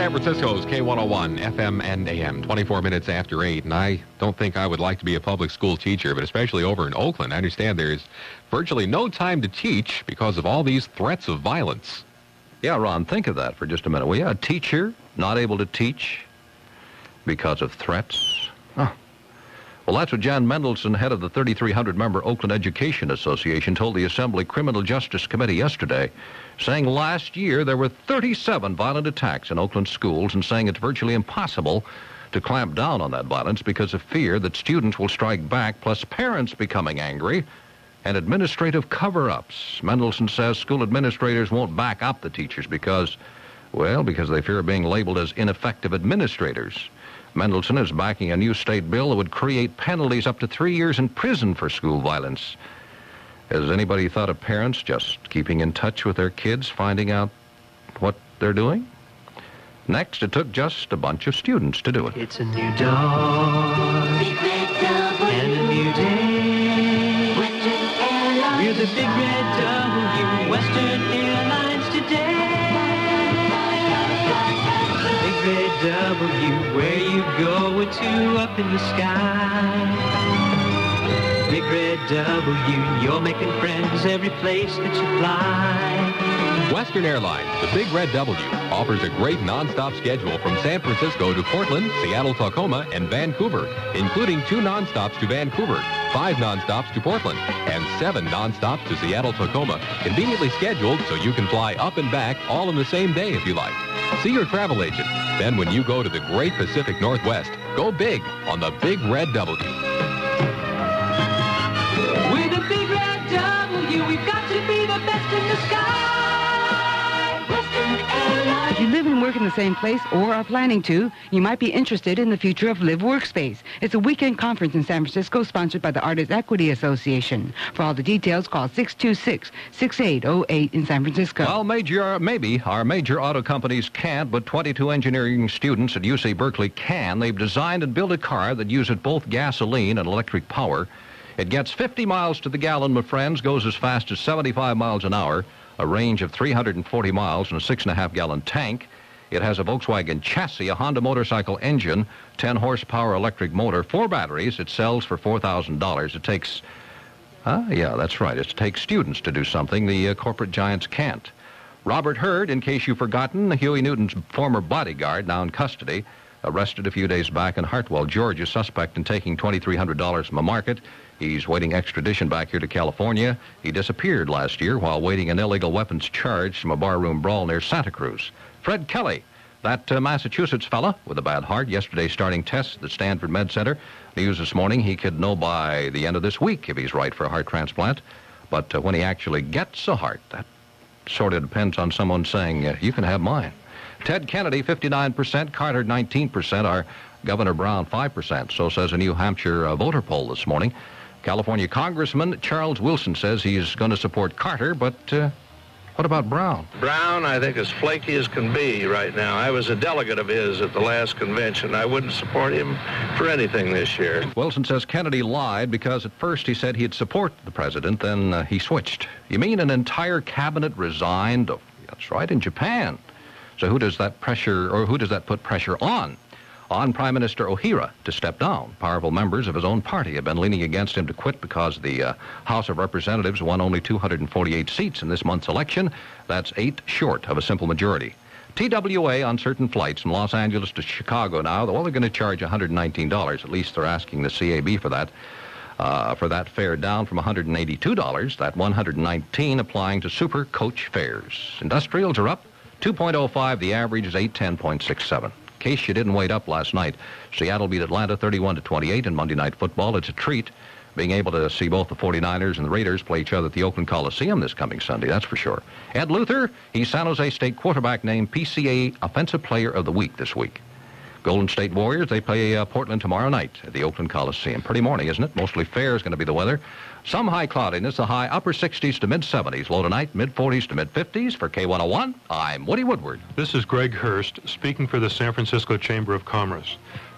San Francisco's K one oh one, F M and A M, twenty-four minutes after eight. And I don't think I would like to be a public school teacher, but especially over in Oakland, I understand there's virtually no time to teach because of all these threats of violence. Yeah, Ron, think of that for just a minute. Well, yeah, a teacher not able to teach because of threats. Oh. Well, that's what Jan Mendelson, head of the thirty-three hundred member Oakland Education Association, told the Assembly Criminal Justice Committee yesterday, saying last year there were thirty-seven violent attacks in Oakland schools and saying it's virtually impossible to clamp down on that violence because of fear that students will strike back, plus parents becoming angry and administrative cover-ups. Mendelson says school administrators won't back up the teachers because, well, because they fear being labeled as ineffective administrators. Mendelson is backing a new state bill that would create penalties up to three years in prison for school violence. Has anybody thought of parents just keeping in touch with their kids, finding out what they're doing? Next, it took just a bunch of students to do it. It's a new dawn and a new day. We're the Big Red W, Western Airlines today. Big Red W, where you go to up in the sky. Big Red W, you're making friends every place that you fly. Western Airlines, the Big Red W, offers a great nonstop schedule from San Francisco to Portland, Seattle, Tacoma, and Vancouver, including two nonstops to Vancouver, five nonstops to Portland, and seven nonstops to Seattle, Tacoma, conveniently scheduled so you can fly up and back all in the same day if you like. See your travel agent. Then when you go to the Great Pacific Northwest, go big on the Big Red W. We're the Big Red W, we've got to be the best in the sky. Western Airlines. If you live and work in the same place or are planning to, you might be interested in the future of Live Workspace. It's a weekend conference in San Francisco sponsored by the Artists Equity Association. For all the details, call six two six, six eight zero eight in San Francisco. Well, major, maybe our major auto companies can't, but twenty-two engineering students at U C Berkeley can. They've designed and built a car that uses both gasoline and electric power. It gets fifty miles to the gallon, my friends, goes as fast as seventy-five miles an hour, a range of three hundred forty miles, and a six and a half gallon tank. It has a Volkswagen chassis, a Honda motorcycle engine, ten horsepower electric motor, four batteries. It sells for four thousand dollars. It takes, huh? Yeah, that's right. It takes students to do something the uh, corporate giants can't. Robert Hurd, in case you've forgotten, Huey Newton's former bodyguard, now in custody, arrested a few days back in Hartwell, Georgia, suspect in taking twenty-three hundred dollars from a market. He's waiting extradition back here to California. He disappeared last year while waiting an illegal weapons charge from a barroom brawl near Santa Cruz. Fred Kelly, that uh, Massachusetts fella with a bad heart, yesterday starting tests at the Stanford Med Center. News this morning he could know by the end of this week if he's right for a heart transplant. But uh, when he actually gets a heart, that sort of depends on someone saying, uh, you can have mine. Ted Kennedy, fifty-nine percent, Carter, nineteen percent, our Governor Brown, five percent. So says a New Hampshire uh, voter poll this morning. California Congressman Charles Wilson says he's going to support Carter, but uh, what about Brown? Brown, I think, is flaky as can be right now. I was a delegate of his at the last convention. I wouldn't support him for anything this year. Wilson says Kennedy lied because at first he said he'd support the president, then uh, he switched. You mean an entire cabinet resigned? Oh, that's right, in Japan. So who does that pressure, or who does that put pressure on? On Prime Minister Ohira to step down. Powerful members of his own party have been leaning against him to quit because the uh, House of Representatives won only two hundred forty-eight seats in this month's election. That's eight short of a simple majority. T W A on certain flights from Los Angeles to Chicago now, well, they're going to charge one hundred nineteen dollars. At least they're asking the C A B for that. Uh, for that fare down from one hundred eighty-two dollars, that one hundred nineteen dollars applying to super coach fares. Industrials are up two point oh five. The average is eight ten point six seven. In case you didn't wait up last night, Seattle beat Atlanta thirty-one to twenty-eight in Monday Night Football. It's a treat being able to see both the forty-niners and the Raiders play each other at the Oakland Coliseum this coming Sunday, that's for sure. Ed Luther, he's San Jose State quarterback named P C A Offensive Player of the Week this week. Golden State Warriors, they play uh, Portland tomorrow night at the Oakland Coliseum. Pretty morning, isn't it? Mostly fair is going to be the weather. Some high cloudiness, the high upper sixties to mid-seventies. Low tonight, mid-forties to mid-fifties. For K one oh one, I'm Woody Woodward. This is Greg Hurst, speaking for the San Francisco Chamber of Commerce.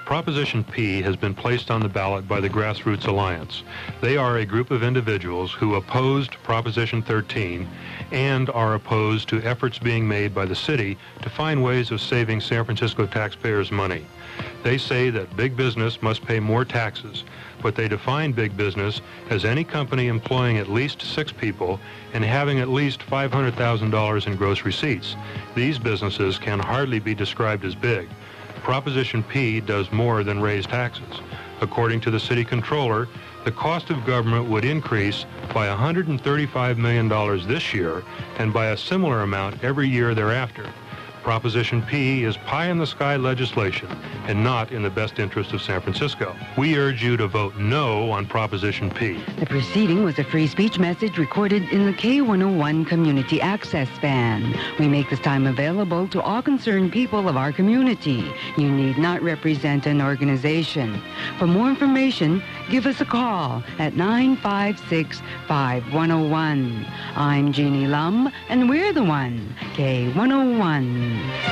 Proposition P has been placed on the ballot by the Grassroots Alliance. They are a group of individuals who opposed Proposition thirteen and are opposed to efforts being made by the city to find ways of saving San Francisco taxpayers money. They say that big business must pay more taxes, but they define big business as any company employing at least six people and having at least five hundred thousand dollars in gross receipts. These businesses can hardly be described as big. Proposition P does more than raise taxes. According to the city controller, the cost of government would increase by one hundred thirty-five million dollars this year and by a similar amount every year thereafter. Proposition P is pie-in-the-sky legislation and not in the best interest of San Francisco. We urge you to vote no on Proposition P. The proceeding was a free speech message recorded in the K one oh one Community Access Band. We make this time available to all concerned people of our community. You need not represent an organization. For more information, give us a call at nine five six, five one oh one. I'm Jeannie Lum, and we're the one, K one oh one.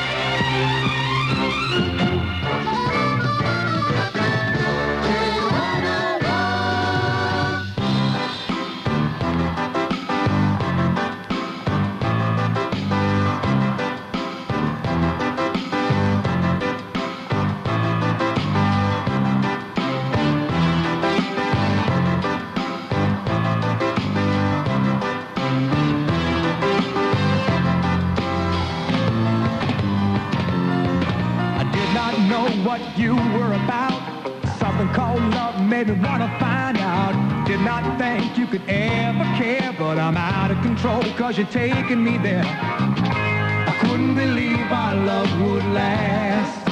What you were about, something called love made me wanna find out. Did not think you could ever care, but I'm out of control because you're taking me there. I couldn't believe our love would last.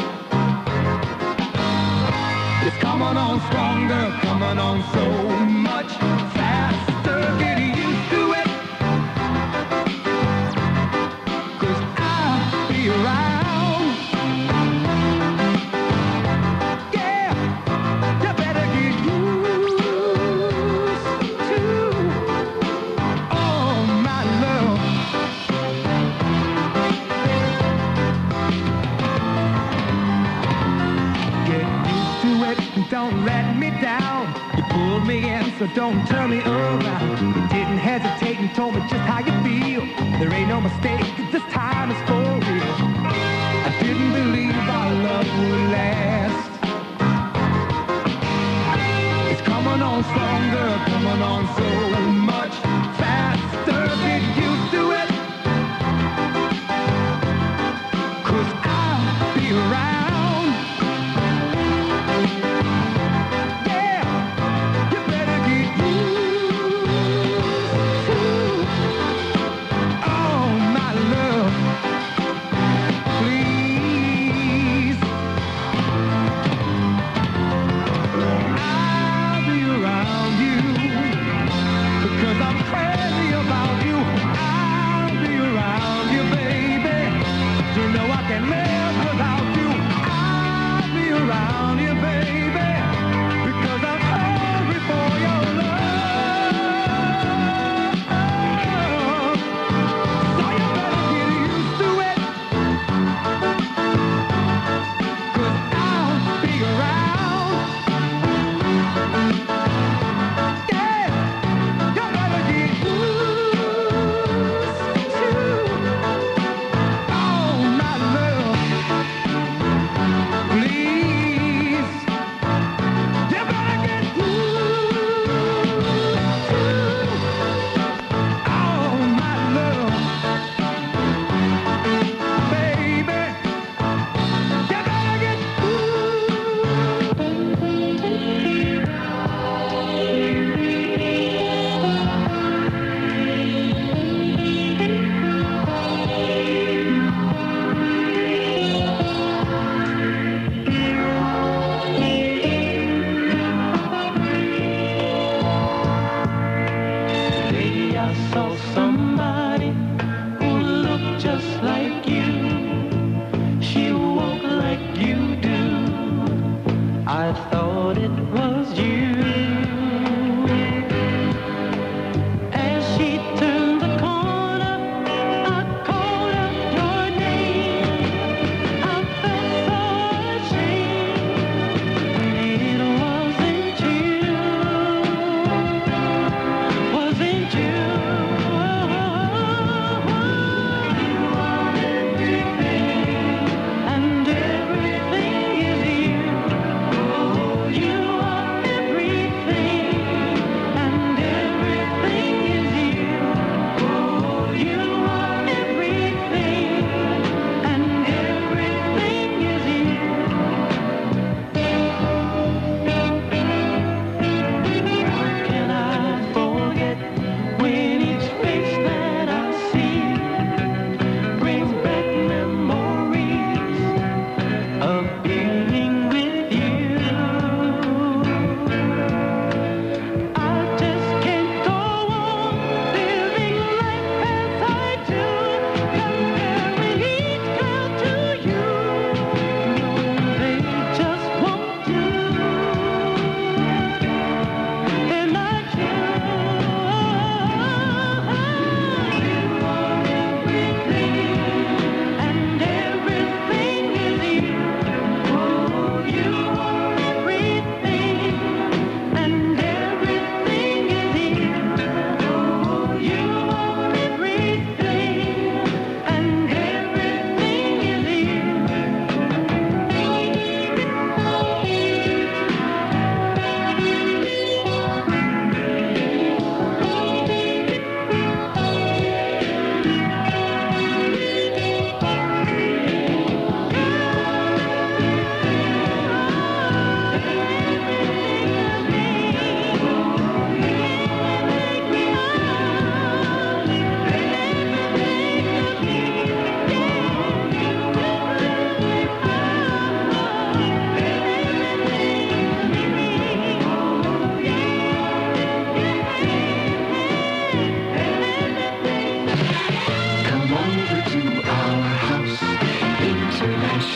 It's coming on stronger, coming on so much faster. Get used to it, 'cause I'll be around. Don't let me down. You pulled me in, so don't turn me around. You didn't hesitate and told me just how you feel. There ain't no mistake, this time is for real. I didn't believe our love would last. It's coming on stronger, coming on so much faster. Get used to it, 'cause I'll be around. Oh, my love.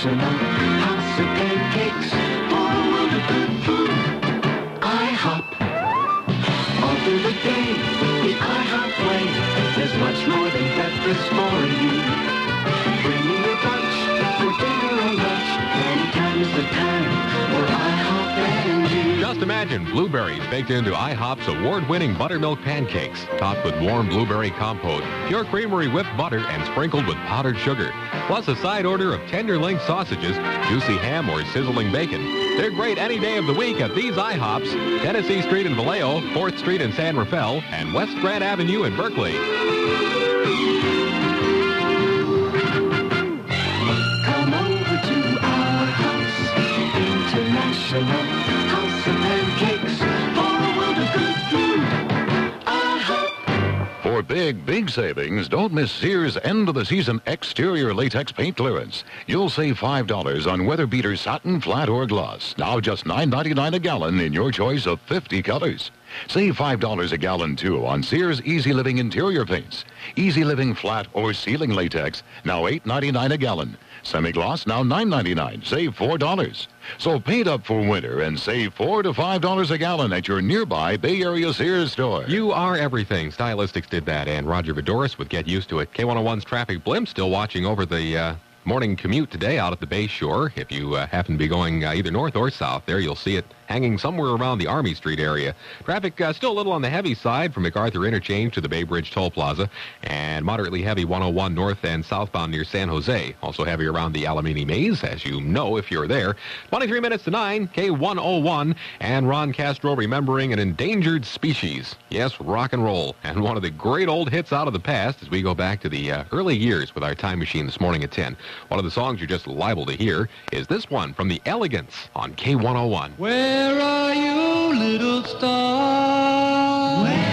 International House of Pancakes for a world of good food. IHOP. All through the day, the IHOP way. There's much more than breakfast for you. Bringing your lunch for dinner or lunch. Anytime is the time for IHOP and you. Just imagine blueberries baked into IHOP's award-winning buttermilk pancakes, topped with warm blueberry compote, pure creamery whipped butter, and sprinkled with powdered sugar. Plus a side order of tenderloin sausages, juicy ham, or sizzling bacon. They're great any day of the week at these IHOPs, Tennessee Street in Vallejo, fourth Street in San Rafael, and West Grand Avenue in Berkeley. Come over to our house, International House of Pancakes, for a world of good food. IHOP. For big, big savings, don't miss Sears' end-of-the-season exterior latex paint clearance. You'll save five dollars on Weather Beater satin, flat, or gloss. Now just nine ninety-nine a gallon in your choice of fifty colors. Save five dollars a gallon, too, on Sears Easy Living interior paints. Easy Living flat or ceiling latex, now eight ninety-nine a gallon. Semi-gloss, now nine ninety-nine. Save four dollars. So paint up for winter and save four to five dollars a gallon at your nearby Bay Area Sears store. You are everything. Stylistics did that, and Roger Vodoris would get used to it. K one oh one's Traffic Blimp still watching over the uh, morning commute today out at the Bay Shore. If you uh, happen to be going uh, either north or south there, you'll see it hanging somewhere around the Army Street area. Traffic uh, still a little on the heavy side from MacArthur Interchange to the Bay Bridge Toll Plaza, and moderately heavy one oh one north and southbound near San Jose. Also heavy around the Alameda Maze, as you know if you're there. twenty-three minutes to nine, K one oh one, and Ron Castro remembering an endangered species. Yes, rock and roll, and one of the great old hits out of the past as we go back to the uh, early years with our time machine this morning at ten. One of the songs you're just liable to hear is this one from the Elegants on K one oh one. Where are you, little star? Where